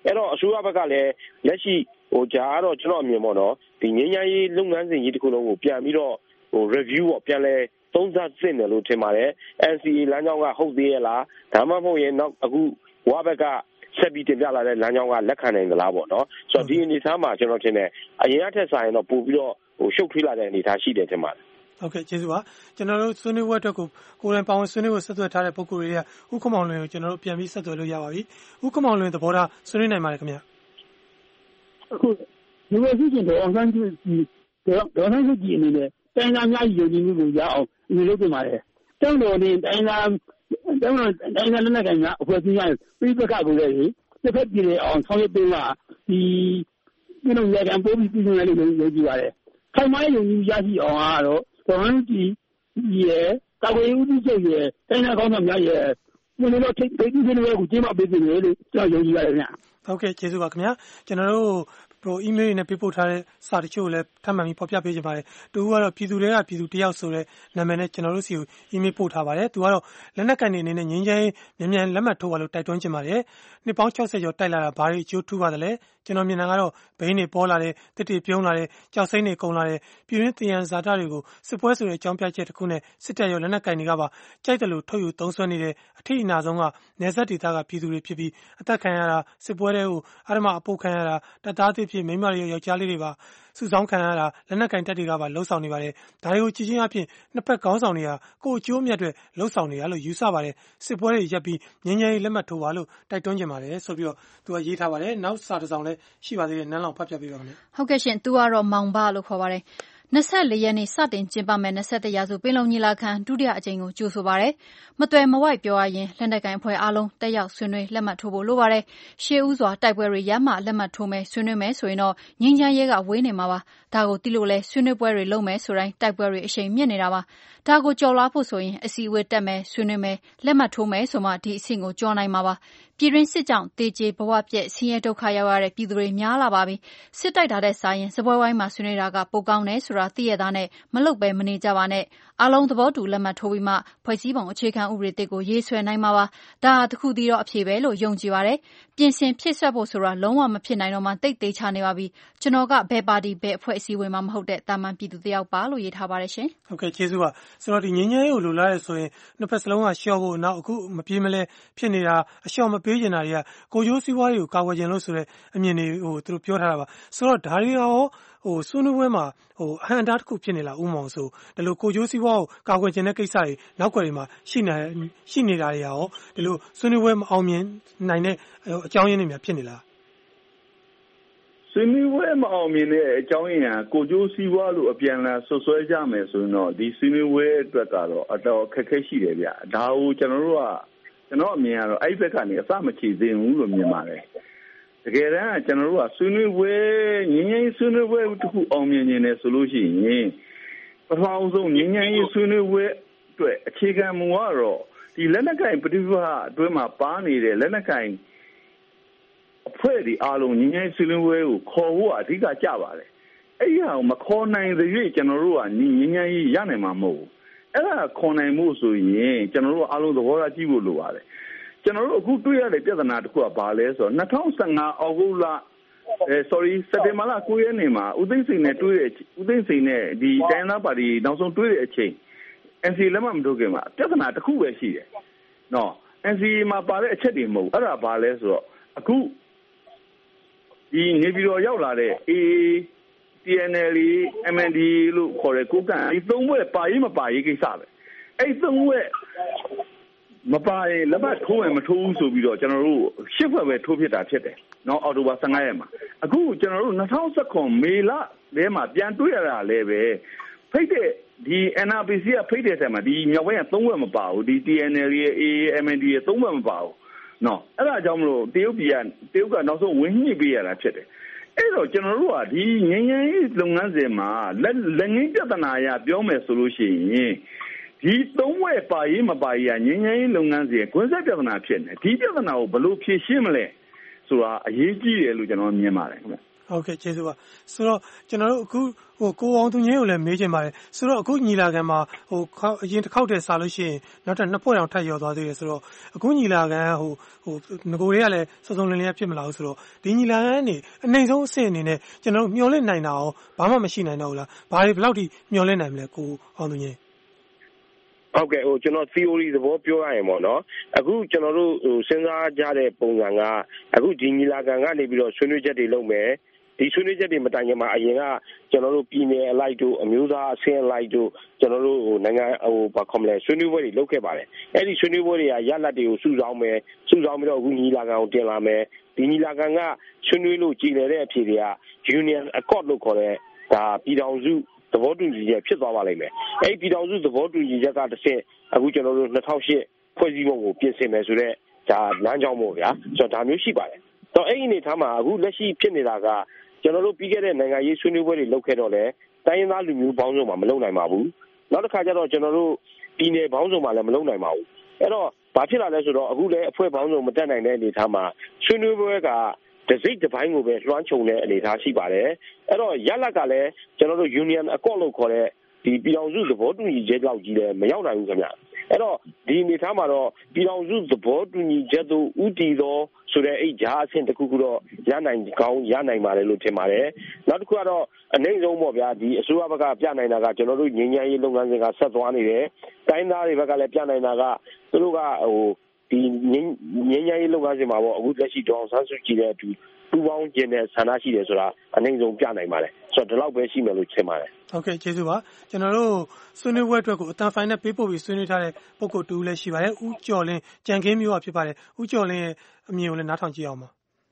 Speaker 23: အဲ့တော့အစိုးရဘက်ကလည်းလက်ရှိဂျာကတော့ကျွန်တော်အမြင်ပေါ့နော်ဒီငြိမ်းချမ်းရေးလုပ်ငန်းစဉ်ကြီးတစ်ခုလုံးကိုပြန်ပြီးတော့review ပေါ့ပြန်လဲသုံးသပ်သင့်တယ်လို့ထင်ပါတယ် NCA လမ်းကြောင်းကဟုတ်သေးရဲ့လားဒါမှမဟုတ်ရင်နောက်အခုဝါဘက်ကဆက်ပြီးတင်ပြလာတဲ့လမ်းကြောင်းကလက်ခံနိုင်သလားပေါ့နော်ဆိုတော့ဒီအနေအထားမှာကျွန်တော်ထင်တယ်အရင်အထက်ဆိုင်တော့ပို့ပြီးတော့ရှုပ်ထွေးလာတဲ့အနေအထားရှိတယ်ထင်ပါတယ်
Speaker 1: ဟုတ်ကဲ့ကျေးဇူးပါကျွန်တော်တို့ဆွေးနွေးပွဲအတွက်ကိုယ်တိုင်ပါဝင်ဆွေးနွေးဖို့ဆက်သွယ်ထားတဲ့ပုဂ္ဂိုလ်တွေကဥက္ကမောင်လွင်ကိုကျွန်တော်တို့ပြန်ပြီးဆက်သွယ်လို့ရပါပြီဥက္ကမောင်လွင်သဘောထားဆွေးနွေးနိုင်ပါတယ်ခင်ဗျ
Speaker 3: အခုဒီလိုရှိရင်တော့အောင်ဆန်းစုကြည်အနေနဲ့တိုင်းသားများယုံကြည်မှုကိုရအောင်ဒီလိုလုပ်ပြင်ပါတယ်တောင်းတော်နဲ့တိုင်းသားလက်နက်ကိုင်များအဖွဲ့အစည်းများပြည်ပကကိုလည်းတစ်ဖက်ပြည်အောင်ဆောင်ရွက်ပေးမှဒီပြည်လုံးရကံပို့ပြီးပြည်နေလို့ယုံကြည်ပါတယ်ခိုင်မာယုံကြည်ရရှိအောင်ကတော့တော်ဟန်ကြီးရဲ့ကာကွယ်ရေးဦးစီးချုပ်ရဲ့တိုင်းသားကောင်းဆောင်များရဲ့ဒီလိုထိပ်ပြီးနေကိုကျင်းပပေးနေတယ်လို့ကျွန်တော်ယုံကြည်ပါတယ်ခင်ဗျ
Speaker 1: ဟုတ်ကဲ့ကျေးဇူးပါခင်ဗျာကျွန်တော်တို့အီးမေးလ်နဲ့ပေးပို့ထားတဲ့စာတချို့လည်းထပ်မံပြီးဖော်ပြပေးချင်ပါတယ်။တူကတော့ပြည်သူတွေကပြည်သူတယောက်ဆိုတဲ့နာမည်နဲ့ကျွန်တော်တို့စီကိုအီးမေးလ်ပို့ထားပါတယ်။သူကတော့လက်နက်ကန်တွေအနေနဲ့ငြိမ်းချမ်းရေးမြန်လက်မှတ်ထိုးပါလို့တိုက်တွန်းချင်ပါတယ်။နှစ်ပေါင်း60ကျော်တိုက်လာတာဘာတွေအကျိုးထူးပါသလဲ။ကျွန်တော်မြင်တာကတော့ဘိန်းတွေပေါ်လာတယ်၊တစ်တွေပြုံးလာတယ်၊ကြောက်စိမ့်တွေကုန်လာတယ်။ပြည်တွင်းတည်ရန်ဇာတာတွေကိုစစ်ပွဲဆိုတဲ့အကြောင်းပြချက်တစ်ခုနဲ့စစ်တပ်ရောလက်နက်ကန်တွေကပါကြိုက်တယ်လို့ထုတ်ယူသုံးစွဲနေတဲ့အထီးအနာဆုံးကနယ်စပ်ဒေသကပြည်သူတွေဖြစ်ပြီးအသက်ခံရတာစစ်ပွဲတွေကိုအဓမ္မအပုတ်ခံရတာတပ်သားတွေဖြစ်မိန်းမတွေယောက်ျားလေးတွေပါစုဆောင်းခံရတာလက်နက်ကင်တပ်တွေကပါလှုပ်ဆောင်နေပါတယ်ဒါတွေကိုကြည့်ချင်းအပြင်နှစ်ဖက်ခေါင်းဆောင်တွေကကိုယ်အကျိုးအမြတ်တွေလှုပ်ဆောင်နေရလို့ယူဆပါတယ်စစ်ပွဲတွေရပ်ပြီးငြိမ်းချမ်းရေးလက်မှတ်ထိုးပါလို့တိုက်တွန်းကြပါတယ်ဆိုပြီးတော့သူကရေးထားပါတယ်နောက်စာတစ်စောင်လည်းရှိပါသေးတယ်နန်းလောင်ဖတ်ပြပေးပါမယ်
Speaker 2: ဟုတ်ကဲ့ရှင်သူကတော့မောင်ဘလို့ခေါ်ပါတယ်24ရက်နေ့စတင်ကျင်းပမဲ့21ရာစုပင်လုံညီလာခံဒုတိယအကြိမ်ကိုကြိုဆိုပါရယ်မတွယ်မဝိုက်ပြောရရင်လက်နက်ကိုင်အဖွဲ့အားလုံးတက်ရောက်ဆွေးနွေးလက်မှတ်ထိုးဖို့လိုပါတယ်ရှေးဦးစွာတိုက်ပွဲတွေရမှလက်မှတ်ထိုးမယ်ဆွေးနွေးမယ်ဆိုရင်တော့ငြိမ်းချမ်းရေးကဝေးနေမှာပါဒါကိုသိလို့လဲဆွေးနွေးပွဲတွေလုပ်မယ်ဆိုတိုင်းတိုက်ပွဲတွေအရှိန်မြင့်နေတာပါဒါကိုကြော်လွှားဖို့ဆိုရင်အစည်းအဝေးတက်မယ်ဆွေးနွေးမယ်လက်မှတ်ထိုးမယ်ဆိုမှဒီအဆင့်ကိုကျော်နိုင်မှာပါပြည်တွင်းစစ်ကြောင့်တေကျေဘဝပြက်ဆင်းရဲဒုက္ခရောက်ရတဲ့ပြည်သူတွေများလာပါပြီစစ်တိုက်တာတဲ့ဆိုင်ရင်စပွဲဝိုင်းမှာဆွေးနွေးတာကပိုကောင်းတယ်ဆိုတာသိရတာနဲ့မလုပ်ပဲမနေကြပါနဲ့အားလုံးသဘောတူလက်မှတ်ထိုးပြီးမှဖွဲ့စည်းပုံအခြေခံဥပဒေတစ်ကိုရေးဆွဲနိုင်မှာပါဒါဟာတစ်ခုတည်းတော့အဖြေပဲလို့ယုံကြည်ပါတယ်ပြင်ဆင်ဖြစ်ဆွက်ဖို့ဆိုတာလုံးဝမဖြစ်နိုင်တော့မှတိတ်သေးချနေပါပြီကျွန်တော်ကဘယ်ပါတီဘယ်အဖွဲ့အစည်းဝင်မှမဟုတ်တဲ့တာမန်ပြည်သူတယောက်ပါလို့ရေးထားပါတယ်ရှင်
Speaker 1: ဟုတ်ကဲ့ကျေးဇူးပါဆိုတော့ဒီငြိမ်းချမ်းရေးကိုလိုလားရဲဆိုရင်နှစ်ဖက်စလုံးကရှော့ဖို့နောက်အခုမပြေးမလဲဖြစ်နေတာအရှော့မပေးချင်တာတွေကကိုကျိုးစည်းဝါးတွေကိုကာကွယ်ခြင်းလို့ဆိုတဲ့အမြင်တွေသူတို့ပြောထားတာပါဆိုတော့ဒါတွေရောဆွေးနွေးပွဲမှာအဟံတားတစ်ခုဖြစ်နေလားဥမောင်ဆိုဒီလိုကိုကျိုးစည်းဝါးကိုကာကွယ်ခြင်းတဲ့ကိစ္စတွေနောက်ွယ်တွေမှာရှိနေတာတွေရောဒီလိုဆွေးနွေးပွဲမအောင်မြင်နိုင်တဲ့အကြောင်းရင်းတွေများဖြစ်နေလား
Speaker 22: ဆွေးနွေးပွဲမအောင်မြင်တဲ့အကြောင်းရင်းကကိုကျိုးစည်းဝါးလို့အပြန်လာဆွဆွဲကြမယ်ဆိုရင်တော့ဒီဆွေးနွေးပွဲအတွက်ကတော့အတော်ခက်ခဲရှိတယ်ဗျဒါကိုကျွန်တော်အမြင်ကတော့အဲ့ဘက်ကနေအစမချေသေးဘူးလို့မြင်ပါတယ်တကယ်တမ်းကျွန်တော်တို့ကဆွေးနွေးပွဲငြိမ်းချမ်းရေးဆွေးနွေးပွဲတစ်ခုအောင်မြင်နေတယ်ဆိုလို့ရှိရင်ပထမဆုံးငြိမ်းချမ်းရေးဆွေးနွေးပွဲအတွက်အခြေခံမူကတော့ဒီလက်နက်ကိုင်ပဋိပက္ခအတွင်းမှာပါနေတဲ့လက်နက်ကိုင်အဖွဲ့ဒီအားလုံးငြိမ်းချမ်းရေးဆွေးနွေးပွဲကိုခေါ်ဖို့အဓိကကြပါတယ်အဲ့ဒီဟာကိုမခေါ်နိုင်တဲ့၍ကျွန်တော်တို့ကငြိမ်းချမ်းရေးရနိုင်မှာမဟုတ်ဘူးအဲ့ဒါခေါ်နိုင်မှုဆိုရင်ကျွန်တော်တို့အားလုံးသဘောထားကြည့်ဖို့လိုပါတယ်ကျွန်တော်တို့အခုတွေ့ရတဲ့ပြဿနာတစ်ခုကဘာလဲဆိုတော့2015အောက်တိုဘာစက်တင်ဘာလ9ရက်နေ့မှာဦးသိန်းစိန်နဲ့ဒီတိုင်းသားပါတီနောက်ဆုံးတွေ့တဲ့အချိန် NCA လက်မှတ်မထိုးခင်မှာပြဿနာတစ်ခုပဲရှိတယ်နော် NCA မှာပါတဲ့အချက်တွေမဟုတ်အဲ့ဒါဘာလဲဆိုတော့အခုဒီနေပြည်တော်ရောက်လာတဲ့ AA TNL MND လို့ခေါ်တဲ့ကိုကန့်ဒီသုံးဘက်ပါရေးမပါရေးကိစ္စပဲအဲ့သုံးဘက်မပါရင်လက်မှတ်ထိုးရင်မထိုးဘူးဆိုပြီးတော့ကျွန်တော်တို့ရှစ်ဘက်ပဲထိုးဖြစ်တာဖြစ်တယ်။နော်အော်တိုဘာ15ရက်မှာအခုကျွန်တော်တို့2019မေလထဲမှာပြန်တွေ့ရတာလည်းပဲဖိတ်တဲ့ဒီ NRPC ကဖိတ်တဲ့ထဲမှာဒီမြောက်ပိုင်းက3ဘက်မပါဘူးဒီ TNL ရဲ့ AMND ရဲ့3ဘက်မပါဘူး။နော်အဲ့ဒါကြောင့်မလို့တရုတ်ကနောက်ဆုံးဝင်ညှိပေးရတာဖြစ်တယ်။အဲ့တော့ကျွန်တော်တို့ကဒီငញ្ញမ်းရေးလုပ်ငန်းစဉ်မှာလက်ငင်းပြဿနာအရပြောမယ်ဆိုလို့ရှိရင်ဒီသုံးဝက်ပါရေးမပါရေးငြိမ်းချမ်းရေးလုပ်ငန်းစဉ်ကွင်းဆက်ပြဿနာဖြစ်နေဒီပြဿနာကိုဘယ်လိုဖြေရှင်းမလဲဆိုတာအရေးကြီးတယ်လို့ကျွန်တော်မြင်ပါတယ်ခင်ဗျ
Speaker 1: ဟုတ်ကဲ့ကျေးဇူးပါဆိုတော့ကျွန်တော်တို့အခုကိုအောင်သူငင်းကိုလည်းမေးချင်ပါတယ်ဆိုတော့အခုညီလာခံမှာအရင်တစ်ခေါက်တည်းစားလို့ရှိရင်နောက်ထပ်2ဖွဲ့တောင်ထပ်ရောသွားသေးတယ်ဆိုတော့အခုညီလာခံငကိုတွေကလည်းစုံစုံလင်လင်ဖြစ်မလာဘူးဆိုတော့ဒီညီလာခံကနေအနိုင်ဆုံးအဆင့်အနေနဲ့ကျွန်တော်တို့မျှော်လင့်နိုင်တာရောဘာမှမရှိနိုင်တော့ဘူးလားဘာတွေဘယ်လောက်ထိမျှော်လင့်နိုင်မလဲကိုအောင်သူငင်း
Speaker 23: ဟုတ်ကဲ့ကျွန်တော် theory သဘောပြောရရင်ပေါ့နော်အခုကျွန်တော်တို့စဉ်းစားကြတဲ့ပုံစံကအခုဒီညီလာခံကနေပြီးတော့ဆွေးနွေးချက်တွေလုပ်မယ်ဒီဆွေးနွေးချက်တွေမတိုင်ခင်မှာအရင်ကကျွန်တော်တို့ပြည်နယ်အလိုက်တို့အမျိုးသားအဆင့်အလိုက်တို့ကျွန်တော်တို့နိုင်ငံဘာခေါ်မလဲဆွေးနွေးပွဲတွေလုပ်ခဲ့ပါတယ်အဲ့ဒီဆွေးနွေးပွဲတွေကရလဒ်တွေကိုစုဆောင်းမယ်စုဆောင်းပြီးတော့အခုညီလာခံကိုတင်လာမယ်ဒီညီလာခံကဆွေးနွေးလို့ကြည်လည်တဲ့အဖြေတွေက Union Accord လို့ခေါ်တဲ့ဒါပြည်ထောင်စုသဘောတူညီချက်ဖြစ်သွားပါလိမ့်မယ်အဲ့ဒီပြည်ထောင်စုသဘောတူညီချက်ကတစ်ဆင့်အခုကျွန်တော်တို့2008ဖွဲ့စည်းပုံကိုပြင်ဆင်မယ်ဆိုတော့ဒါလမ်းကြောင်းပေါ့ဗျာဆိုတော့ဒါမျိုးရှိပါတယ်တော့အဲ့ဒီအနေထားမှာအခုလက်ရှိဖြစ်နေတာကကျွန်တော်တို့ပြီးခဲ့တဲ့နိုင်ငံရေးဆွေးနွေးပွဲတွေလုပ်ခဲ့တော့လဲတိုင်းရင်းသားလူမျိုးပေါင်းစုံမှာမလုပ်နိုင်ပါဘူးနောက်တစ်ခါကျတော့ကျွန်တော်တို့ပြည်နယ်ပေါင်းစုံမှာလည်းမလုပ်နိုင်ပါဘူးအဲ့တော့ဘာဖြစ်လာလဲဆိုတော့အခုလည်းအဖွဲ့ပေါင်းစုံမတက်နိုင်တဲ့အနေထားမှာဆွေးနွေးပွဲကတစိတ်တစ်ပိုင်းကိုပဲလွှမ်းခြုံတဲ့အနေအထားရှိပါတယ်အဲ့တော့ရလဒ်ကလည်းကျွန်တော်တို့ Union Accord လို့ခေါ်တဲ့ဒီပြည်ထောင်စုသဘောတူညီချက်လောက်ကြီးလည်းမရောက်နိုင်ဘူးခင်ဗျအဲ့တော့ဒီအနေအထားမှာတော့ပြည်ထောင်စုသဘောတူညီချက်တို့ဥတီသောဆိုတဲ့အဲ့ဂျာအဆင့်တစ်ခုခုတော့ရနိုင်ကောင်းရနိုင်ပါတယ်လို့ထင်ပါတယ်နောက်တစ်ခုကတော့အနိုင်ဆုံးပေါ့ဗျာဒီအစိုးရဘက်ကပြနိုင်တာကကျွန်တော်တို့ငြိမ်းချမ်းရေးလုပ်ငန်းစဉ်ကဆက်သွားနေတယ်တိုင်းသားတွေဘက်ကလည်းပြနိုင်တာကသူတို့ကဒီငြိမ်းချမ်းရေးလုပ်ငန်းစဉ်မှာပေါ့အခုလက်ရှိဒေါအောင်ဆန်းစုကြည်တဲ့အတူပူးပေါင်းခြင်းနဲ့ဆန္ဒရှိတယ်ဆိုတာအနိုင်ဆုံးပြနိုင်ပါတယ်ဆိုတော့ဒီလောက်ပဲရှိမယ်လို့ထင်ပါတယ်
Speaker 1: ဟုတ်ကဲ့ကျေးဇူးပါကျွန်တော်တို့ဆွေးနွေးပွဲအတွက်ကိုအတန်ဖိုင်နဲ့ပေးပို့ပြီးဆွေးနွေးထားတဲ့ပုဂ္ဂိုလ်တူလည်းရှိပါတယ်ဦးကျော်လင်းကြံခင်းမျိုးကဖြစ်ပါတယ်ဦးကျော်လင်းရဲ့အမြင်ကိုလည်းနားထောင်ကြည့်အောင်ပါ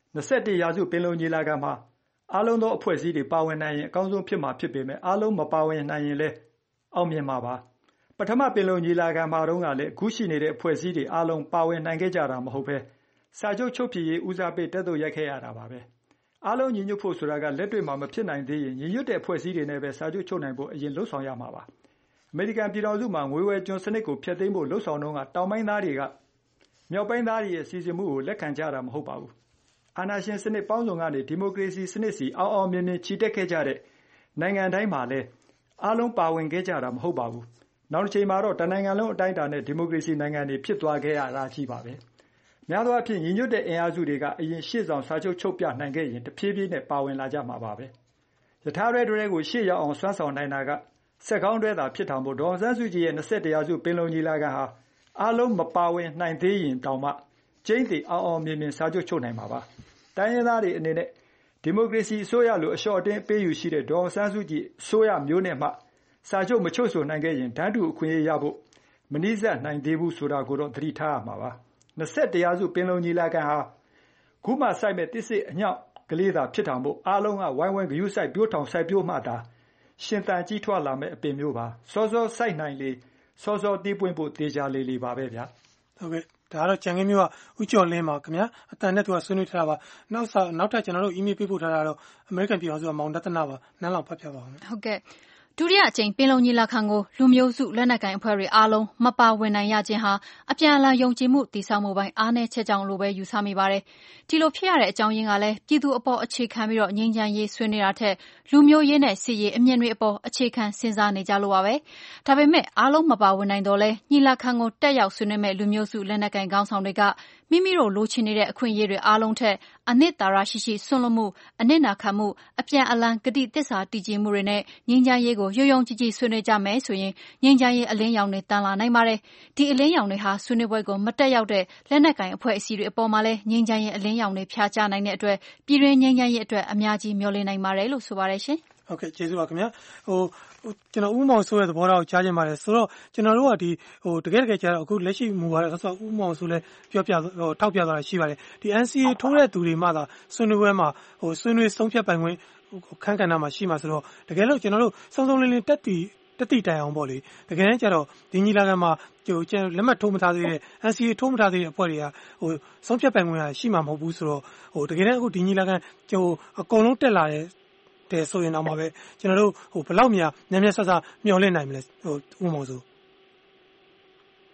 Speaker 5: 21ရာစုပင်လုံညီလာခံမှာအားလုံးသောအဖွဲ့အစည်းတွေပါဝင်နိုင်ရင်အကောင်းဆုံးဖြစ်မှာဖြစ်ပေမဲ့အားလုံးမပါဝင်နိုင်ရင်လည်းအောင်မြင်မှာပါပထမပင်လုံညီလာခံမှာတုန်းကလည်းအခုရှိနေတဲ့အဖွဲ့အစည်းတွေအားလုံးပါဝင်နိုင်ခဲ့ကြတာမဟုတ်ပဲစာချုပ်ချုပ်ဖြစ်ရေးဦးစားပေးတက်သို့ရိုက်ခဲ့ရတာပါပဲအားလုံးညီညွတ်ဖို့ဆိုတာကလက်တွေ့မှာမဖြစ်နိုင်သေးရင်ညီညွတ်တဲ့အဖွဲ့အစည်းတွေနဲ့ပဲစာချုပ်ချုပ်နိုင်ဖို့အရင်လှုပ်ဆောင်ရမှာပါအမေရိကန်ပြည်ထောင်စုမှာငွေဝယ်ကျွန်းစနစ်ကိုဖျက်သိမ်းဖို့လှုပ်ဆောင်တော့ကတောင်ပိုင်းသားတွေကမြောက်ပိုင်းသားတွေရဲ့စီစဉ်မှုကိုလက်ခံကြတာမဟုတ်ပါဘူးအာဏာရှင်စနစ်ပေါင်းစုံကနေဒီမိုကရေစီစနစ်စီအောင်အောင်မြင်မြင်ချီတက်ခဲ့ကြတဲ့နိုင်ငံတိုင်းမှာလည်းအားလုံးပါဝင်ခဲ့ကြတာမဟုတ်ပါဘူးနောက်တစ်ချိန်မှာတော့တနိုင်ငံလုံးအတိုင်းအတာနဲ့ဒီမိုကရေစီနိုင်ငံတွေဖြစ်သွားခဲ့ရတာကြီးပါပဲများသောအားဖြင့်ညီညွတ်တဲ့အင်အားစုတွေကအရင်ရှေ့ဆောင်စာချုပ်ချုပ်ပြနိုင်ခဲ့ရင်တဖြည်းဖြည်းနဲ့ပါဝင်လာကြမှာပါပဲယထာရဲတွေကိုရှေ့ရောက်အောင်ဆွမ်းဆောင်နိုင်တာကစက်ကောင်းတွဲတာဖြစ်တာမို့ဒေါ်စန်းစုကြည်ရဲ့21ရာစုပင်လုံညီလာခံဟာအားလုံးမပါဝင်နိုင်သေးရင်တောင်မှကျင်းတီအောင်အောင်မြင်မြင်စာချုပ်ချုပ်နိုင်မှာပါတိုင်းရင်းသားတွေအနေနဲ့ဒီမိုကရေစီအစိုးရလိုအလျှော့အတင်းပေးယူရှိတဲ့ဒေါ်စန်းစုကြည်အစိုးရမျိုးနဲ့မှစာချုပ်မချုပ်ဆိုနိုင်ခဲ့ရင်တန်းတူအခွင့်အရေးရဖို့မနည်းစက်နိုင်သေးဘူးဆိုတာကိုတော့သတိထားရမှာပါ21ရာစုပင်လုံညီလာခံဟာခုမှစိုက်မဲ့တစ်စစ်အညော့ကလေးသာဖြစ်တာမို့အားလုံးကဝိုင်းဝန်းဂရုစိုက်ပြိုးထောင်စိုက်ပြိုးမှသာရှင်သန်ကြီးထွားလာမဲ့အပင်မျိုးပါစောစောစိုက်နိုင်လေစောစောတီးပွင့်ဖို့တေချာလေးပါပဲဗျာ
Speaker 1: ဟုတ်ကဲ့ဒါကတော့ကြံခင်းမျိုးကဥကျော်လင်းပါခင်ဗျာအတန်နဲ့သူကဆွေးနွေးထားတာပါနောက်ထပ်ကျွန်တော်တို့ email ပေးပို့ထားတာတော့အမေရိကန်ပြည်ထောင်စုကမောင်ဒသနာပါနန်းလောက်ဖတ်ပြပါဦး
Speaker 2: ဟုတ်ကဲ့ဒုတိယအကြိမ်ပင်လုံညီလာခံကိုလူမျိုးစုလက်နက်ကိုင်အဖွဲ့တွေအားလုံးမပါဝင်နိုင်ရခြင်းဟာအပြန်အလှန်ယုံကြည်မှုတည်ဆောက်မှုပိုင်းအားနည်းချက်ကြောင့်လို့ပဲယူဆမိပါတယ်။ဒီလိုဖြစ်ရတဲ့အကြောင်းရင်းကလည်းပြည်သူအပေါ်အခြေခံပြီးငြိမ်းချမ်းရေးဆွေးနွေးတာထက်လူမျိုးရေးနဲ့စစ်ရေးအမြင်တွေအပေါ်အခြေခံစဉ်းစားနေကြလို့ပါပဲ။ဒါပေမဲ့အားလုံးမပါဝင်နိုင်တော့လဲညီလာခံကိုတက်ရောက်ဆွေးနွေးမဲ့လူမျိုးစုလက်နက်ကိုင်ခေါင်းဆောင်တွေကမိမိတို့လိုချင်နေတဲ့အခွင့်အရေးတွေအားလုံးထက်အနှစ်သာရရှိရှိဆွန့်လွတ်မှုအနစ်နာခံမှုအပြန်အလှန်ဂတိသစ္စာတည်ကြည်မှုတွေနဲ့ငြိမ်းချမ်းရေးကိုရုံရုံကြည်ကြည်ဆွေးနွေးကြမယ်ဆိုရင်ငြိမ်းချမ်းရေးအလင်းရောင်တွေတန်လာနိုင်ပါတယ်။ဒီအလင်းရောင်တွေဟာဆွေးနွေးပွဲကိုမတက်ရောက်တဲ့လက်နက်ကိုင်အဖွဲ့အစည်းတွေအပေါ်မှာလည်းငြိမ်းချမ်းရေးအလင်းရောင်တွေဖြာချနိုင်တဲ့အတွက်ပြည်တွင်းငြိမ်းချမ်းရေးအတွက်အများကြီးမျှော်လင့်နိုင်ပါတယ်လို့ဆိုပါတယ်ရှင်
Speaker 1: ။ဟုတ်ကဲ့ကျေးဇူးပါခင်ဗျာကျွန်တော်ဦးမောင်ဆိုးရဲ့သဘောထားကိုကြားချင်ပါတယ်ဆိုတော့ကျွန်တော်တို့ကဒီတကယ်ကျတော့အခုလက်ရှိမူပါတော့ဆိုဦးမောင်ဆိုးလည်းထောက်ပြသွားတာရှိပါတယ်ဒီ NCA ထိုးတဲ့သူတွေမှသာဆွေးနွေးပွဲမှာဆွေးနွေးဆုံးဖြတ်ပိုင်ခွင့်ခန်းကဏ္ဍမှာရှိမှာဆိုတော့တကယ်လို့ကျွန်တော်တို့စုံစုံလင်လင်တက်တိတိုင်အောင်ပေါ့လေတကယ်တမ်းကျတော့ဒီညီလာခံမှာလက်မှတ်ထိုးမထားသေးတဲ့ NCA ထိုးမထားသေးတဲ့အဖွဲ့တွေကဆုံးဖြတ်ပိုင်ခွင့်ရှိမှာမဟုတ်ဘူးဆိုတော့တကယ်တမ်းအခုဒီညီလာခံအကုန်လုံးတက်လာတဲ့ဆိုရင်တော့မှပဲကျွန်တော်တို့ဘယ်လောက်များညံ့ဆဆမျှော်လင့်နိုင်မလဲဥမောင်ဆို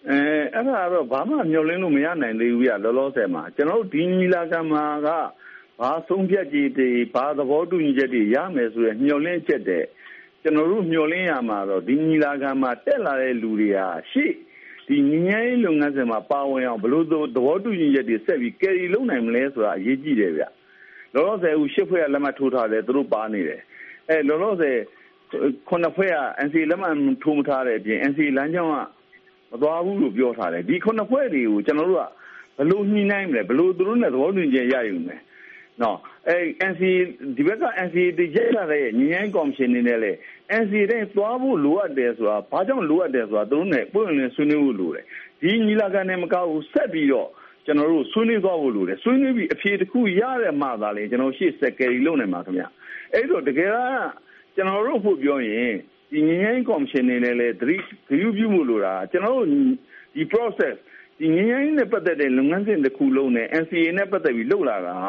Speaker 22: အဲ့ဒါတော့ဘာမှမျှော်လင့်လို့မရနိုင်သေးဘူးပြလောလောဆယ်မှာကျွန်တော်တို့ဒီညီလာခံမှာကဘာဆုံးဖြတ်ကြီးတွေဘာသဘောတူညီချက်တွေရမယ်ဆိုရညှော်လင့်ချက်တဲ့ကျွန်တော်တို့ညှော်လင့်ရမှာတော့ဒီညီလာခံမှာတက်လာတဲ့လူတွေကရှေ့ဒီညီငယ်လုပ်ငန်းစဉ်မှာပါဝင်အောင်ဘလို့သဘောတူညီချက်တွေဆက်ပြီးကယ်ရီလုပ်နိုင်မလဲဆိုတာအရေးကြီးတယ်ဗျလောလောဆယ်ဦးရှစ်ဖွဲ့ကလက်မှတ်ထိုးထားတယ်သူတို့ပါနေတယ်လောလောဆယ်9ဖွဲ့က NCA လက်မှတ်ထိုးမထားတဲ့အပြင် NCA လမ်းကြောင်းကမသွားဘူးလို့ပြောထားတယ်ဒီ9ဖွဲ့တွေကိုကျွန်တော်တို့ကဘလို့ညှိနှိုင်းမလဲဘလို့သူတို့နဲ့သဘောတူညီချက်ရယူမယ်နော်NCA ဒီဘက်က NCA တည်ရတဲ့ညီငယ်ကော်မရှင်နေနဲ့လေ NCA တဲ့သွားဖို့လိုအပ်တယ်ဆိုတာဘာကြောင့်လိုအပ်တယ်ဆိုတာသူတို့နဲ့ပွင့်လင်းဆွေးနွေးဖို့လိုတယ်ဒီညီလာခံနဲ့မကောက်ဘူးဆက်ပြီးတော့ကျွန်တော်တို့ဆွေးနွေးသွားဖို့လိုတယ်ဆွေးနွေးပြီးအဖြေတစ်ခုရတဲ့မှသာလေကျွန်တော်ရှေ့ဆက်ကယ်ရီလုပ်နိုင်မှာခင်ဗျအဲ့တော့တကယ်ကကျွန်တော်တို့ဖို့ပြောရင်ဒီညီငယ်ကော်မရှင်နေနဲ့လေသတိပြုမှုလိုတာကျွန်တော်တို့ဒီ process ဒီညီငယ်နဲ့ပတ်သက်တဲ့လုပ်ငန်းစဉ်တစ်ခုလုံးနဲ့ NCA နဲ့ပတ်သက်ပြီးလုပ်လာတာ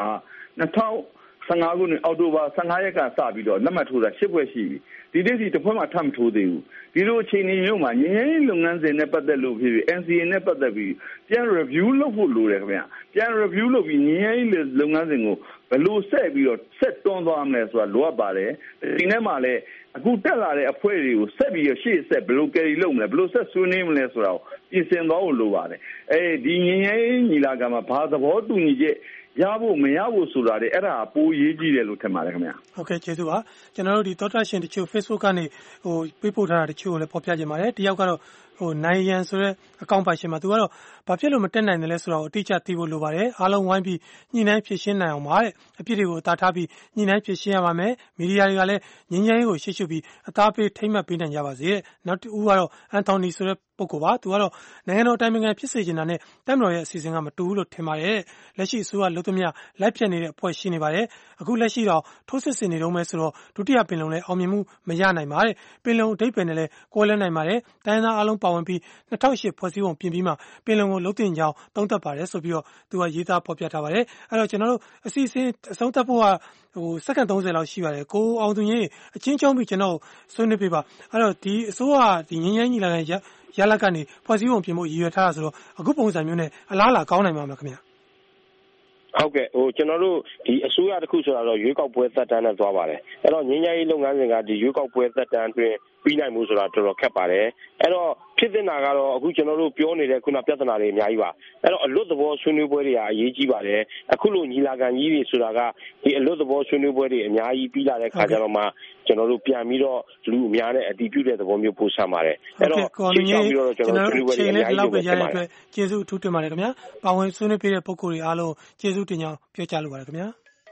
Speaker 22: 2015ခုနှစ်အောက်တိုဘာ15ရက်ကစပြီးတော့လက်မှတ်ထိုးတာ10ဖွဲ့ရှိပြီဒီနေ့စီတစ်ဖွဲ့မှထပ်မထိုးသေးဘူးဒီလိုအချိန်မျိုးမှာငင်းငင်းလုပ်ငန်းစဉ်နဲ့ပတ်သက်လို့ဖြစ်ပြီး NCA နဲ့ပတ်သက်ပြီးပြန် review လုပ်ဖို့လိုတယ်ခင်ဗျပြန် review လုပ်ပြီးငင်းငင်းလုပ်ငန်းစဉ်ကိုဘယ်လိုဆက်ပြီးတော့ဆက်တွန်းသွားမလဲဆိုတာလိုအပ်ပါတယ်ဒီနေ့မှလည်းအခုတက်လာတဲ့အဖွဲ့တွေကိုဆက်ပြီးရှေ့ဆက်ဘယ်လို carry လုပ်မလဲဘယ်လိုဆက်ဆွေးနွေးမလဲဆိုတာကိုပြင်ဆင်သွားဖို့လိုပါတယ်ဒီငင်းငင်းညီလာခံမှာဘာသဘောတူညီချက်ရဖို့မရဖို့ဆိုတာလေအဲ့ဒါပိုရေးကြည့်တယ်လို့ထင်ပါတယ်ခင်ဗျာ
Speaker 1: ဟုတ်ကဲ့ကျေးဇူးပါကျွန်တော်တို့ဒီသောတာရှင်တချို့ Facebook ကနေပေးပို့ထားတာတချို့ကိုလည်းပေါ်ပြကြပါတယ်တယောက်ကတော့နိုင်ရန်ဆိုတဲ့အကောင့်ပါရှင်မှာသူကတော့ဘာဖြစ်လို့မတက်နိုင်တယ်လဲဆိုတာကိုအတိအကျသိဖို့လိုပါတယ်အားလုံးဝိုင်းပြီးညှိနှိုင်းဖြည့်ရှင်းနိုင်အောင်ပါတဲ့အဖြစ်တွေကိုအသာထားပြီးညှိနှိုင်းဖြည့်ရှင်းရပါမယ်မီဒီယာတွေကလည်းငြင်းငြင်းကိုရှေ့ရှုပြီးအသားပေးထိမ့်မှတ်ပေးနိုင်ကြပါစေတဲ့နောက်တစ်ဦးကတော့အန်တိုနီဆိုတဲ့ပုဂ္ဂိုလ်ပါသူကတော့နိုင်ငံတော်အတိုင်ပင်ခံဖြစ်စေချင်တာနဲ့တပ်မတော်ရဲ့အစီအစဉ်ကမတူဘူးလို့ထင်ပါတယ်လက်ရှိအစိုးရလုံသမျှလိုက်ဖြတ်နေတဲ့အဖွဲ့ရှိနေပါတယ်အခုလက်ရှိတော့ထိုးစစ်ဆင်နေတော့မယ်ဆိုတော့ဒုတိယပင်လုံလည်းအောင်မြင်မှုမရနိုင်ပါတဲ့ပင်လုံအဓိပ္ပာယ်နဲ့လည်းကွဲလွဲနိုင်ပါတယ်တိုင်းသားအလုံးပါဝင်ပြီး2008ဖွဲ့စည်းပုံပြင်ပြီးမှပင်လုံကိုလုံးတင်ကြောင်းသုံးသပ်ပါတယ်ဆိုပြီးတော့သူကရေးသားဖော်ပြထားပါတယ်အဲ့တော့ကျွန်တော်တို့အစီအစဉ်အဆုံးသတ်ဖို့ကစက္ကန့်30လောက်ရှိပါတယ်ကိုအောင်သူကြီးအချင်းချင်းပြီးကျွန်တော်ဆွေးနွေးပေးပါအဲ့တော့ဒီအစိုးရဒီငင်းငင်းညီလာခံရလကနေဖွဲ့စည်းပုံပြင်ဖို့ရည်ရွယ်ထားတာဆိုတော့အခုပုံစံမျိုးနဲ့အလားအလာကောင်းနိုင်မှာမလားခင်ဗျာ
Speaker 23: ဟုတ်ကဲ့ကျွန်တော်တို့ဒီအစိုးရတစ်ခုဆိုတာတော့ရွေးကောက်ပွဲသက်တမ်းနဲ့သွားပါတယ်အဲ့တော့ငင်းငယ်ရေးလုပ်ငန်းစဉ်ကဒီရွေးကောက်ပွဲသက်တမ်းအတွင်းပြီးနိုင်မှုဆိုတာတော်တော်ခက်ပါတယ်အဲ့တော့ဖြစ်နေတာကတော့အခုကျွန်တော်တို့ပြောနေတဲ့ခုနပြဿနာတွေအများကြီးပါအဲ့တော့အလွတ်သဘောဆွေးနွေးပွဲတွေကအရေးကြီးပါတယ်အခုလိုညီလာခံကြီးတွေဆိုတာကဒီအလွတ်သဘောဆွေးနွေးပွဲတွေအများကြီးပြီးလာတဲ့ခါကျတော့မှကျွန်တော်တို့ပြန်ပြီးတော့လူအများနဲ့အတည်ပြုတဲ့သဘောမျိုးပို့ဆံပါတယ်အဲ့တော့ရှင်းပြပြီးတော့ကျွန်တော်ဆွေးနွေးပွဲတွေအများကြီးလုပ်ရတဲ့အတွက်
Speaker 1: ကျေးဇူးအထူးတင်ပါတယ်ခင်ဗျာပါဝင်ဆွေးနွေးပေးတဲ့ပုဂ္ဂိုလ်တွေအားလုံးကျေးဇူးတင်ကြောင်းပြောကြားလိုပါတယ်ခင်ဗျာ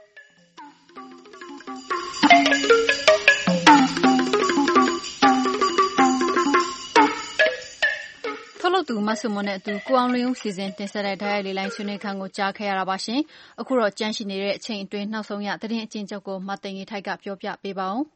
Speaker 2: ထုတ်လုပ်သူမဆုမွန်နဲ့အတူကိုအောင်လင်းဦးစီစဉ်တင်ဆက်တဲ့ဓာတ်ရိုက်လေးလိုင်းဆွေးနွေးခန်းကိုကြားခဲ့ရတာပါရှင်။အခုတော့ကြန့်ရှိနေတဲ့အချိန်အတွင်းနောက်ဆုံးရသတင်းအကျဉ်းချုပ်ကိုမသိင်္ဂီထိုက်ကပြောပြပေးပါဦး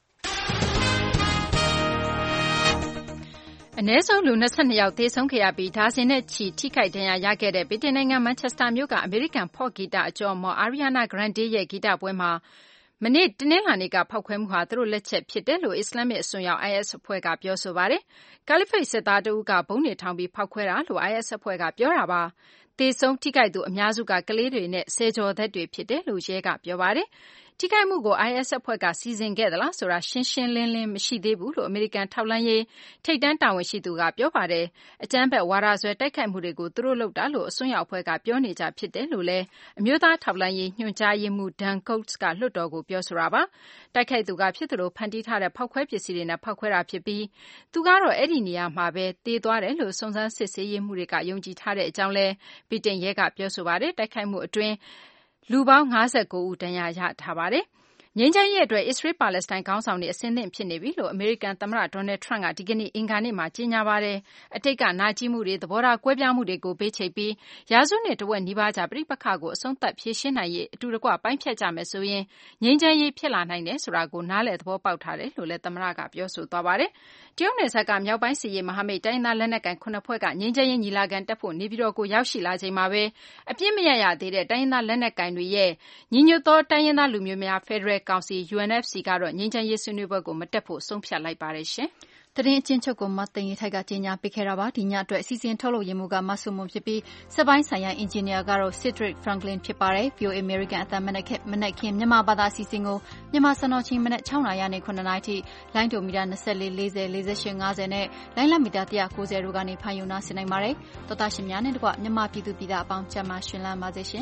Speaker 2: ။အနည်းဆုံးလူ22ယောက်သေဆုံးခဲ့ရပြီးဒါဇင်နဲ့ချီထိခိုက်ဒဏ်ရာရခဲ့တဲ့ဗြိတိန်နိုင်ငံမန်ချက်စတာမြို့ကအမေရိကန်ဖော့ဂီတအကျော်အမော် Ariana Grande ရဲ့ဂီတပွဲမှာမနေ့တနင်္လာနေ့ကဖောက်ခွဲမှုဟာသူတို့လက်ချက်ဖြစ်တယ်လို့အစ္စလာမစ်အစွန်းရောက် IS အဖွဲ့ကပြောဆိုပါတယ်။ကာလီဖိတ်စစ်သားတဦးကဗုံးတွေထောင်ပြီးဖောက်ခွဲတာလို့ IS အဖွဲ့ကပြောတာပါ။သေဆုံးထိခိုက်သူအများစုကကလေးတွေနဲ့ဆယ်ကျော်သက်တွေဖြစ်တယ်လို့ရဲကပြောပါတယ်။ထိခိုက်မှုကို IS အဖွဲ့ကစီစဉ်ခဲ့သလားဆိုတာရှင်းရှင်းလင်းလင်းမရှိသေးဘူးလို့အမေရိကန်ထောက်လှမ်းရေးထိပ်တန်းတာဝန်ရှိသူကပြောပါတယ်။အကြမ်းဖက်ဝါဒစွဲတိုက်ခိုက်မှုတွေကိုသူတို့လုပ်တာလို့အစွန်းရောက်အဖွဲ့ကပြောနေကြဖြစ်တယ်လို့လည်းအမျိုးသားထောက်လှမ်းရေးညွှန်ကြားရေးမှူး Dan Coats ကလွှတ်တော်ကိုပြောဆိုတာပါ။တိုက်ခိုက်သူကဖြစ်သလိုဖန်တီးထားတဲ့ဖောက်ခွဲပစ္စည်းတွေနဲ့ဖောက်ခွဲတာဖြစ်ပြီးသူကတော့အဲ့ဒီနေရာမှာပဲတေးသွားတယ်လို့စုံစမ်းစစ်ဆေးရေးမှူးတွေကယုံကြည်ထားတဲ့အကြောင်းလည်းဗြိတိန်ရဲကပြောဆိုပါတယ်။တိုက်ခိုက်မှုအတွင်းလူပေါင်း59ဦးဒဏ်ရာရထားပါတယ်။ငြိမ်းချမ်းရေးအတွက်အစ္စရေးပါလက်စတိုင်းခေါင်းဆောင်တွေအဆင်သင့်ဖြစ်နေပြီလို့အမေရိကန်သမ္မတဒေါ်နယ်ထရန့်ကဒီကနေ့အင်္ဂါနေ့မှာကြေညာပါတယ်။အတိတ်ကနာကျည်းမှုတွေသဘောထားကွဲပြားမှုတွေကိုဘေးချိတ်ပြီးရာစုနှစ်တဝက်နီးပါးကြာပဋိပက္ခကိုအဆုံးသတ်ဖြေရှင်းနိုင်ရေးအတူတကွပိုင်းဖြတ်ကြမယ်ဆိုရင်ငြိမ်းချမ်းရေးဖြစ်လာနိုင်တယ်ဆိုတာကိုနားလည်သဘောပေါက်ထားတယ်လို့လည်းသမ္မတကပြောဆိုသွားပါတယ်။တရုတ်နယ်စပ်ကမြောက်ပိုင်းစစ်ရေးမဟာမိတ်တိုင်းသားလက်နက်ကိုင်9ဖွဲ့ကငြိမ်းချမ်းရေးညီလာခံတက်ဖို့နေပြည်တော်ကိုရောက်ရှိလာချိန်မှာပဲအပြစ်မရရသေးတဲ့တိုင်းသားလက်နက်ကိုင်တွေရဲ့ညီညွတ်သောတိုင်းရင်းသားလူမျိုးများဖက်ဒရယ်ကောင်စီ UNFC ကတော့ငြိမ်းချမ်းရေးဆွေးနွေးပွဲကိုမတက်ဖို့ဆုံးဖြတ်လိုက်ပါတယ်ရှင်။သတင်းအချင်းချုပ်ကိုမသိင်ရီထိုက်ကကြေညာပေးခဲ့တာပါဒီညအတွက်စီစဉ်ထုတ်လုပ်ရမှုကမဆုမွန်ဖြစ်ပြီးစက်ပိုင်းဆိုင်ရာအင်ဂျင်နီယာကတော့ Cedric Franklin ဖြစ်ပါတယ် VOA American အသံမနက်ခင်းမြန်မာဘာသာအစီအစဉ်ကိုမြန်မာစံတော်ချိန်မနက်6နာရီနဲ့9နာရီထိလိုင်းဒိုမီတာ24 40 48 50နဲ့လိုင်းလမီတာ190တို့ကနေဖန်ယူနာဆင်နိုင်ပါတယ်တော်သားရှင်များနဲ့တကွမြန်မာပြည်သူပြည်သားအပေါင်းကျမ်းမာရှင်လန်းပါစေရှင်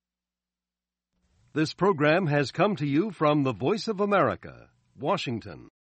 Speaker 6: This program has come to you from the Voice of America, Washington.